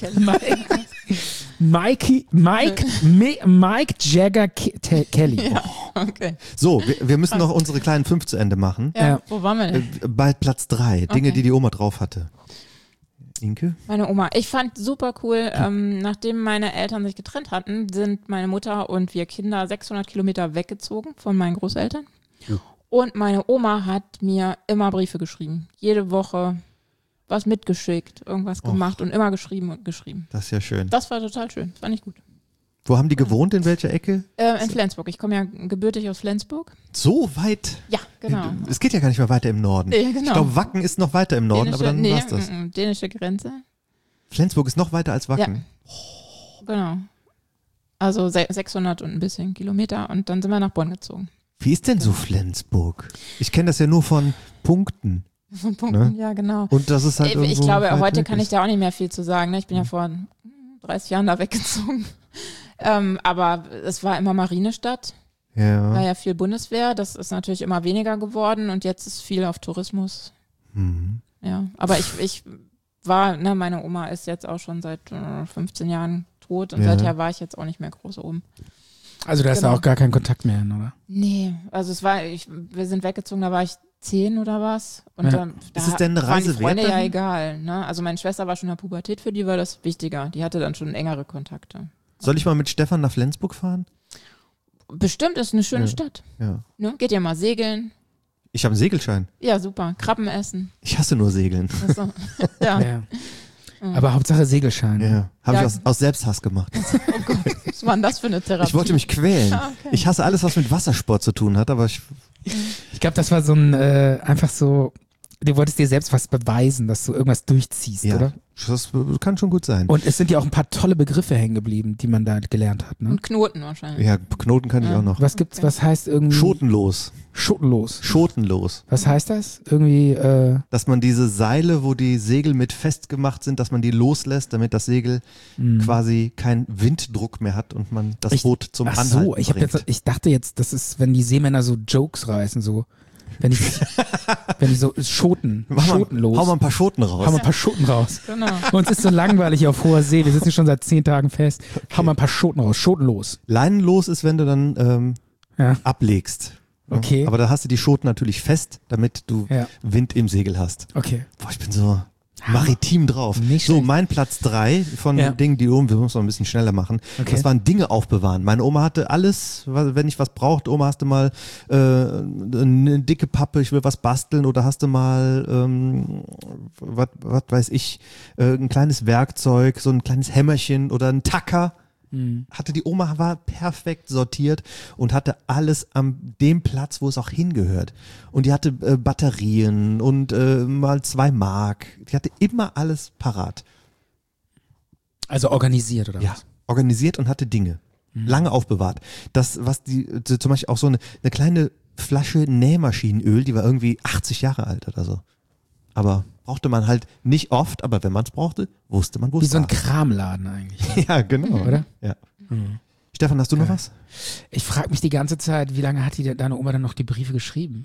Kelly. Mike Jagger Kelly. Ja, okay. So, wir müssen noch unsere kleinen 5 zu Ende machen. Ja, Ja. wo waren wir denn? Bald Platz 3. Dinge, Okay. die die Oma drauf hatte. Inke? Meine Oma. Ich fand super cool, nachdem meine Eltern sich getrennt hatten, sind meine Mutter und wir Kinder 600 Kilometer weggezogen von meinen Großeltern. Und meine Oma hat mir immer Briefe geschrieben. Jede Woche was mitgeschickt, irgendwas gemacht und immer geschrieben und geschrieben. Das ist ja schön. Das war total schön. Fand ich gut. Wo haben die gewohnt, in welcher Ecke? In Flensburg. Ich komme ja gebürtig aus Flensburg. So weit? Ja, genau. Es geht ja gar nicht mehr weiter im Norden. Nee, genau. Ich glaube, Wacken ist noch weiter im Norden, aber dann war's das. Dänische Grenze. Flensburg ist noch weiter als Wacken. Ja. Genau. Also 600 und ein bisschen Kilometer und dann sind wir nach Bonn gezogen. Wie ist denn so Flensburg? Ich kenne das ja nur von Punkten. Von Punkten, Ne? ja genau. Und das ist halt Ich irgendwo glaube, weit heute weg kann ich ist. da auch nicht mehr viel zu sagen. Ne? Ich bin ja vor 30 Jahren da weggezogen. Aber es war immer Marinestadt, war Ja. ja viel Bundeswehr. Das ist natürlich immer weniger geworden und jetzt ist viel auf Tourismus. Mhm. Ja, aber ich war, ne, meine Oma ist jetzt auch schon seit 15 Jahren tot und Ja. seither war ich jetzt auch nicht mehr groß oben. Also da ist Genau. da auch gar kein Kontakt mehr hin, oder? Nee, also wir sind weggezogen, da war ich 10 oder was. Und Ja. da Ist es denn eine waren die Reise Freunde wert ja dann? egal. Ne? Also meine Schwester war schon in der Pubertät, für die war das wichtiger. Die hatte dann schon engere Kontakte. Soll ich mal mit Stefan nach Flensburg fahren? Bestimmt ist eine schöne Ja. Stadt. Ja. Ne? Geht ja mal segeln. Ich habe einen Segelschein. Ja, super. Krabben essen. Ich hasse nur Segeln. Also, ja. Ja. Aber Hauptsache Segelschein. Ja. Habe Ja. ich aus Selbsthass gemacht. Oh Gott, was war denn das für eine Therapie? Ich wollte mich quälen. Ah, okay. Ich hasse alles, was mit Wassersport zu tun hat, aber ich Ich glaube, das war so ein, einfach so, du wolltest dir selbst was beweisen, dass du irgendwas durchziehst, ja, oder? das kann schon gut sein. Und es sind ja auch ein paar tolle Begriffe hängen geblieben, die man da gelernt hat, ne? Und Knoten wahrscheinlich. Ja, Knoten kann ich Ja. auch noch. Was gibt's, Okay. was heißt irgendwie? Schotenlos. Schotenlos. Schotenlos. Was heißt das? Irgendwie, Dass man diese Seile, wo die Segel mit festgemacht sind, dass man die loslässt, damit das Segel quasi keinen Winddruck mehr hat und man das Boot zum ach Anhalten so, bringt. ich dachte jetzt, das ist, wenn die Seemänner so Jokes reißen, so. Wenn die so schotenlos. Hau mal ein paar Schoten raus. Hau mal ein paar Schoten raus. Genau. Uns ist so langweilig auf hoher See. Wir sitzen schon seit 10 Tagen fest. Hau mal ein paar Schoten raus. Schotenlos. Leinenlos ist, wenn du dann Ja. ablegst. Ja. Okay. Aber da hast du die Schoten natürlich fest, damit du Ja. Wind im Segel hast. Okay. Boah, ich bin so maritim drauf. Nicht So, schlecht. mein Platz 3 von Ja. Dingen, die oben, wir müssen noch ein bisschen schneller machen. Okay. Das waren Dinge aufbewahren. Meine Oma hatte alles, wenn ich was brauchte. Oma, hast du mal eine dicke Pappe, ich will was basteln, oder hast du mal, was weiß ich, ein kleines Werkzeug, so ein kleines Hämmerchen oder ein Tacker. Hatte die Oma, war perfekt sortiert und hatte alles an dem Platz, wo es auch hingehört. Und die hatte Batterien und mal 2 Mark. Die hatte immer alles parat. Also organisiert, oder Ja, was? organisiert und hatte Dinge. Lange aufbewahrt. Das, was die, zum Beispiel auch so eine kleine Flasche Nähmaschinenöl, die war irgendwie 80 Jahre alt oder so. Aber brauchte man halt nicht oft, aber wenn man es brauchte, wusste man, wo Wie es so ein war. Kramladen eigentlich. Ja, genau. Oder? Ja. Stefan, hast du noch was? Ich frage mich die ganze Zeit, wie lange hat deine Oma dann noch die Briefe geschrieben?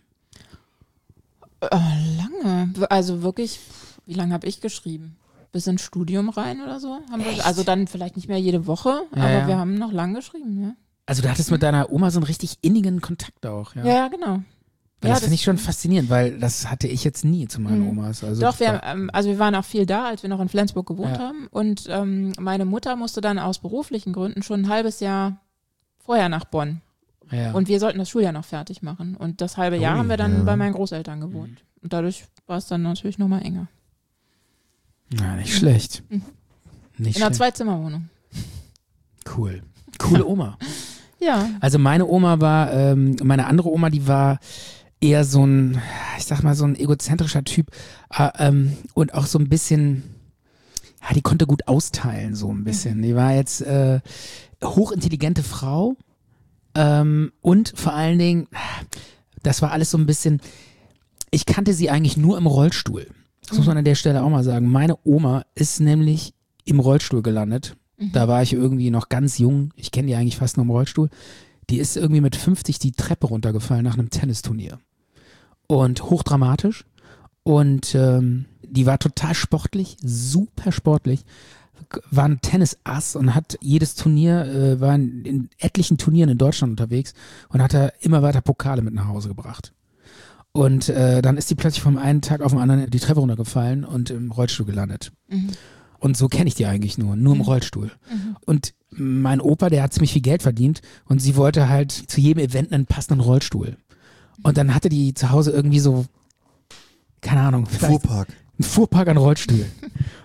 Lange. Also wirklich, wie lange habe ich geschrieben? Bis ins Studium rein oder so? Also dann vielleicht nicht mehr jede Woche, Ja, aber ja. wir haben noch lang geschrieben, ja. Also du hattest mit deiner Oma so einen richtig innigen Kontakt auch, ja? Ja, genau. Weil Ja, das finde ich schon faszinierend, weil das hatte ich jetzt nie zu meinen Omas. Also Doch, wir waren auch viel da, als wir noch in Flensburg gewohnt haben. Und meine Mutter musste dann aus beruflichen Gründen schon ein halbes Jahr vorher nach Bonn. ja. Und wir sollten das Schuljahr noch fertig machen. Und das halbe Jahr Ui, haben wir dann ja. bei meinen Großeltern gewohnt. Und dadurch war es dann natürlich nochmal enger. Ja, nicht schlecht. Nicht In einer schlecht. 2-Zimmer-Wohnung. Cool. Coole Oma. Ja. Also meine Oma war, meine andere Oma, die war eher so ein, ich sag mal, so ein egozentrischer Typ und auch so ein bisschen, ja, die konnte gut austeilen, so ein bisschen. Die war jetzt hochintelligente Frau und vor allen Dingen, das war alles so ein bisschen, ich kannte sie eigentlich nur im Rollstuhl. Das muss man an der Stelle auch mal sagen. Meine Oma ist nämlich im Rollstuhl gelandet. Da war ich irgendwie noch ganz jung. Ich kenne die eigentlich fast nur im Rollstuhl. Die ist irgendwie mit 50 die Treppe runtergefallen nach einem Tennisturnier. Und hochdramatisch. Und die war total sportlich, super sportlich. War ein Tennisass und hat jedes Turnier, war in etlichen Turnieren in Deutschland unterwegs und hat da immer weiter Pokale mit nach Hause gebracht. Und dann ist die plötzlich vom einen Tag auf den anderen die Treppe runtergefallen und im Rollstuhl gelandet. Und so kenne ich die eigentlich nur im Rollstuhl. Und mein Opa, der hat ziemlich viel Geld verdient und sie wollte halt zu jedem Event einen passenden Rollstuhl. Und dann hatte die zu Hause irgendwie so, keine Ahnung, vielleicht Fuhrpark. einen Fuhrpark an Rollstühlen.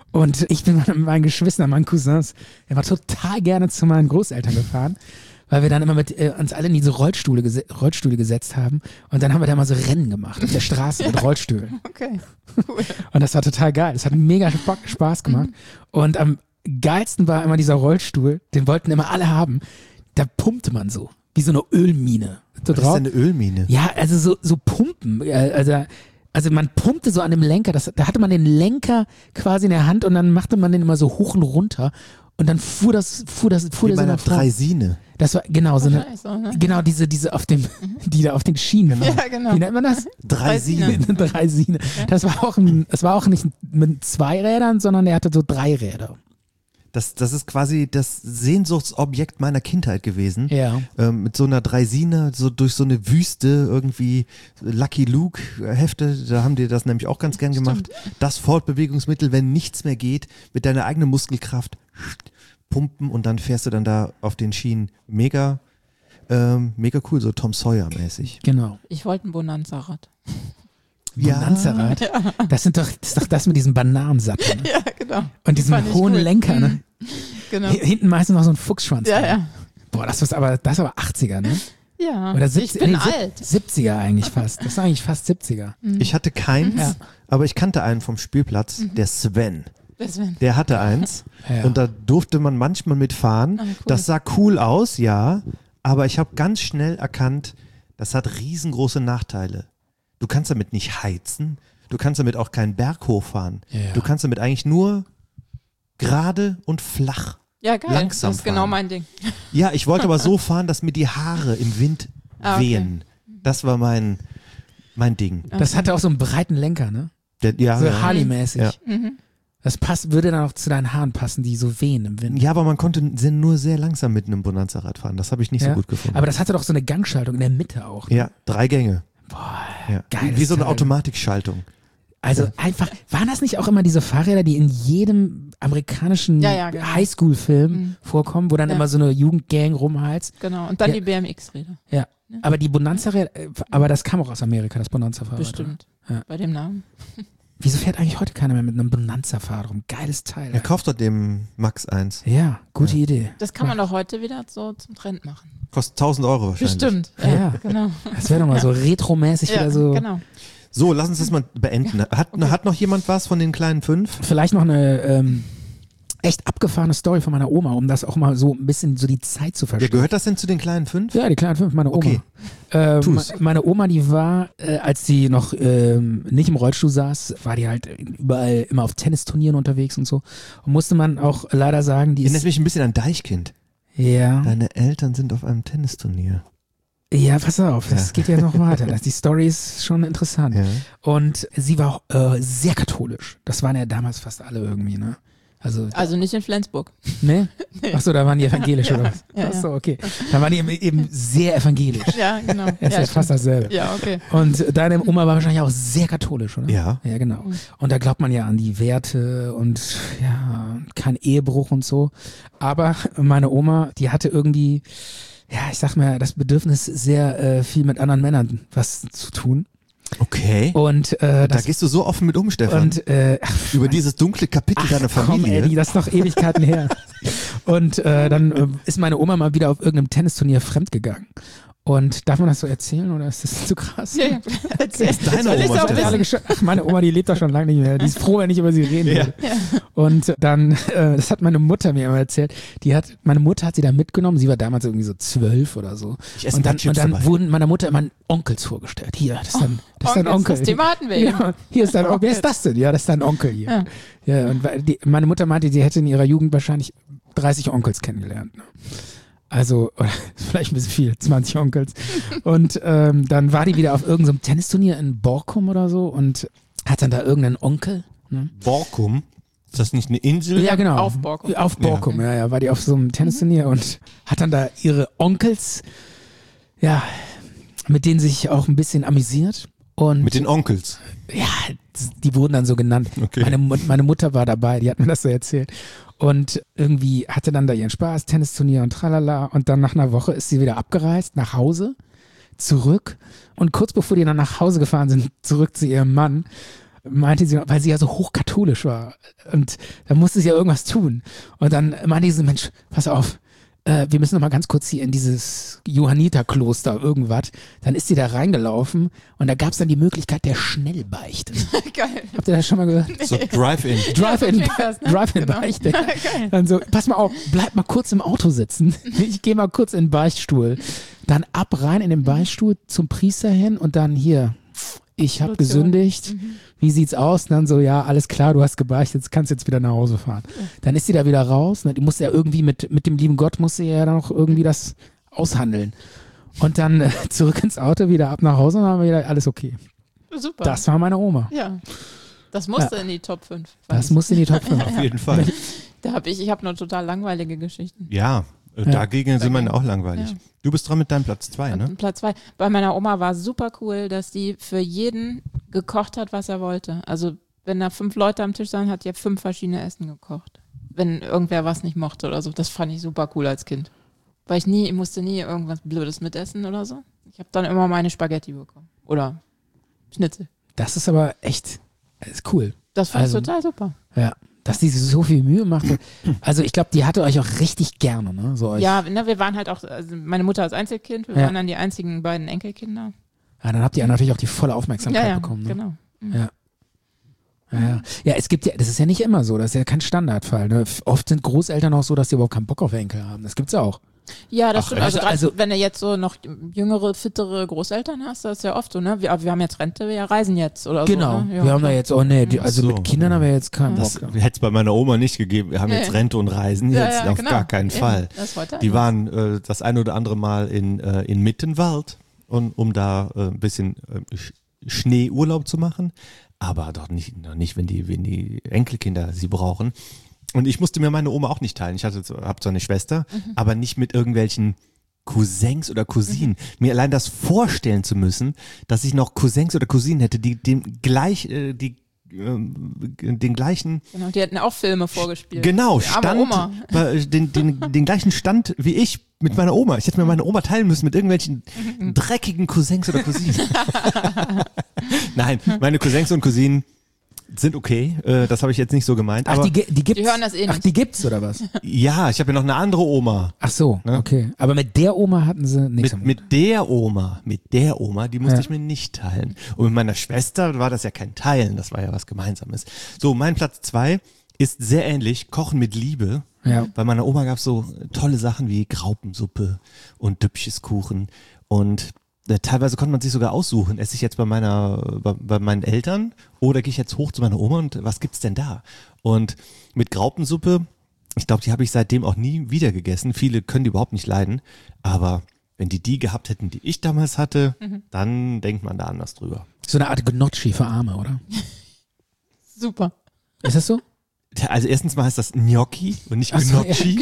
Und ich bin mit meinen Geschwistern, meinen Cousins, immer total gerne zu meinen Großeltern gefahren, weil wir dann immer mit uns alle in diese Rollstühle gesetzt haben und dann haben wir da mal so Rennen gemacht auf der Straße mit Rollstühlen. Okay, cool. Und das war total geil. Das hat mega Spaß gemacht. Und am geilsten war immer dieser Rollstuhl, den wollten immer alle haben. Da pumpte man so, wie so eine Ölmine. So Was ist denn eine Ölmine? Ja, also so Pumpen. Also man pumpte so an dem Lenker, da hatte man den Lenker quasi in der Hand und dann machte man den immer so hoch und runter und dann fuhr der Wie bei einer Draisine. Das war genau so eine, Ne? genau diese auf dem, die da auf den Schienen. Ja, genau. Wie nennt man das? Draisine. Draisine. Das war auch nicht mit 2 Rädern, sondern er hatte so 3 Räder. Das ist quasi das Sehnsuchtsobjekt meiner Kindheit gewesen. Ja. Mit so einer Draisine, so durch so eine Wüste irgendwie, Lucky Luke Hefte, da haben die das nämlich auch ganz gern gemacht. Das Fortbewegungsmittel, wenn nichts mehr geht, mit deiner eigenen Muskelkraft pumpen und dann fährst du dann da auf den Schienen. Mega cool, so Tom Sawyer mäßig. Genau. Ich wollte ein Bonanza-Rad. Bonanza-Rad. Das ist doch das mit diesem Bananensattel. Ne? Ja, genau. Und diesem fand ich hohen cool. Lenker, ne? Genau. Hinten meistens noch so ein Fuchsschwanz. Ja, dran. ja. Boah, das ist aber 80er, ne? Ja. Oder ich bin alt. 70er eigentlich fast. Das ist eigentlich fast 70er. Ich hatte keins, Ja. aber ich kannte einen vom Spielplatz, der Sven. Deswegen. Der hatte eins Ja. und da durfte man manchmal mitfahren. Ah, cool. Das sah cool aus, ja, aber ich habe ganz schnell erkannt, das hat riesengroße Nachteile. Du kannst damit nicht heizen, du kannst damit auch keinen Berg hochfahren. Ja. Du kannst damit eigentlich nur gerade und flach. Ja, geil. Langsam das ist genau fahren. mein Ding. Ja, ich wollte aber so fahren, dass mir die Haare im Wind Ah, okay. wehen. Das war mein Ding. Das hatte auch so einen breiten Lenker, ne? Ja, So ja. Harley-mäßig. Ja. Das würde dann auch zu deinen Haaren passen, die so wehen im Wind. Ja, aber man konnte nur sehr langsam mit einem Bonanza-Rad fahren. Das habe ich nicht so Ja. gut gefunden. Aber das hatte doch so eine Gangschaltung in der Mitte auch. Ja, 3 Gänge. Boah, Ja. geiles Wie so eine Teil. Automatikschaltung. Also einfach, waren das nicht auch immer diese Fahrräder, die in jedem amerikanischen Ja, genau. Highschool-Film vorkommen, wo dann Ja. immer so eine Jugendgang rumheizt? Genau. Und dann Ja. die BMX-Räder. Ja. Aber die Bonanza-Räder, aber das kam auch aus Amerika, das Bonanza-Fahrrad. Bestimmt. Ja. Bei dem Namen. Wieso fährt eigentlich heute keiner mehr mit einem Bonanza-Fahrrad rum? Geiles Teil. Er kauft doch dem Max eins. Ja, gute Idee. Das kann man doch heute wieder so zum Trend machen. Kostet 1.000 Euro wahrscheinlich. Bestimmt. Ja. Genau. Das wäre doch mal so retromäßig Ja, wieder so. genau. So, lass uns das mal beenden. Hat noch jemand was von den kleinen 5? Vielleicht noch eine echt abgefahrene Story von meiner Oma, um das auch mal so ein bisschen so die Zeit zu Ja, verstehen. gehört das denn zu den kleinen 5? Ja, die kleinen 5, meine Oma. Okay. Tu's. Meine Oma, die war, als sie noch nicht im Rollstuhl saß, war die halt überall immer auf Tennisturnieren unterwegs und so. Und musste man auch leider sagen, die Erinnert ist. mich ein bisschen an Deichkind. Ja, Deine Eltern sind auf einem Tennisturnier. ja, pass auf, das Ja. geht ja noch weiter. Die Story ist schon interessant. Ja. Und sie war sehr katholisch. Das waren ja damals fast alle irgendwie, ne? Also nicht in Flensburg. Ne? Achso, da waren die evangelisch, oder was? Ja, ja. Achso, okay. Da waren die eben sehr evangelisch. Ja, genau. Das ist ja fast dasselbe. Ja, okay. Und deine Oma war wahrscheinlich auch sehr katholisch, oder? Ja. Ja, genau. Und da glaubt man ja an die Werte und ja, kein Ehebruch und so. Aber meine Oma, die hatte irgendwie, ja, ich sag mal, das Bedürfnis, sehr viel mit anderen Männern was zu tun. Okay. Und Da das gehst du so offen mit um, Stefan. und Über dieses dunkle Kapitel deiner komm, Familie. Eddie, das ist doch Ewigkeiten her. Und dann ist meine Oma mal wieder auf irgendeinem Tennisturnier fremdgegangen. Und darf man das so erzählen oder ist das zu krass? Ja, ja. Erzähl. deine Soll ich's Oma, auch Stefan. Alle wissen? Ach, meine Oma, die lebt doch schon lange nicht mehr. Die ist froh, wenn ich über sie reden will. Und dann, das hat meine Mutter mir immer erzählt, meine Mutter hat sie da mitgenommen, sie war damals irgendwie so 12 oder so. Ich esse Und dann, ein paar Chips und dann dabei. wurden meiner Mutter immer Onkels vorgestellt. Hier, das ist dein Onkels, Onkel. das Thema hatten wir eben. Ja, hier ist dein Onkel. Wer ist das denn? Ja, das ist dein Onkel hier. Ja, und meine Mutter meinte, sie hätte in ihrer Jugend wahrscheinlich 30 Onkels kennengelernt. Ne? Also, oder vielleicht ein bisschen viel, 20 Onkels. Und dann war die wieder auf irgendeinem Tennisturnier in Borkum oder so und hat dann da irgendeinen Onkel. Ne? Borkum? Ist das nicht eine Insel? Ja, genau. Auf Borkum. Auf Borkum, ja, war die auf so einem Tennisturnier und hat dann da ihre Onkels, ja, mit denen sich auch ein bisschen amüsiert. Und Mit den Onkels. ja, die wurden dann so genannt. Okay. Meine Mutter war dabei, die hat mir das so erzählt. Und irgendwie hatte dann da ihren Spaß, Tennisturnier und tralala. Und dann nach einer Woche ist sie wieder abgereist, nach Hause, zurück. Und kurz bevor die dann nach Hause gefahren sind, zurück zu ihrem Mann, meinte sie, weil sie ja so hochkatholisch war und da musste sie ja irgendwas tun. Und dann meinte sie, Mensch, pass auf, wir müssen noch mal ganz kurz hier in dieses Johanniterkloster irgendwas. Dann ist sie da reingelaufen und da gab es dann die Möglichkeit der Schnellbeichte. Geil. Habt ihr das schon mal gehört? So Drive-In. Drive-In-Beichte. Dann so, pass mal auf, bleib mal kurz im Auto sitzen. Ich gehe mal kurz in den Beichtstuhl. Dann ab rein in den Beichtstuhl zum Priester hin und dann hier, ich habe gesündigt. Wie sieht's aus? Und dann so, ja, alles klar, du hast gebeichtet, jetzt kannst jetzt wieder nach Hause fahren. Dann ist sie da wieder raus. Ne? Die musste ja irgendwie mit dem lieben Gott musste ja dann auch irgendwie das aushandeln. Und dann zurück ins Auto, wieder ab nach Hause und dann haben wir wieder alles okay. Super. Das war meine Oma. Ja. Das musste in die Top 5. Das musste in die Top 5. Auf jeden Fall. Ich habe nur total langweilige Geschichten. Ja, dagegen sind wir auch langweilig. Ja. Du bist dran mit deinem Platz 2, ne? Platz 2. Bei meiner Oma war super cool, dass die für jeden gekocht hat, was er wollte. Also wenn da 5 Leute am Tisch saßen, hat die 5 verschiedene Essen gekocht. Wenn irgendwer was nicht mochte oder so. Das fand ich super cool als Kind. Weil ich musste nie irgendwas Blödes mitessen oder so. Ich habe dann immer meine Spaghetti bekommen. Oder Schnitzel. Das ist aber echt, das ist cool. Das fand ich total super. Ja. Dass die sich so viel Mühe macht. Also ich glaube, die hatte euch auch richtig gerne, ne? So euch. Ja, ne, wir waren halt auch, also meine Mutter als Einzelkind, wir waren dann die einzigen beiden Enkelkinder. Ja, dann habt ihr natürlich auch die volle Aufmerksamkeit bekommen. Ne? Genau. Ja. Ja, es gibt ja, das ist ja nicht immer so, das ist ja kein Standardfall. Ne? Oft sind Großeltern auch so, dass die überhaupt keinen Bock auf Enkel haben. Das gibt's ja auch. Ja, das stimmt. Also, also wenn du jetzt so noch jüngere, fittere Großeltern hast, das ist ja oft so, ne? Wir haben jetzt Rente, wir reisen jetzt oder genau. so. Ne? Ja, wir haben da jetzt, mit Kindern haben wir jetzt keinen Bock. Das hätte es bei meiner Oma nicht gegeben. Wir haben jetzt Rente und Reisen jetzt auf gar keinen Fall. Das heute Die waren das ein oder andere Mal in Mittenwald, um da ein bisschen Schneeurlaub zu machen. Aber doch nicht, wenn die Enkelkinder sie brauchen. Und ich musste mir meine Oma auch nicht teilen. Ich habe so eine Schwester, aber nicht mit irgendwelchen Cousins oder Cousinen. Mir allein das vorstellen zu müssen, dass ich noch Cousins oder Cousinen hätte, die den gleichen Genau, die hätten auch Filme vorgespielt. Genau, Oma. den gleichen Stand wie ich mit meiner Oma. Ich hätte mir meine Oma teilen müssen mit irgendwelchen dreckigen Cousins oder Cousinen. Nein, meine Cousins und Cousinen sind okay. Das habe ich jetzt nicht so gemeint. Ach, aber die gibt's? Die hören das eh nicht. Ach, die gibt's oder was? ja, ich habe ja noch eine andere Oma. Ach so, okay. Aber mit der Oma hatten sie nichts. Mit der Oma, die musste ich mir nicht teilen. Und mit meiner Schwester war das ja kein Teilen, das war ja was Gemeinsames. So, mein Platz 2 ist sehr ähnlich, Kochen mit Liebe. Ja. Bei meiner Oma gab es so tolle Sachen wie Graupensuppe und Düppcheskuchen und teilweise konnte man sich sogar aussuchen, esse ich jetzt bei meinen Eltern oder gehe ich jetzt hoch zu meiner Oma und was gibt's denn da? Und mit Graupensuppe, ich glaube, die habe ich seitdem auch nie wieder gegessen. Viele können die überhaupt nicht leiden, aber wenn die gehabt hätten, die ich damals hatte, dann denkt man da anders drüber. So eine Art Gnocchi für Arme, oder? Super. Ist das so? Also erstens mal heißt das Gnocchi und nicht Gnocchi.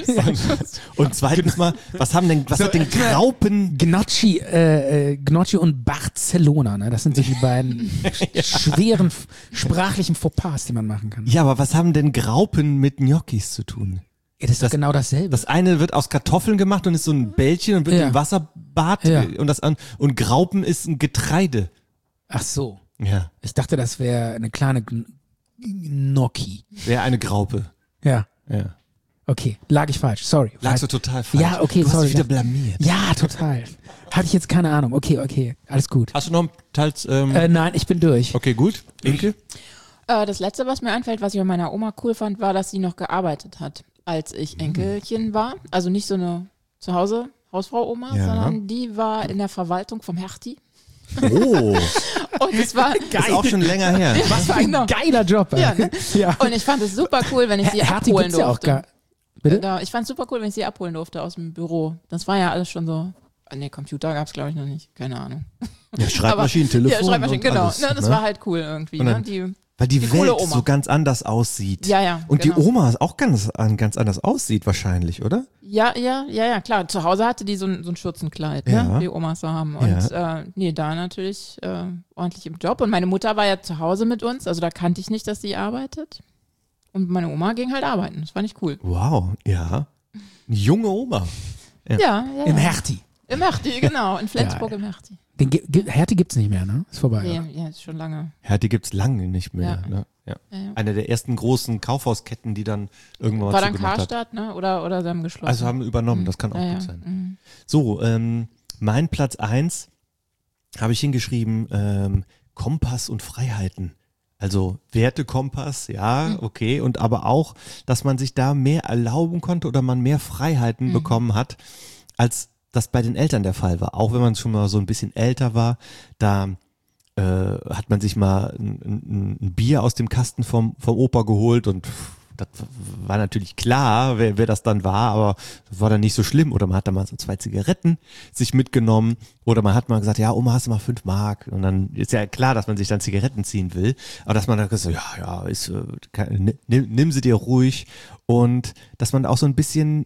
Und zweitens mal, was hat denn Graupen? Gnocchi und Barcelona, ne? Das sind so die beiden schweren sprachlichen Fauxpas, die man machen kann. Ja, aber was haben denn Graupen mit Gnocchis zu tun? Ja, das ist doch genau dasselbe. Das eine wird aus Kartoffeln gemacht und ist so ein Bällchen und wird im Wasserbad und Graupen ist ein Getreide. Ach so. Ja. Ich dachte, das wäre eine kleine Gnocchi. Wäre eine Graupe. Ja. Ja. Okay, lag ich falsch. Sorry. Lagst du total falsch. Ja, okay, du sorry. hast dich wieder blamiert. Ja, total. Hatte ich jetzt keine Ahnung. Okay, alles gut. Hast du noch teils? Nein, ich bin durch. Okay, gut. Inke? Das Letzte, was mir einfällt, was ich bei meiner Oma cool fand, war, dass sie noch gearbeitet hat, als ich Enkelchen war. Also nicht so eine zu Hause Hausfrau-Oma, sondern die war in der Verwaltung vom Hertie. Oh. Und es war geil. Ist auch schon länger her. Was für ein geiler Job. Ja, ne? Ja. Und ich fand es super cool, wenn ich sie abholen durfte. Bitte? Ich fand es super cool, wenn ich sie abholen durfte aus dem Büro. Das war ja alles schon so. Ne, Computer gab es glaube ich noch nicht. Keine Ahnung. Ja, Schreibmaschinen, Telefon. Ja, Schreibmaschinen, genau. Alles, das war halt cool irgendwie. Dann, ne? Weil die Welt so ganz anders aussieht. Ja. Und genau. die Oma auch ganz anders aussieht wahrscheinlich, oder? Ja, klar. Zu Hause hatte die so ein Schürzenkleid, ne? Wie Omas so haben. Und da natürlich ordentlich im Job. Und meine Mutter war ja zu Hause mit uns, also da kannte ich nicht, dass sie arbeitet. Und meine Oma ging halt arbeiten. Das fand ich cool. Wow, ja. Eine junge Oma. Ja. Im Hertie. Im Hertie, genau. In Flensburg im Hertie. Hertie gibt's nicht mehr, ne? Ist vorbei. Nee, oder? ja, ist schon lange. Hertie gibt's lange nicht mehr. Ja. Ne? Ja. Ja. Eine der ersten großen Kaufhausketten, die dann irgendwann War mal dann zugemacht hat. Karstadt, ne? Oder sie haben geschlossen. Also haben übernommen, das kann auch Ja, gut ja. sein. Mhm. So, mein Platz 1 habe ich hingeschrieben, Kompass und Freiheiten. Also Wertekompass, ja, okay, und aber auch, dass man sich da mehr erlauben konnte oder man mehr Freiheiten bekommen hat, als das bei den Eltern der Fall war. Auch wenn man schon mal so ein bisschen älter war, da hat man sich mal ein Bier aus dem Kasten vom Opa geholt und das war natürlich klar, wer das dann war, aber das war dann nicht so schlimm. Oder man hat dann mal so 2 Zigaretten sich mitgenommen oder man hat mal gesagt, ja, Oma, hast du mal 5 Mark? Und dann ist ja klar, dass man sich dann Zigaretten ziehen will. Aber dass man dann gesagt, ja, nimm sie dir ruhig. Und dass man auch so ein bisschen,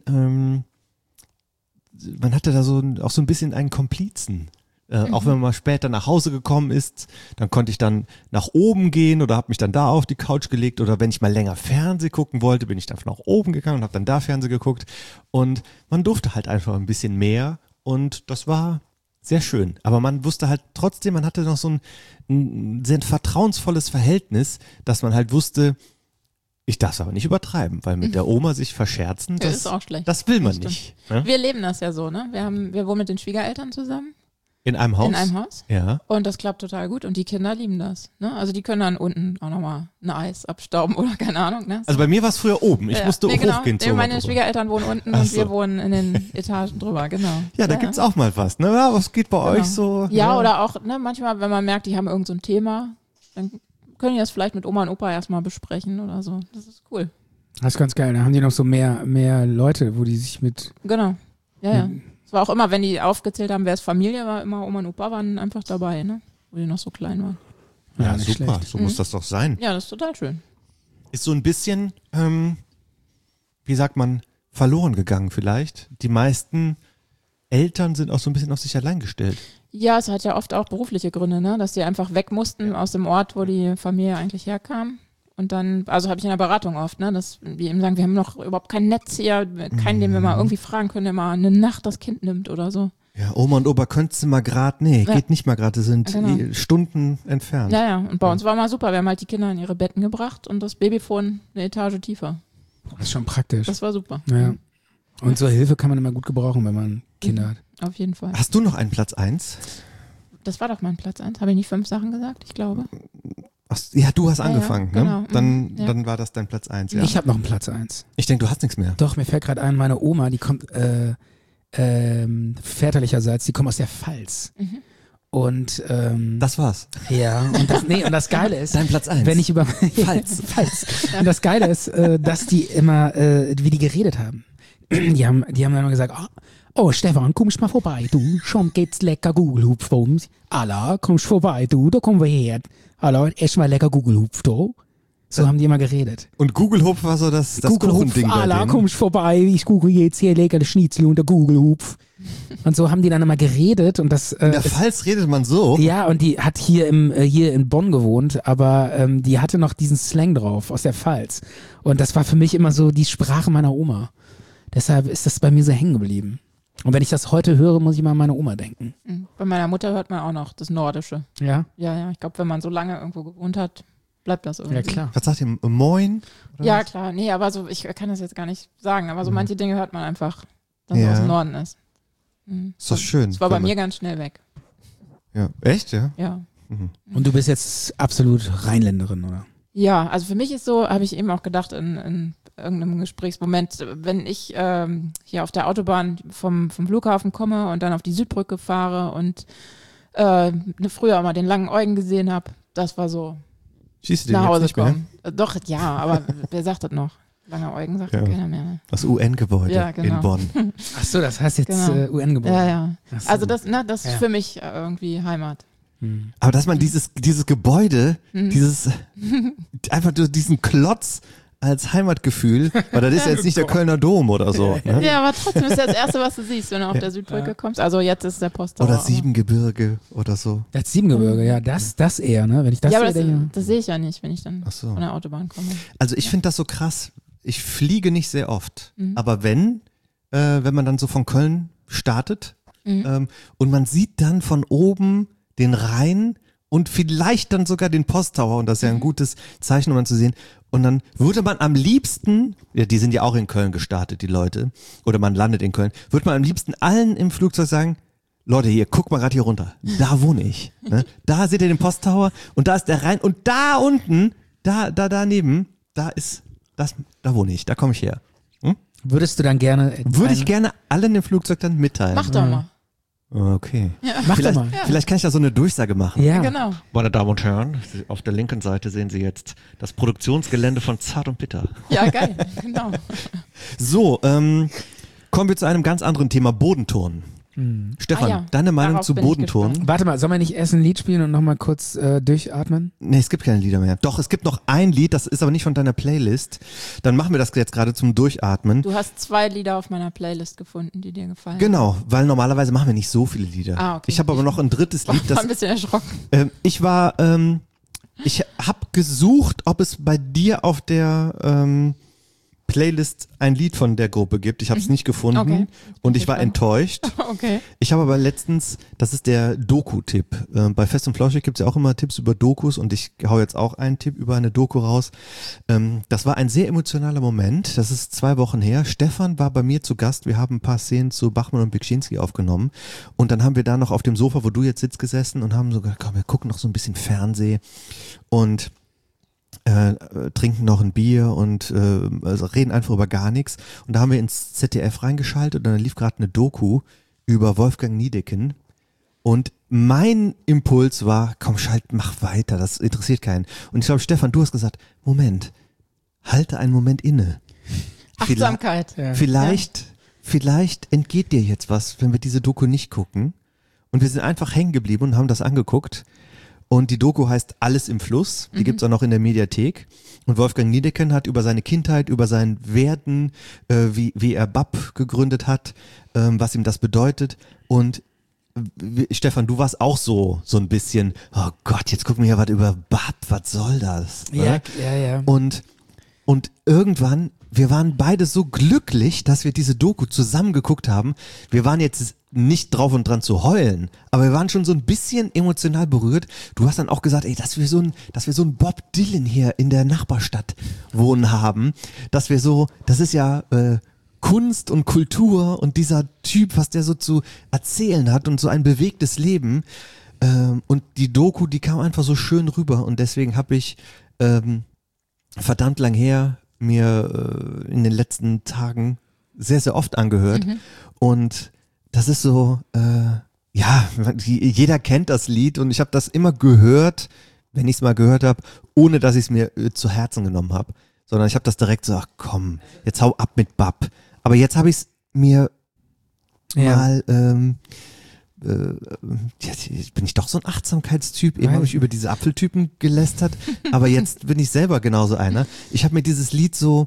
man hatte da auch so ein bisschen einen Komplizen. Auch wenn man mal später nach Hause gekommen ist, dann konnte ich dann nach oben gehen oder habe mich dann da auf die Couch gelegt oder wenn ich mal länger Fernseh gucken wollte, bin ich dann nach oben gegangen und habe dann da Fernseh geguckt und man durfte halt einfach ein bisschen mehr und das war sehr schön. Aber man wusste halt trotzdem, man hatte noch so ein sehr vertrauensvolles Verhältnis, dass man halt wusste, ich darf es aber nicht übertreiben, weil mit der Oma sich verscherzen, Ja, ist auch schlecht. das will man Das nicht. Ne? Wir leben das ja so, ne? Wir wohnen mit den Schwiegereltern zusammen. In einem Haus? In einem Haus. Ja. Und das klappt total gut und die Kinder lieben das. Ne? Also die können dann unten auch nochmal ein Eis abstauben oder keine Ahnung. Ne? Also bei mir war es früher oben. Ich musste hochgehen zur Meine Oma. Schwiegereltern wohnen unten und wir wohnen in den Etagen drüber, genau. Ja, da gibt's auch mal was. Ne? Ja, was geht bei euch so? Ja, oder auch ne, manchmal, wenn man merkt, die haben irgend so ein Thema, dann können die das vielleicht mit Oma und Opa erstmal besprechen oder so. Das ist cool. Das ist ganz geil. Da haben die noch so mehr Leute, wo die sich mit. Genau. Ja. Es war auch immer, wenn die aufgezählt haben, wer ist Familie, war immer Oma und Opa waren einfach dabei, ne? Wo die noch so klein waren. Ja, nicht super. schlecht. So muss das doch sein. Ja, das ist total schön. Ist so ein bisschen, wie sagt man, verloren gegangen vielleicht. Die meisten Eltern sind auch so ein bisschen auf sich allein gestellt. Ja, es hat ja oft auch berufliche Gründe, ne? Dass die einfach weg mussten aus dem Ort, wo die Familie eigentlich herkam. Und dann, also habe ich in der Beratung oft, ne, dass wir eben sagen, wir haben noch überhaupt kein Netz hier, keinen, den wir mal irgendwie fragen können, der mal eine Nacht das Kind nimmt oder so. Ja, Oma und Opa könntest du mal gerade, nee, Ja. geht nicht mal gerade, sind Genau. Stunden entfernt. Ja, und bei uns war mal super, wir haben halt die Kinder in ihre Betten gebracht und das Babyphone eine Etage tiefer. Das ist schon praktisch. Das war super. Ja. Und so Hilfe kann man immer gut gebrauchen, wenn man Kinder hat. Auf jeden Fall. Hast du noch einen Platz 1? Das war doch mein Platz 1. Habe ich nicht 5 Sachen gesagt? Ich glaube. Ja, du hast Ja, angefangen, ja, genau. ne? Dann, Ja. dann war das dein Platz 1, ja. Ich habe noch einen Platz 1. Ich denke, du hast nichts mehr. Doch, mir fällt gerade ein, meine Oma, die kommt väterlicherseits, die kommt aus der Pfalz. Und Das war's. ja, und das Geile ist, Dein Platz 1. wenn ich über Pfalz. Und das Geile ist, dass die immer, wie die geredet haben. Die haben dann immer gesagt, oh Stefan, kommst mal vorbei, du, schon geht's lecker Gugelhupf für uns. Alla, kommst vorbei, du, da kommen wir her. Alla, erst mal lecker Gugelhupf, du. So haben die immer geredet. Und Gugelhupf war so das Gugelhupf, Kuchending bei Alla, denen. kommst vorbei, ich google jetzt hier lecker Schnitzel und der Gugelhupf. Und so haben die dann immer geredet und das In der Pfalz redet man so. ja, und die hat hier in Bonn gewohnt, aber die hatte noch diesen Slang drauf aus der Pfalz. Und das war für mich immer so die Sprache meiner Oma. Deshalb ist das bei mir so hängen geblieben. Und wenn ich das heute höre, muss ich mal an meine Oma denken. Bei meiner Mutter hört man auch noch das Nordische. Ja? Ja, ich glaube, wenn man so lange irgendwo gewohnt hat, bleibt das irgendwie. Ja, klar. Was sagt ihr? Moin? Oder Ja, was? klar. Nee, aber so, ich kann das jetzt gar nicht sagen, aber so manche Dinge hört man einfach, dass Ja. es aus dem Norden ist. Ist doch schön. Das war bei wenn man- mir ganz schnell weg. Ja. Echt, ja? Ja. Und du bist jetzt absolut Rheinländerin, oder? Ja, also für mich ist so, habe ich eben auch gedacht in irgendeinem Gesprächsmoment, wenn ich hier auf der Autobahn vom Flughafen komme und dann auf die Südbrücke fahre und früher mal den langen Eugen gesehen habe, das war so Schießt du den nach jetzt Hause nicht mehr? kommen. Doch, ja, aber wer sagt das noch? Lange Eugen sagt Ja. keiner mehr. Ne? Das UN-Gebäude Ja, genau. in Bonn. Ach so, das heißt jetzt Genau. UN-Gebäude. Ja, ja. Ach so. Also das ist Ja. für mich irgendwie Heimat. Aber dass man dieses Gebäude, dieses, einfach nur diesen Klotz als Heimatgefühl, weil das ist ja jetzt nicht der Kölner Dom oder so. Ne? Ja, aber trotzdem ist das Erste, was du siehst, wenn du auf der Südbrücke kommst. Also jetzt ist der Posttower. Oder aber- Siebengebirge oder so. Das Siebengebirge, ja, das eher, ne? Wenn ich das Ja, aber sehe, denke das sehe ich ja nicht, wenn ich dann Ach so. von der Autobahn komme. Also ich finde das so krass. Ich fliege nicht sehr oft. Aber wenn man dann so von Köln startet, Und man sieht dann von oben den Rhein und vielleicht dann sogar den Posttower und das ist ja ein gutes Zeichen, um man zu sehen. Und dann würde man am liebsten, ja, die sind ja auch in Köln gestartet, die Leute, oder man landet in Köln, würde man am liebsten allen im Flugzeug sagen, Leute, hier, guck mal gerade hier runter, da wohne ich. Ne? Da seht ihr den Posttower und da ist der Rhein und da unten, da daneben, da wohne ich, da komme ich her. Würdest du dann gerne... Würde ich gerne allen im Flugzeug dann mitteilen. Mach doch mal. Okay. Ja. Mach doch mal. Vielleicht kann ich da so eine Durchsage machen. Ja. Genau. Meine Damen und Herren, auf der linken Seite sehen Sie jetzt das Produktionsgelände von Zart und Bitter. Ja, geil. Genau. So, kommen wir zu einem ganz anderen Thema, Bodenturnen. Stefan, ja. deine Meinung Darauf zu bin ich Bodenturnen? Warte mal, sollen wir nicht erst ein Lied spielen und nochmal kurz durchatmen? Nee, es gibt keine Lieder mehr. Doch, es gibt noch ein Lied, das ist aber nicht von deiner Playlist. Dann machen wir das jetzt gerade zum Durchatmen. Du hast 2 Lieder auf meiner Playlist gefunden, die dir gefallen. Genau, weil normalerweise machen wir nicht so viele Lieder. Ah, okay. Ich habe aber noch ein drittes Lied, War das ein bisschen erschrocken. ich habe gesucht, ob es bei dir auf der Playlist ein Lied von der Gruppe gibt. Ich habe es nicht gefunden Okay. und ich war enttäuscht. Okay. Ich habe aber letztens, das ist der Doku-Tipp. Bei Fest und Flauschig gibt es ja auch immer Tipps über Dokus und ich hau jetzt auch einen Tipp über eine Doku raus. Das war ein sehr emotionaler Moment. Das ist 2 Wochen her. Stefan war bei mir zu Gast. Wir haben ein paar Szenen zu Bachmann und Bekschinski aufgenommen und dann haben wir da noch auf dem Sofa, wo du jetzt sitzt, gesessen und haben so gesagt, komm, wir gucken noch so ein bisschen Fernsehen und trinken noch ein Bier und also reden einfach über gar nichts. Und da haben wir ins ZDF reingeschaltet und dann lief gerade eine Doku über Wolfgang Niedecken. Und mein Impuls war, komm, mach weiter, das interessiert keinen. Und ich glaube, Stefan, du hast gesagt, Moment, halte einen Moment inne. Achtsamkeit. Vielleicht entgeht dir jetzt was, wenn wir diese Doku nicht gucken. Und wir sind einfach hängen geblieben und haben das angeguckt. Und die Doku heißt Alles im Fluss. Die gibt's auch noch in der Mediathek. Und Wolfgang Niedecken hat über seine Kindheit, über sein Werden, wie er BAP gegründet hat, was ihm das bedeutet. Und Stefan, du warst auch so ein bisschen, oh Gott, jetzt gucken wir hier was über BAP, was soll das? Ja. Und irgendwann, wir waren beide so glücklich, dass wir diese Doku zusammen geguckt haben. Wir waren jetzt nicht drauf und dran zu heulen, aber wir waren schon so ein bisschen emotional berührt. Du hast dann auch gesagt, ey, dass wir so ein Bob Dylan hier in der Nachbarstadt wohnen haben, das ist ja Kunst und Kultur und dieser Typ, was der so zu erzählen hat und so ein bewegtes Leben. Und die Doku, die kam einfach so schön rüber und deswegen habe ich verdammt lang her mir in den letzten Tagen sehr, sehr oft angehört und das ist so, jeder kennt das Lied und ich habe das immer gehört, wenn ich es mal gehört habe, ohne dass ich es mir zu Herzen genommen habe, sondern ich habe das direkt so, ach komm, jetzt hau ab mit BAP. Aber jetzt habe ich es mir mal, jetzt bin ich doch so ein Achtsamkeitstyp, eben habe ich über diese Apfeltypen gelästert, aber jetzt bin ich selber genauso einer. Ich habe mir dieses Lied so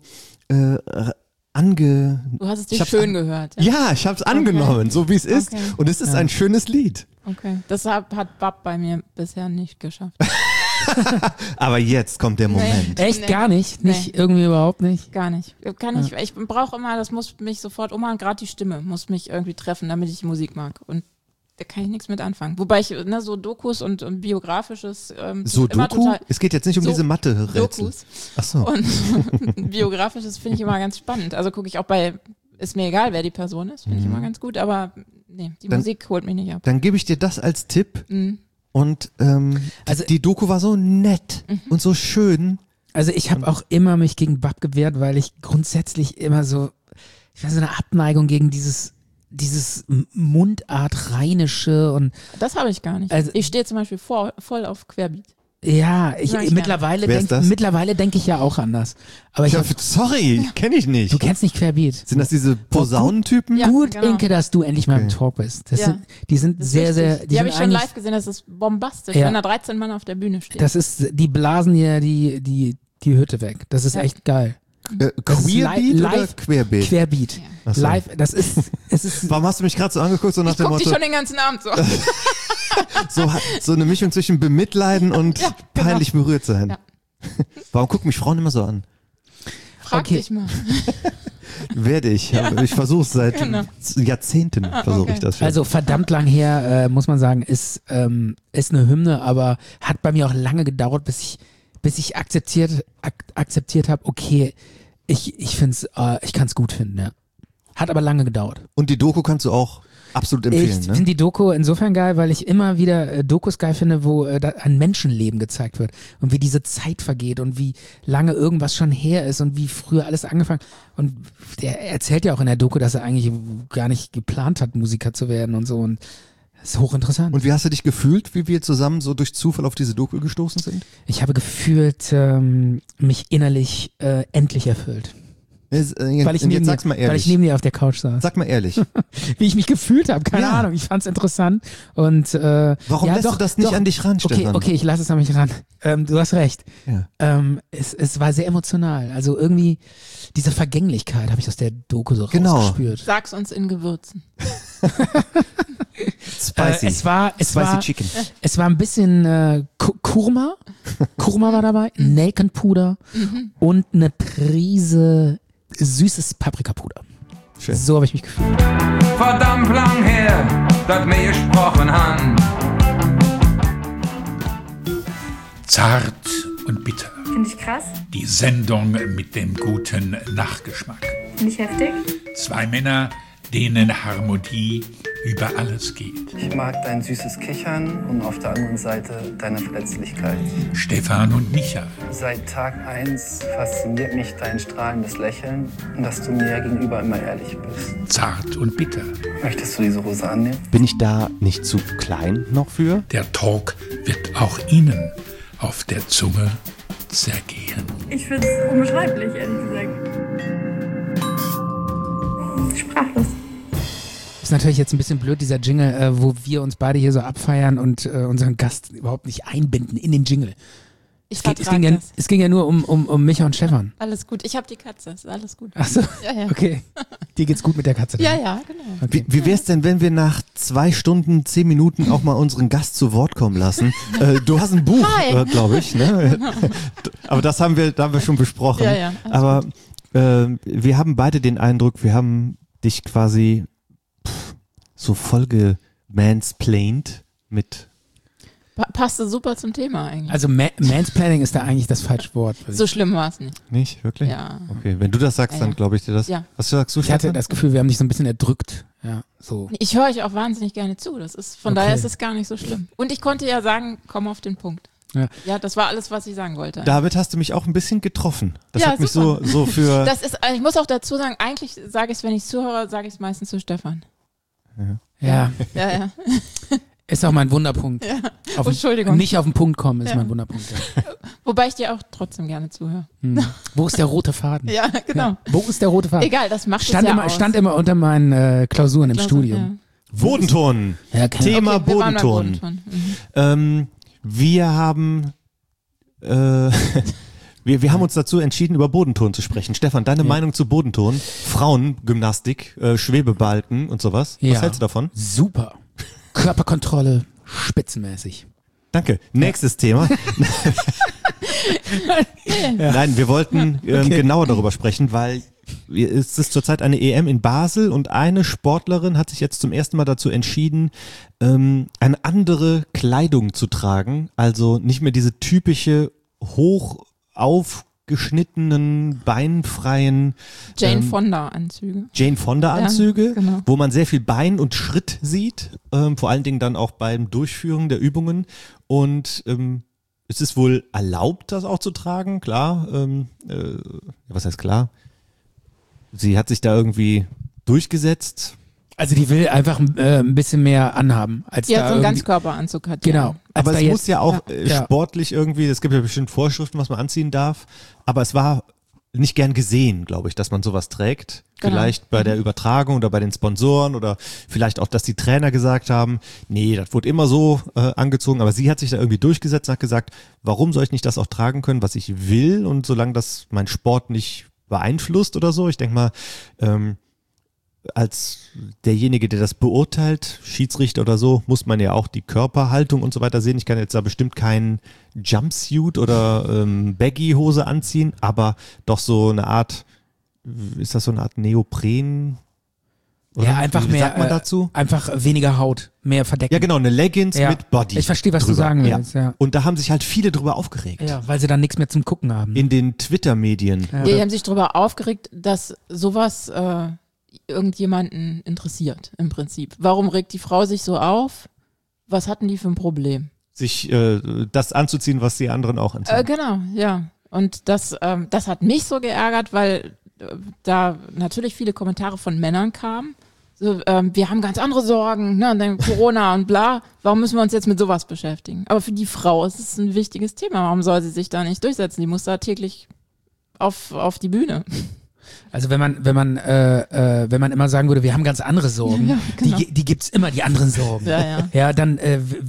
Du hast es dir schön gehört. Ja, ich habe es angenommen, so wie es ist. Okay. Und es ist ein schönes Lied. Okay. Das hat BAP bei mir bisher nicht geschafft. Aber jetzt kommt der Moment. Echt? Nee. Gar nicht? Nicht Nee. irgendwie überhaupt nicht? Gar nicht. Ich brauche immer, das muss mich sofort gerade die Stimme muss mich irgendwie treffen, damit ich Musik mag. Und da kann ich nichts mit anfangen. Wobei ich, so Dokus und Biografisches So immer Doku? total, Es geht jetzt nicht um So diese Mathe-Rätsel. Dokus. Ach so. Und Biografisches finde ich immer ganz spannend. Also gucke ich auch ist mir egal, wer die Person ist, finde ich immer ganz gut, aber nee, die Musik holt mich nicht ab. Dann gebe ich dir das als Tipp. Und Also- die Doku war so nett und so schön. Also ich habe auch immer mich gegen BAP gewehrt, weil ich grundsätzlich immer so eine Abneigung gegen dieses Mundart-Rheinische und Das habe ich gar nicht. Also- Ich stehe zum Beispiel voll auf Querbeat. ja, Sag ich mittlerweile Wer ist das? denke ich ja auch anders. Aber Sorry, kenne ich nicht. du kennst nicht Querbeat. Sind das diese Posaunentypen? Ja, Gut, genau. Inke, dass du endlich mal im Talk bist. Die sind Das ist sehr, richtig. sehr, Die habe ich sind schon eigentlich- live gesehen, das ist bombastisch, Ja. wenn da 13 Mann auf der Bühne stehen. die blasen hier die Hütte weg. Das ist Ja. echt geil. Das ist Queerbeat oder live- Querbeat? Querbeat. Ach so. Live, es ist Warum hast du mich gerade so angeguckt, so nach ich dem gucke dich Motto, schon den ganzen Abend so. so eine Mischung zwischen Bemitleiden und Ja, genau. peinlich berührt sein. Ja. Warum gucken mich Frauen immer so an? Frag Okay. dich mal. Werde ich. Ich versuche es seit Jahrzehnten, versuche ich das schon. Also verdammt lang her, muss man sagen, ist eine Hymne, aber hat bei mir auch lange gedauert, bis ich akzeptiert habe, okay, ich kann es gut finden, ja. Hat aber lange gedauert. Und die Doku kannst du auch absolut empfehlen, Ich ne? finde die Doku insofern geil, weil ich immer wieder Dokus geil finde, wo da ein Menschenleben gezeigt wird und wie diese Zeit vergeht und wie lange irgendwas schon her ist und wie früher alles angefangen. Und der erzählt ja auch in der Doku, dass er eigentlich gar nicht geplant hat, Musiker zu werden und so, und das ist hochinteressant. Und wie hast du dich gefühlt, wie wir zusammen so durch Zufall auf diese Doku gestoßen sind? Ich habe gefühlt mich innerlich endlich erfüllt. Weil ich neben dir auf der Couch saß. Sag mal ehrlich. Wie ich mich gefühlt habe, keine Ahnung. Ich fand es interessant. Und, warum lässt du das nicht an dich ran, Stefan? Okay, ich lasse es an mich ran. Du hast recht. Ja. Es war sehr emotional. Also irgendwie diese Vergänglichkeit habe ich aus der Doku so rausgespürt. Sag's uns in Gewürzen. Spicy. Spicy Chicken. Es war ein bisschen Kurma. Kurma war dabei. Nelkenpuder und eine Prise süßes Paprikapuder. Schön. So habe ich mich gefühlt. Verdammt lang her, dass wir gesprochen haben. Zart und bitter. Finde ich krass. Die Sendung mit dem guten Nachgeschmack. Finde ich heftig. Zwei Männer, denen Harmonie über alles geht. Ich mag dein süßes Kichern und auf der anderen Seite deine Verletzlichkeit. Stefan und Micha. Seit Tag 1 fasziniert mich dein strahlendes Lächeln und dass du mir gegenüber immer ehrlich bist. Zart und bitter. Möchtest du diese Rose annehmen? Bin ich da nicht zu klein noch für? Der Talk wird auch Ihnen auf der Zunge zergehen. Ich finde es unbeschreiblich, ehrlich gesagt. Sprachlos. Ist natürlich jetzt ein bisschen blöd, dieser Jingle, wo wir uns beide hier so abfeiern und unseren Gast überhaupt nicht einbinden in den Jingle. Es ging ja nur um Micha und Stefan. Alles gut, ich habe die Katze, ist alles gut. Ach so, ja. Okay. Dir geht's gut mit der Katze? Ja, genau. Okay. Wie wär's denn, wenn wir nach 2 Stunden, 10 Minuten auch mal unseren Gast zu Wort kommen lassen? Du hast ein Buch, glaube ich, ne? Aber da haben wir schon besprochen. Ja, aber wir haben beide den Eindruck, wir haben dich quasi so voll gemansplained mit. Passte super zum Thema eigentlich. Also Mansplaining ist da eigentlich das falsche Wort. So schlimm war es nicht. Nicht? Wirklich? Ja. Okay, wenn du das sagst, dann glaube ich dir das. Ja. Was sagst du, Ich hatte das Gefühl, wir haben dich so ein bisschen erdrückt. Ja, so. Ich höre euch auch wahnsinnig gerne zu. Von daher ist es gar nicht so schlimm. Und ich konnte ja sagen, komm auf den Punkt. Ja, das war alles, was ich sagen wollte. David, hast du mich auch ein bisschen getroffen. Das hat mich so für... Das ist, ich muss auch dazu sagen, eigentlich sage ich es, wenn ich zuhöre, sage ich es meistens zu Stefan. Ja. Ist auch mein Wunderpunkt. Ja. Entschuldigung. Nicht auf den Punkt kommen ist mein Wunderpunkt. Ja. Wobei ich dir auch trotzdem gerne zuhöre. Wo ist der rote Faden? Ja, genau. Ja. Wo ist der rote Faden? Egal, das macht es ja aus. Stand immer unter meinen Klausuren im Studium. Ja. Bodenton. Ja, Thema okay, Bodenton. Wir haben wir haben uns dazu entschieden, über Bodenton zu sprechen. Stefan, deine Meinung zu Bodenton? Frauengymnastik, Schwebebalken und sowas. Was hältst du davon? Super. Körperkontrolle, spitzenmäßig. Danke. Nächstes Thema. Nein, wir wollten genauer darüber sprechen, weil es ist zurzeit eine EM in Basel und eine Sportlerin hat sich jetzt zum ersten Mal dazu entschieden, eine andere Kleidung zu tragen. Also nicht mehr diese typische hoch aufgeschnittenen, beinfreien Jane Fonda-Anzüge. Jane Fonda-Anzüge, genau. Wo man sehr viel Bein und Schritt sieht, vor allen Dingen dann auch beim Durchführen der Übungen. Und es ist wohl erlaubt, das auch zu tragen, klar. Was heißt klar? Sie hat sich da irgendwie durchgesetzt. Also die will einfach ein bisschen mehr anhaben. Als Die hat so einen Ganzkörperanzug hat. Genau. Aber es muss ja auch sportlich irgendwie, es gibt ja bestimmt Vorschriften, was man anziehen darf. Aber es war nicht gern gesehen, glaube ich, dass man sowas trägt. Genau. Vielleicht bei der Übertragung oder bei den Sponsoren oder vielleicht auch, dass die Trainer gesagt haben, nee, das wurde immer so angezogen. Aber sie hat sich da irgendwie durchgesetzt und hat gesagt, warum soll ich nicht das auch tragen können, was ich will? Und solange das mein Sport nicht beeinflusst oder so, ich denke mal, als derjenige, der das beurteilt, Schiedsrichter oder so, muss man ja auch die Körperhaltung und so weiter sehen. Ich kann jetzt da bestimmt keinen Jumpsuit oder Baggy-Hose anziehen, aber doch so eine Art ist das so eine Art Neopren? Oder? Ja, einfach Wie mehr. sagt man dazu? Einfach weniger Haut, mehr verdecken. Ja, genau, eine Leggings mit Body. Ich verstehe, was drüber. du sagen willst, ja. Und da haben sich halt viele drüber aufgeregt. Ja, weil sie dann nichts mehr zum Gucken haben. In den Twitter-Medien. Ja, die haben sich darüber aufgeregt, dass sowas irgendjemanden interessiert, im Prinzip. Warum regt die Frau sich so auf? Was hatten die für ein Problem? Sich das anzuziehen, was die anderen auch anziehen. Genau, ja. Und das hat mich so geärgert, weil da natürlich viele Kommentare von Männern kamen. So, wir haben ganz andere Sorgen, ne, und dann Corona und bla. Warum müssen wir uns jetzt mit sowas beschäftigen? Aber für die Frau ist es ein wichtiges Thema. Warum soll sie sich da nicht durchsetzen? Die muss da täglich auf die Bühne. Also wenn man immer sagen würde, wir haben ganz andere Sorgen, ja, genau. die gibt's immer, die anderen Sorgen. Ja. Ja, dann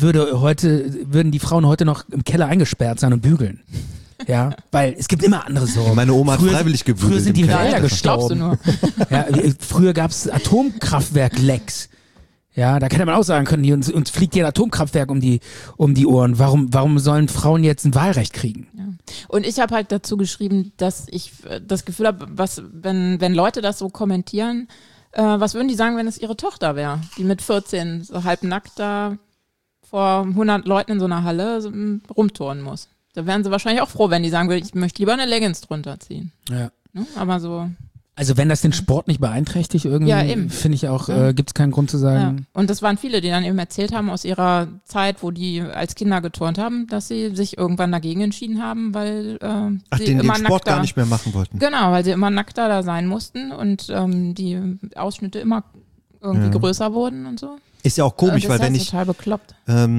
würden die Frauen heute noch im Keller eingesperrt sein und bügeln. Ja, weil es gibt immer andere Sorgen. Meine Oma hat freiwillig gebügelt. Früher sind die im Keller. Wälder gestorben. Glaubst du nur? Ja, früher gab's Atomkraftwerk-Lecks. Ja, da hätte man auch sagen können, uns fliegt hier ein Atomkraftwerk um die Ohren. Warum sollen Frauen jetzt ein Wahlrecht kriegen? Ja. Und ich habe halt dazu geschrieben, dass ich das Gefühl habe, wenn Leute das so kommentieren, was würden die sagen, wenn es ihre Tochter wäre, die mit 14 so halbnackt da vor 100 Leuten in so einer Halle rumturnen muss. Da wären sie wahrscheinlich auch froh, wenn die sagen würden, ich möchte lieber eine Leggings drunter ziehen. Ja. Ne? Aber so. Also wenn das den Sport nicht beeinträchtigt, irgendwie, Ja, eben. finde ich auch, gibt es keinen Grund zu Ja. sagen. Und das waren viele, die dann eben erzählt haben aus ihrer Zeit, wo die als Kinder geturnt haben, dass sie sich irgendwann dagegen entschieden haben, weil sie den immer Sport nackter, gar nicht mehr machen wollten. Genau, weil sie immer nackter da sein mussten und die Ausschnitte immer irgendwie größer wurden und so. Ist ja auch komisch, Das weil ist wenn ich total bekloppt.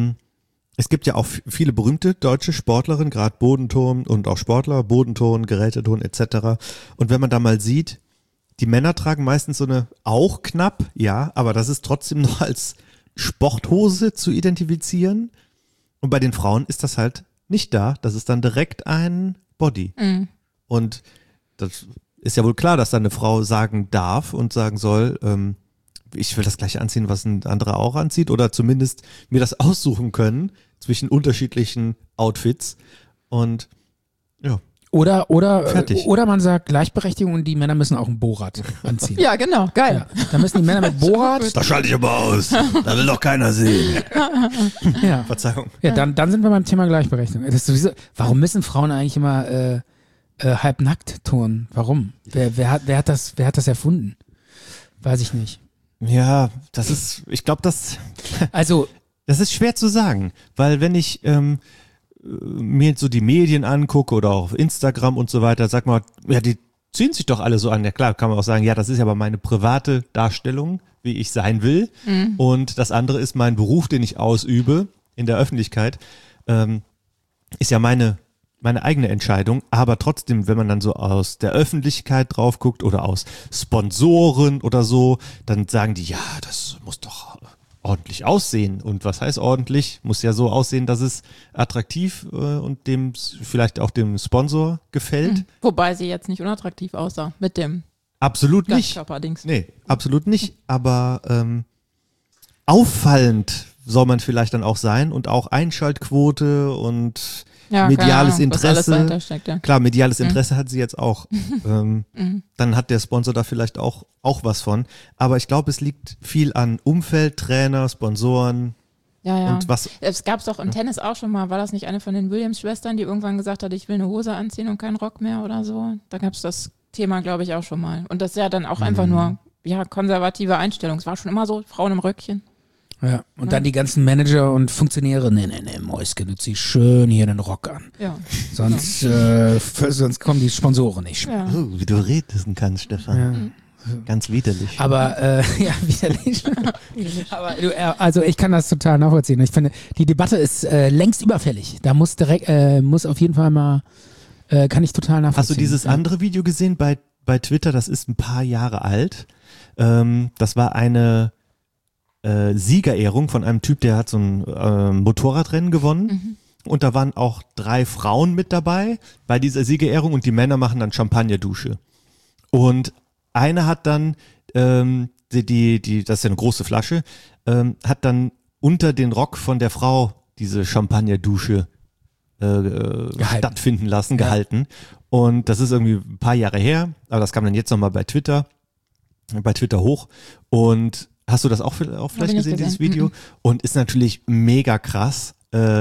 es gibt ja auch viele berühmte deutsche Sportlerinnen, gerade Bodenturnen und auch Sportler, Bodenturnen, Geräteturnen etc. Und wenn man da mal sieht, die Männer tragen meistens so eine, auch knapp, ja, aber das ist trotzdem noch als Sporthose zu identifizieren. Und bei den Frauen ist das halt nicht da. Das ist dann direkt ein Body. Mhm. Und das ist ja wohl klar, dass dann eine Frau sagen darf und sagen soll, ich will das gleiche anziehen, was ein anderer auch anzieht, oder zumindest mir das aussuchen können zwischen unterschiedlichen Outfits. Und ja. Oder Fertig. man sagt Gleichberechtigung und die Männer müssen auch ein Bohrrad anziehen. Ja, genau, geil. Ja, da müssen die Männer mit Bohrrad. Das schalte ich aber aus. Da will doch keiner sehen. Ja. Verzeihung. Ja, dann sind wir beim Thema Gleichberechtigung. Das ist sowieso, warum müssen Frauen eigentlich immer halbnackt turnen? Warum? Wer hat das erfunden? Weiß ich nicht. Ja, ich glaube, das ist schwer zu sagen, weil wenn ich mir so die Medien angucke oder auch auf Instagram und so weiter, sag mal, ja, die ziehen sich doch alle so an. Ja klar, kann man auch sagen, ja, das ist aber meine private Darstellung, wie ich sein will. Mhm. Und das andere ist mein Beruf, den ich ausübe in der Öffentlichkeit. Ist ja meine eigene Entscheidung, aber trotzdem, wenn man dann so aus der Öffentlichkeit drauf guckt oder aus Sponsoren oder so, dann sagen die, ja, das muss doch ordentlich aussehen. Und was heißt ordentlich? Muss ja so aussehen, dass es attraktiv und dem vielleicht auch dem Sponsor gefällt. Wobei sie jetzt nicht unattraktiv aussah mit dem Absolut nicht. Ganzkörperdings. Nee, absolut nicht. Aber auffallend soll man vielleicht dann auch sein und auch Einschaltquote und mediales Interesse. Was alles dahinter steckt, ja. Klar, mediales Interesse hat sie jetzt auch. Dann hat der Sponsor da vielleicht auch was von. Aber ich glaube, es liegt viel an Umfeld, Trainer, Sponsoren. Ja. Und was. Es gab es doch im Tennis auch schon mal, war das nicht eine von den Williams-Schwestern, die irgendwann gesagt hat, ich will eine Hose anziehen und keinen Rock mehr oder so? Da gab es das Thema, glaube ich, auch schon mal. Und das ist ja dann auch einfach nur, konservative Einstellung. Es war schon immer so, Frauen im Röckchen. Ja, und dann die ganzen Manager und Funktionäre, nee, Mäuschen, du ziehst schön hier den Rock an. Ja. Sonst kommen die Sponsoren nicht. Ja. Oh, wie du reden kannst, Stefan. Ja. Ganz widerlich. Aber, widerlich. Aber also ich kann das total nachvollziehen. Ich finde, die Debatte ist längst überfällig. Da muss auf jeden Fall mal, kann ich total nachvollziehen. Hast du dieses andere Video gesehen bei Twitter? Das ist ein paar Jahre alt. Das war eine Siegerehrung von einem Typ, der hat so ein Motorradrennen gewonnen. Mhm. Und da waren auch 3 Frauen mit dabei bei dieser Siegerehrung und die Männer machen dann Champagnerdusche. Und eine hat dann, das ist ja eine große Flasche, hat dann unter den Rock von der Frau diese Champagnerdusche stattfinden lassen, gehalten. Und das ist irgendwie ein paar Jahre her, aber das kam dann jetzt nochmal bei Twitter hoch. Und hast du das auch vielleicht gesehen, dieses Video? Und ist natürlich mega krass.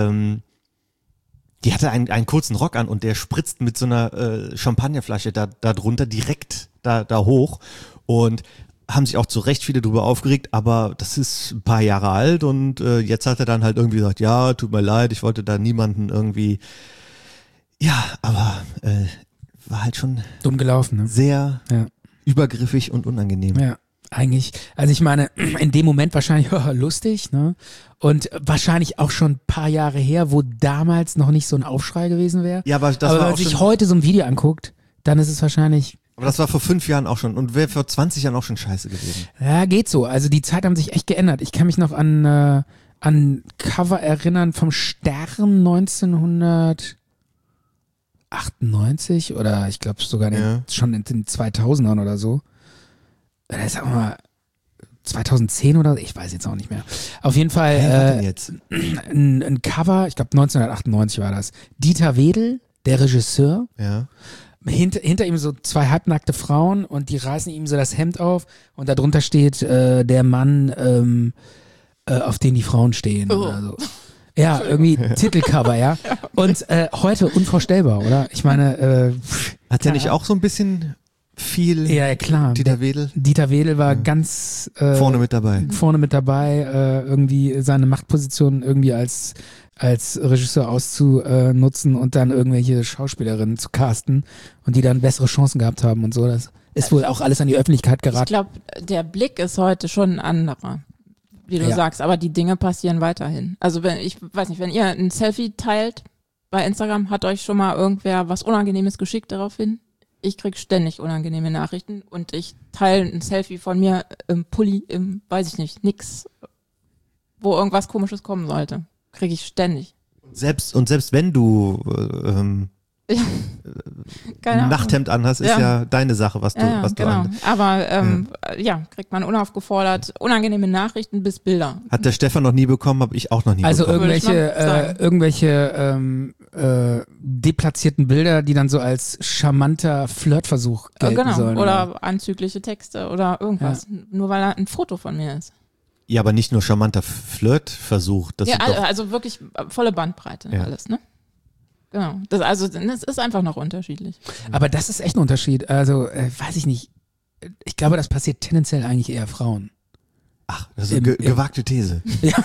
Die hatte einen kurzen Rock an und der spritzt mit so einer Champagnerflasche da drunter direkt da hoch. Und haben sich auch zu Recht viele drüber aufgeregt, aber das ist ein paar Jahre alt und jetzt hat er dann halt irgendwie gesagt, ja, tut mir leid, ich wollte da niemanden irgendwie, ja, aber war halt schon dumm gelaufen, ne? Sehr übergriffig und unangenehm. Ja, eigentlich, also ich meine, in dem Moment wahrscheinlich lustig, ne? Und wahrscheinlich auch schon ein paar Jahre her, wo damals noch nicht so ein Aufschrei gewesen wäre. Ja, aber wenn man sich heute so ein Video anguckt, dann ist es wahrscheinlich... Aber das war vor 5 Jahren auch schon und wäre vor 20 Jahren auch schon scheiße gewesen. Ja, geht so. Also die Zeit haben sich echt geändert. Ich kann mich noch an Cover erinnern vom Stern 1998 oder ich glaube sogar schon in den 2000ern oder so. Das ist auch mal 2010 oder ich weiß jetzt auch nicht mehr. Auf jeden Fall jetzt? Ein Cover, ich glaube 1998 war das. Dieter Wedel, der Regisseur. Ja. Hinter ihm so 2 halbnackte Frauen und die reißen ihm so das Hemd auf und darunter steht der Mann, auf den die Frauen stehen. Oder so. Ja, irgendwie Titelcover, ja. Und heute unvorstellbar, oder? Ich meine, hat der nicht auch so ein bisschen viel? Ja, klar. Dieter Wedel? Dieter Wedel war ganz vorne mit dabei. Irgendwie seine Machtposition irgendwie als Regisseur auszunutzen und dann irgendwelche Schauspielerinnen zu casten und die dann bessere Chancen gehabt haben und so. Das ist wohl auch alles an die Öffentlichkeit geraten. Ich glaube, der Blick ist heute schon ein anderer, wie du sagst, aber die Dinge passieren weiterhin. Also wenn ihr ein Selfie teilt bei Instagram, hat euch schon mal irgendwer was Unangenehmes geschickt daraufhin? Ich krieg ständig unangenehme Nachrichten und ich teile ein Selfie von mir im Pulli, weiß ich nicht, nix, wo irgendwas Komisches kommen sollte. Kriege ich ständig. Selbst wenn du ein Nachthemd anhast, ist ja deine Sache, was du an. Aber kriegt man unaufgefordert unangenehme Nachrichten bis Bilder. Hat der Stefan noch nie bekommen, habe ich auch noch nie bekommen. Also irgendwelche deplatzierten Bilder, die dann so als charmanter Flirtversuch gelten sollen. Oder anzügliche Texte oder irgendwas. Nur weil da ein Foto von mir ist. Ja, aber nicht nur charmanter Flirtversuch. Das also wirklich volle Bandbreite alles, ne? Genau. Das ist einfach noch unterschiedlich. Aber das ist echt ein Unterschied. Also, weiß ich nicht. Ich glaube, das passiert tendenziell eigentlich eher Frauen. Ach, das ist eine gewagte These. Ja.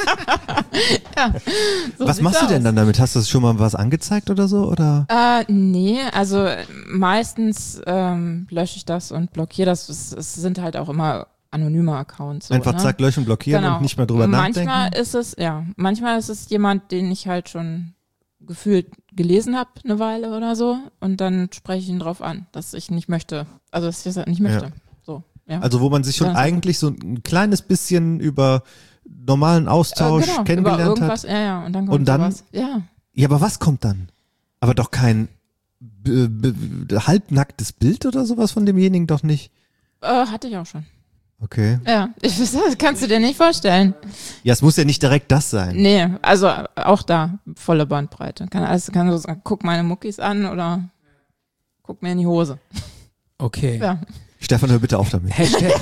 So was machst du denn dann damit? Hast du schon mal was angezeigt oder so? Oder? Nee, also meistens lösche ich das und blockiere das. Es sind halt auch immer anonyme Accounts. So, einfach zack, löschen, blockieren und nicht mehr drüber nachdenken? Manchmal ist es jemand, den ich halt schon gefühlt gelesen habe eine Weile oder so und dann spreche ich ihn drauf an, dass ich nicht möchte, also dass ich das nicht möchte. Ja. So, ja. Also wo man sich schon eigentlich so ein kleines bisschen über normalen Austausch kennengelernt über irgendwas, hat. Ja, und dann kommt sowas. Ja, aber was kommt dann? Aber doch kein halbnacktes Bild oder sowas von demjenigen doch nicht? Hatte ich auch schon. Okay. Ja, das kannst du dir nicht vorstellen. Ja, es muss ja nicht direkt das sein. Nee, also auch da volle Bandbreite. Kann so sagen, guck meine Muckis an oder guck mir in die Hose. Okay. Ja. Stefan, hör bitte auf damit.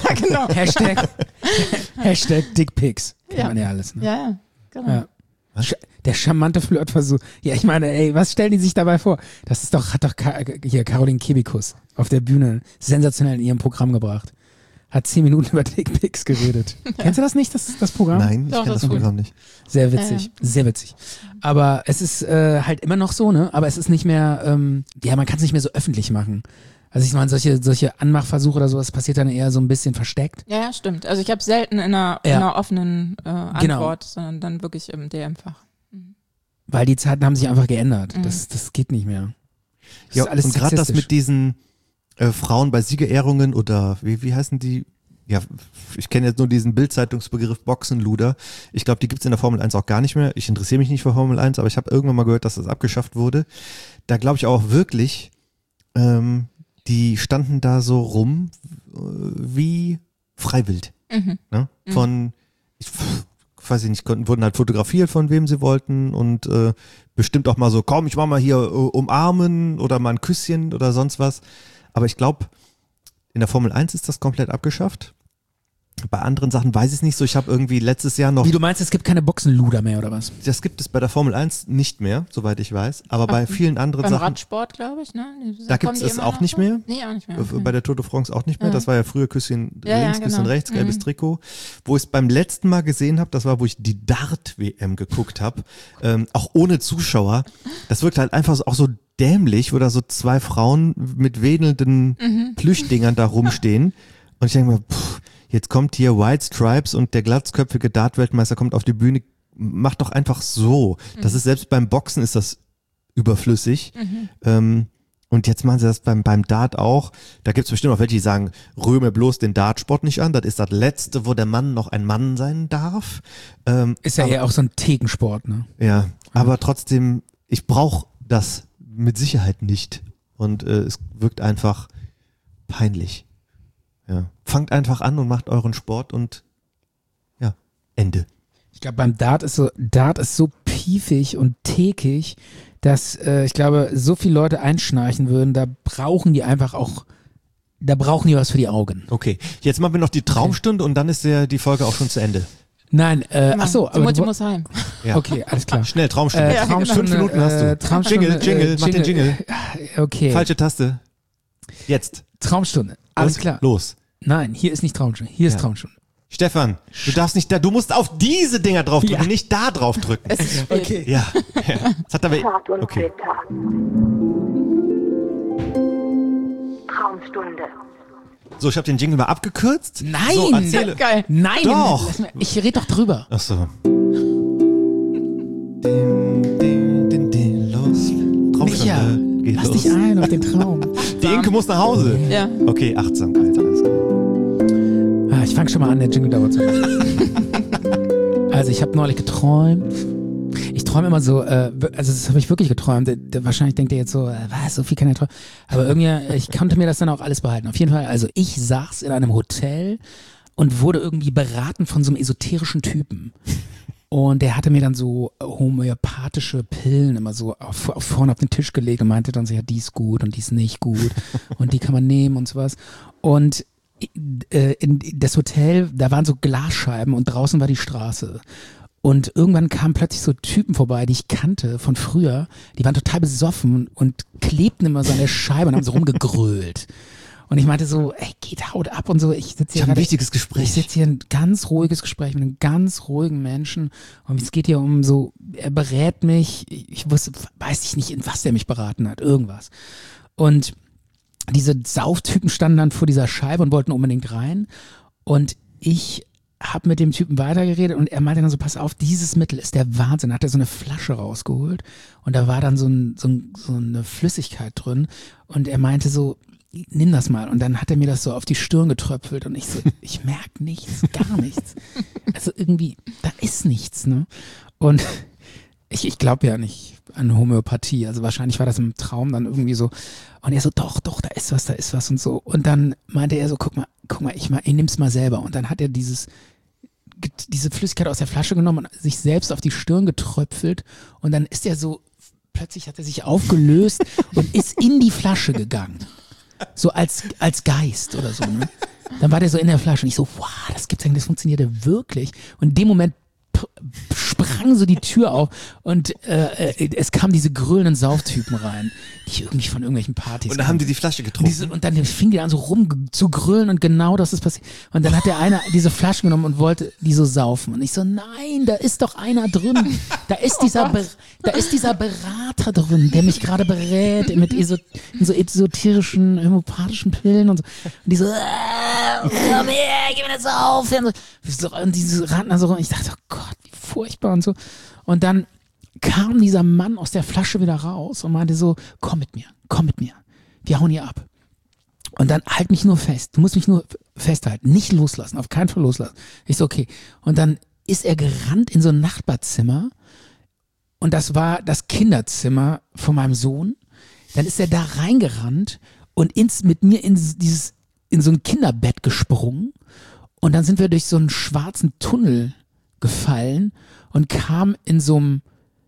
Hashtag Dickpics. Kennt man ja alles, ne? Ja, genau. Ja. Der charmante Flirtversuch. Ja, ich meine, ey, was stellen die sich dabei vor? Das ist hat doch hier Caroline Kebekus auf der Bühne sensationell in ihrem Programm gebracht. Hat 10 Minuten über Dickpics geredet. Kennst du das nicht, das Programm? Nein, ich kenne das Programm nicht. Sehr witzig, sehr witzig. Aber es ist halt immer noch so, ne? Aber es ist nicht mehr, man kann es nicht mehr so öffentlich machen. Also ich meine, solche Anmachversuche oder sowas passiert dann eher so ein bisschen versteckt. Ja, stimmt. Also ich habe selten in einer offenen Antwort, sondern dann wirklich im DM-Fach. Weil die Zeiten haben sich einfach geändert. Das geht nicht mehr. Das ja, ist alles und gerade das mit diesen Frauen bei Siegerehrungen oder wie heißen die? Ja, ich kenne jetzt nur diesen Bild-Zeitungsbegriff Boxenluder. Ich glaube, die gibt's in der Formel 1 auch gar nicht mehr. Ich interessiere mich nicht für Formel 1, aber ich habe irgendwann mal gehört, dass das abgeschafft wurde. Da glaube ich auch wirklich, die standen da so rum wie Freiwild. Ne? weiß ich nicht, wurden halt fotografiert, von wem sie wollten und bestimmt auch mal so, komm, ich mach mal hier umarmen oder mal ein Küsschen oder sonst was. Aber ich glaube, in der Formel 1 ist das komplett abgeschafft. Bei anderen Sachen weiß ich es nicht so. Ich habe irgendwie letztes Jahr noch... Wie, du meinst, es gibt keine Boxenluder mehr oder was? Das gibt es bei der Formel 1 nicht mehr, soweit ich weiß. Aber bei vielen anderen beim Sachen... Beim Radsport, glaube ich, ne? Da gibt es auch nicht mehr. Nee, auch nicht mehr. Bei der Tour de France auch nicht mehr. Das war ja früher Küsschen links, Küsschen rechts, gelbes Trikot. Wo ich es beim letzten Mal gesehen habe, das war, wo ich die Dart-WM geguckt habe, auch ohne Zuschauer. Das wirkt halt einfach auch so dämlich, wo da so zwei Frauen mit wedelnden Plüschdingern da rumstehen. Und ich denke mir, jetzt kommt hier White Stripes und der glatzköpfige Dart-Weltmeister kommt auf die Bühne. Mach doch einfach so. Das ist selbst beim Boxen ist das überflüssig. Und jetzt machen sie das beim Dart auch. Da gibt es bestimmt auch welche, die sagen, rühme bloß den Dartsport nicht an. Das ist das Letzte, wo der Mann noch ein Mann sein darf. Ist ja eher auch so ein Thekensport, ne? Ja, aber trotzdem, ich brauche das mit Sicherheit nicht. Und es wirkt einfach peinlich. Ja. Fangt einfach an und macht euren Sport und ja, Ende. Ich glaube, beim Dart ist so piefig und tekig, dass ich glaube, so viele Leute einschnarchen würden, da brauchen die was für die Augen. Okay, jetzt machen wir noch die Traumstunde und dann ist die Folge auch schon zu Ende. Nein, ach so. Die Mutti muss heim. Ja. Okay, alles klar. Schnell, Traumstunde. Traumstunde 5 Minuten hast du. Traumstunde, Jingle, mach den Jingle. Okay. Falsche Taste. Jetzt. Traumstunde, alles und klar. Los. Nein, hier ist nicht Traumstunde, hier ist Traumstunde. Stefan, du darfst nicht du musst auf diese Dinger drauf drücken, nicht da drauf drücken. Es ist spät. Okay. Ja. Das hat aber, okay. Traumstunde. So, ich habe den Jingle mal abgekürzt. Nein, so, erzähle. Geil. Nein, Doch. Ich rede doch drüber. Ach so. Los. Micha, Traumstunde. Geht lass los. dich ein auf den Traum. Die Inke muss nach Hause. Ja. Okay, Achtsamkeit, alles klar. Ich fange schon mal an, der Jingle dauert so. Also ich habe neulich geträumt. Ich träume immer so, also das habe ich wirklich geträumt. Wahrscheinlich denkt ihr jetzt so, was, so viel kann er träumen. Aber irgendwie, ich konnte mir das dann auch alles behalten. Auf jeden Fall, also ich saß in einem Hotel und wurde irgendwie beraten von so einem esoterischen Typen. Und der hatte mir dann so homöopathische Pillen immer so vorne auf den Tisch gelegt und meinte dann so, ja, die ist gut und die ist nicht gut und die kann man nehmen und sowas. Und in das Hotel, da waren so Glasscheiben und draußen war die Straße. Und irgendwann kamen plötzlich so Typen vorbei, die ich kannte von früher, die waren total besoffen und klebten immer so an der Scheibe und haben so rumgegrölt. Und ich meinte so, ey, haut ab und so. Ich habe ein wichtiges Gespräch. Ich sitze hier ein ganz ruhiges Gespräch mit einem ganz ruhigen Menschen. Und es geht hier um so, er berät mich. Weiß ich nicht, in was der mich beraten hat. Irgendwas. Und diese Sauftypen standen dann vor dieser Scheibe und wollten unbedingt rein. Und ich habe mit dem Typen weitergeredet und er meinte dann so, pass auf, dieses Mittel ist der Wahnsinn. Hat er so eine Flasche rausgeholt und da war dann so eine Flüssigkeit drin. Und er meinte so, nimm das mal. Und dann hat er mir das so auf die Stirn getröpfelt und ich so, ich merke nichts, gar nichts. Also irgendwie, da ist nichts, ne? Und ich glaube ja nicht an Homöopathie. Also wahrscheinlich war das im Traum dann irgendwie so. Und er so, doch, da ist was und so. Und dann meinte er so, guck mal, ich nimm's mal selber. Und dann hat er diese Flüssigkeit aus der Flasche genommen und sich selbst auf die Stirn getröpfelt. Und dann ist er so, plötzlich hat er sich aufgelöst und ist in die Flasche gegangen. So als Geist oder so, ne? Dann war der so in der Flasche und ich so, wow, das gibt's eigentlich, das funktionierte wirklich. Und in dem Moment sprang so die Tür auf und es kamen diese grölenden Sauftypen rein, die irgendwie von irgendwelchen Partys. Und dann haben die Flasche getrunken. Und dann fing die an so rum zu grölen und genau das ist passiert. Und dann hat der eine diese Flasche genommen und wollte die so saufen. Und ich so, nein, da ist doch einer drin. Da ist dieser Berater drin, der mich gerade berät mit so esoterischen, homöopathischen Pillen und so. Und die so, komm her, gib mir das auf. Und diese rannten da so rum. Ich dachte, oh Gott, wie furchtbar und so. Und dann kam dieser Mann aus der Flasche wieder raus und meinte so, komm mit mir, wir hauen hier ab. Und dann halt mich nur fest, du musst mich nur festhalten, nicht loslassen, auf keinen Fall loslassen. Ich so, okay. Und dann ist er gerannt in so ein Nachbarzimmer und das war das Kinderzimmer von meinem Sohn. Dann ist er da reingerannt und mit mir in so ein Kinderbett gesprungen und dann sind wir durch so einen schwarzen Tunnel gefallen und kam in so einem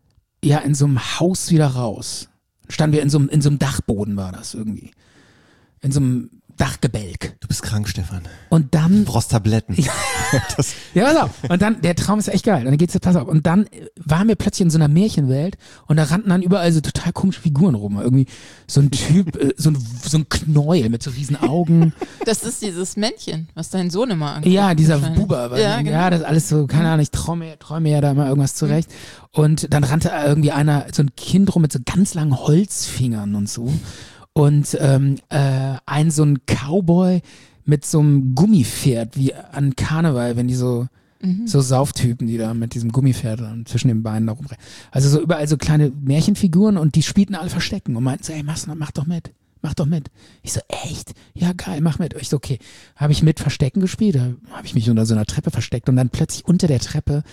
Haus wieder raus. Standen wir in so einem Dachboden, war das irgendwie. In so einem Dachgebälk. Du bist krank, Stefan. Und dann. Du brauchst Tabletten. Ja, pass auf. Und dann, der Traum ist echt geil. Und dann geht's, pass auf. Und dann waren wir plötzlich in so einer Märchenwelt und da rannten dann überall so total komische Figuren rum. Irgendwie so ein Typ, so ein Knäuel mit so riesen Augen. Das ist dieses Männchen, was dein Sohn immer anguckt. Ja, dieser Buber. Ja, genau. Ja, das ist alles so, keine Ahnung, ich träume ja da mal irgendwas zurecht. Und dann rannte irgendwie so ein Kind rum mit so ganz langen Holzfingern und so. Und so ein Cowboy mit so einem Gummipferd, wie an Karneval, wenn die so Sauftypen, die da mit diesem Gummipferd dann zwischen den Beinen da rumrennen. Also so überall so kleine Märchenfiguren und die spielten alle Verstecken und meinten so, ey, mach doch mit. Ich so, echt? Ja, geil, mach mit. Ich so, okay. Habe ich mit Verstecken gespielt, da habe ich mich unter so einer Treppe versteckt und dann plötzlich unter der Treppe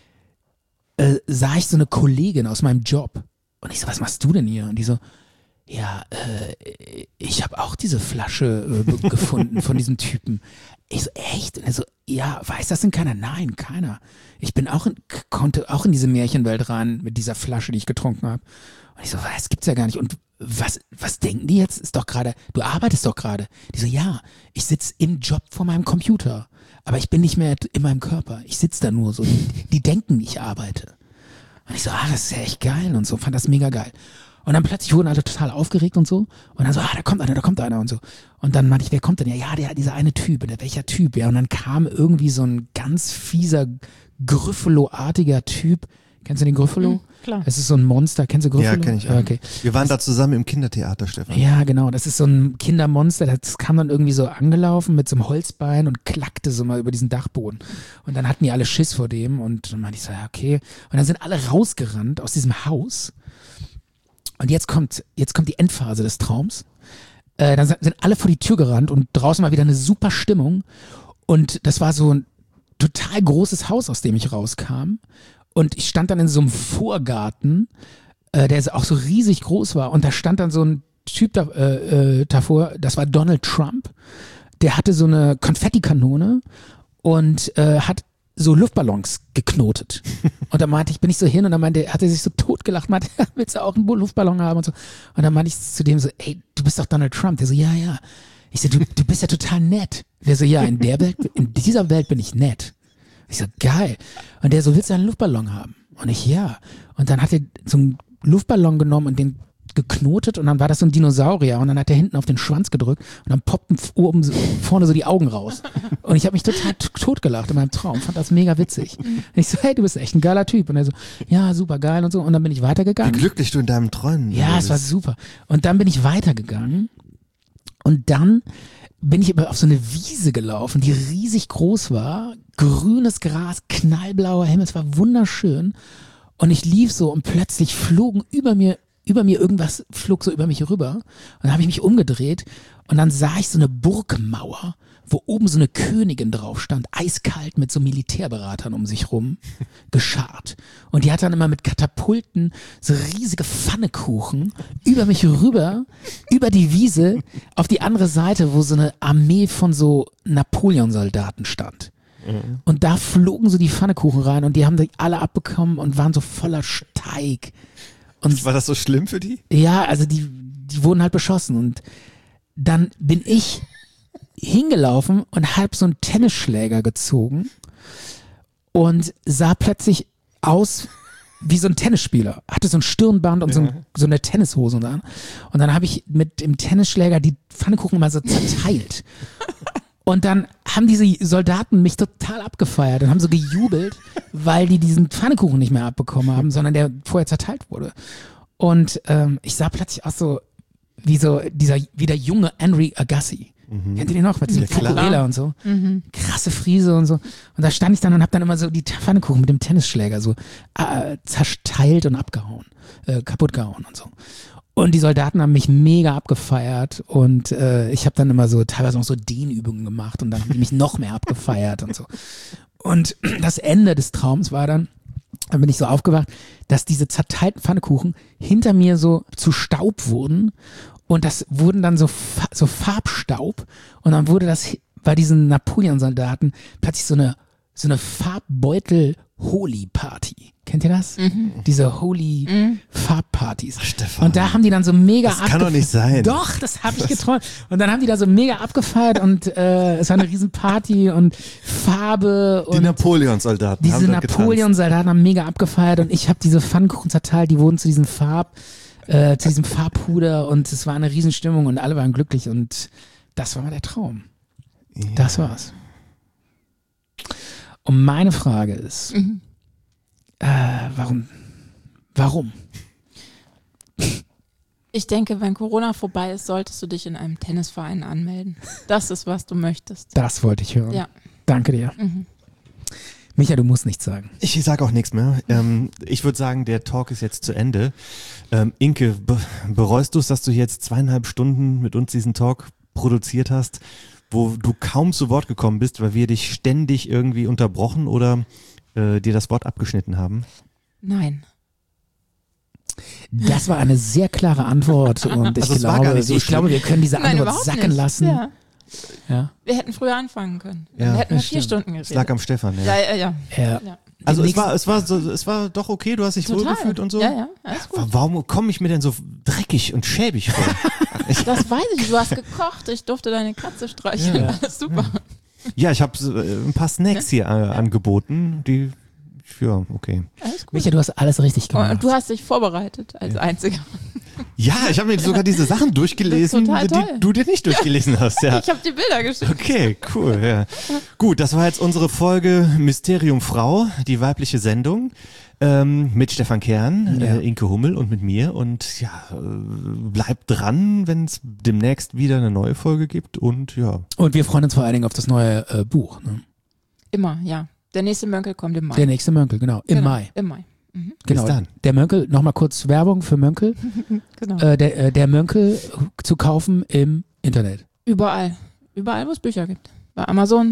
sah ich so eine Kollegin aus meinem Job. Und ich so, was machst du denn hier? Und die so, ja, ich habe auch diese Flasche gefunden von diesem Typen. Ich so, echt? Und er so, ja, weiß das denn keiner? Nein, keiner. Ich bin konnte auch in diese Märchenwelt rein mit dieser Flasche, die ich getrunken habe. Und ich so, was gibt's ja gar nicht. Und was denken die jetzt? Ist doch gerade, du arbeitest doch gerade. Die so, ja, ich sitze im Job vor meinem Computer. Aber ich bin nicht mehr in meinem Körper. Ich sitze da nur so. Die denken, ich arbeite. Und ich so, das ist ja echt geil und so. Fand das mega geil. Und dann plötzlich wurden alle total aufgeregt und so. Und dann so, da kommt einer und so. Und dann meinte ich, wer kommt denn? Ja, dieser eine Typ. Welcher Typ? Ja, und dann kam irgendwie so ein ganz fieser, Gryffalo-artiger Typ. Kennst du den Gryffalo? Klar. Es ist so ein Monster. Kennst du Gryffalo? Ja, kenn ich auch. Okay. Wir waren da zusammen im Kindertheater, Stefan. Ja, genau. Das ist so ein Kindermonster. Das kam dann irgendwie so angelaufen mit so einem Holzbein und klackte so mal über diesen Dachboden. Und dann hatten die alle Schiss vor dem. Und dann meinte ich so, ja, okay. Und dann sind alle rausgerannt aus diesem Haus. Und jetzt kommt die Endphase des Traums. Dann sind alle vor die Tür gerannt und draußen war wieder eine super Stimmung. Und das war so ein total großes Haus, aus dem ich rauskam. Und ich stand dann in so einem Vorgarten, der auch so riesig groß war. Und da stand dann so ein Typ davor, das war Donald Trump. Der hatte so eine Konfettikanone und hat so Luftballons geknotet. Und da meinte ich, bin ich so hin und dann hat er sich so totgelacht, meinte, willst du auch einen Luftballon haben und so. Und dann meinte ich zu dem so, ey, du bist doch Donald Trump. Der so, ja. Ich so, du bist ja total nett. Der so, ja, in dieser Welt bin ich nett. Ich so, geil. Und der so, willst du einen Luftballon haben? Und ich, ja. Und dann hat er so einen Luftballon genommen und den geknotet und dann war das so ein Dinosaurier und dann hat er hinten auf den Schwanz gedrückt und dann poppten oben vorne so die Augen raus. Und ich habe mich total totgelacht in meinem Traum, fand das mega witzig. Und ich so, hey, du bist echt ein geiler Typ. Und er so, ja, super geil und so. Und dann bin ich weitergegangen. Wie glücklich du in deinem Träumen bist. Ja, es war super. Und dann bin ich weitergegangen und dann bin ich auf so eine Wiese gelaufen, die riesig groß war, grünes Gras, knallblauer Himmel, es war wunderschön. Und ich lief so und plötzlich flogen über mir irgendwas, flog so über mich rüber. Und dann habe ich mich umgedreht und dann sah ich so eine Burgmauer, wo oben so eine Königin drauf stand, eiskalt mit so Militärberatern um sich rum, geschart. Und die hat dann immer mit Katapulten so riesige Pfannekuchen über mich rüber, über die Wiese, auf die andere Seite, wo so eine Armee von so Napoleon-Soldaten stand. Und da flogen so die Pfannekuchen rein und die haben die alle abbekommen und waren so voller Steig. Und war das so schlimm für die? Ja, also die wurden halt beschossen und dann bin ich hingelaufen und hab so einen Tennisschläger gezogen und sah plötzlich aus wie so ein Tennisspieler. Hatte so ein Stirnband und so eine Tennishose an. Und dann habe ich mit dem Tennisschläger die Pfannekuchen mal so zerteilt. Und dann haben diese Soldaten mich total abgefeiert und haben so gejubelt, weil die diesen Pfannekuchen nicht mehr abbekommen haben, sondern der vorher zerteilt wurde. Und ich sah plötzlich auch so wie der junge Henry Agassi. Kennt ihr den noch? Mit diesem Fukuhela und so. Krasse Frise und so. Und da stand ich dann und hab dann immer so die Pfannekuchen mit dem Tennisschläger so zerteilt und kaputt gehauen und so. Und die Soldaten haben mich mega abgefeiert und ich habe dann immer so teilweise noch so Dehnübungen gemacht und dann haben die mich noch mehr abgefeiert und so. Und das Ende des Traums war dann bin ich so aufgewacht, dass diese zerteilten Pfannekuchen hinter mir so zu Staub wurden und das wurden dann so Farbstaub und dann wurde das bei diesen Napoleon-Soldaten plötzlich so so eine Farbbeutel-Holy-Party. Kennt ihr das? Diese Holy-Farbpartys. Stefan. Und da haben die dann so mega Das kann doch nicht sein. Doch, das habe ich geträumt. Und dann haben die da so mega abgefeiert und es war eine riesen Party und Farbe und Die Napoleon-Soldaten diese haben dort getanzt. Napoleon-Soldaten haben mega abgefeiert und ich habe diese Pfannkuchen zerteilt, die wurden zu diesem Farbpuder und es war eine Riesenstimmung und alle waren glücklich und das war mal der Traum. Ja. Das war's. Und meine Frage ist, warum? Ich denke, wenn Corona vorbei ist, solltest du dich in einem Tennisverein anmelden. Das ist, was du möchtest. Das wollte ich hören. Ja. Danke dir. Micha, du musst nichts sagen. Ich sage auch nichts mehr. Ich würde sagen, der Talk ist jetzt zu Ende. Inke, bereust du es, dass du jetzt 2,5 Stunden mit uns diesen Talk produziert hast, wo du kaum zu Wort gekommen bist, weil wir dich ständig irgendwie unterbrochen oder dir das Wort abgeschnitten haben? Nein. Das war eine sehr klare Antwort und Also es war gar nicht so ich glaube, wir können diese Nein, Antwort überhaupt sacken nicht. lassen. Ja. Ja. Wir hätten früher anfangen können. Ja, Dann hätten wir das 4 stimmt. Stunden Es geredet. lag am Stefan, ja. Ja. Ja. Also Demnächst- es war doch okay, du hast dich Total. wohlgefühlt und so? Ja, alles gut. Warum komme ich mir denn so dreckig und schäbig vor? Das weiß ich. Du hast gekocht, ich durfte deine Katze streicheln. Ja. Alles super. Ja, ich habe ein paar Snacks hier angeboten, die, ja, okay. Alles gut. Micha, du hast alles richtig gemacht. Und du hast dich vorbereitet als Einziger. Ja, ich habe mir sogar diese Sachen durchgelesen, Das ist total die toll. du dir nicht durchgelesen hast. Ja. Ich habe die Bilder geschickt. Okay, cool. Ja. Gut, das war jetzt unsere Folge Mysterium Frau, die weibliche Sendung mit Stefan Kern, Ja. Inke Hummel und mit mir. Und ja, bleibt dran, wenn es demnächst wieder eine neue Folge gibt. Und ja, Und wir freuen uns vor allen Dingen auf das neue Buch. Ne? Immer, ja. Der nächste Mönkel kommt im Mai. Der nächste Mönkel, genau. Im Genau, Mai. Im Mai. Genau. bis dann. Der Mönkel, nochmal kurz Werbung für Mönkel. Genau. Der Mönkel zu kaufen im Internet. Überall. Überall, wo es Bücher gibt. Bei Amazon,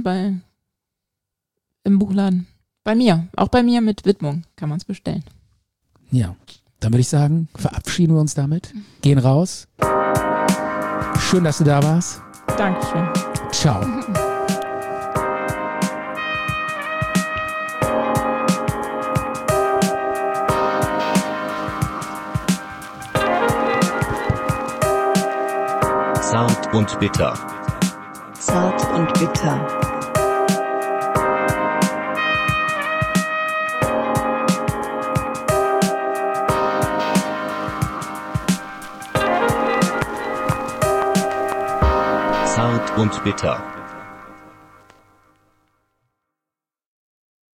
im Buchladen. Bei mir. Auch bei mir mit Widmung kann man es bestellen. Ja. Dann würde ich sagen, verabschieden wir uns damit. Gehen raus. Schön, dass du da warst. Dankeschön. Ciao. Zart und bitter. Zart und bitter. Zart und bitter.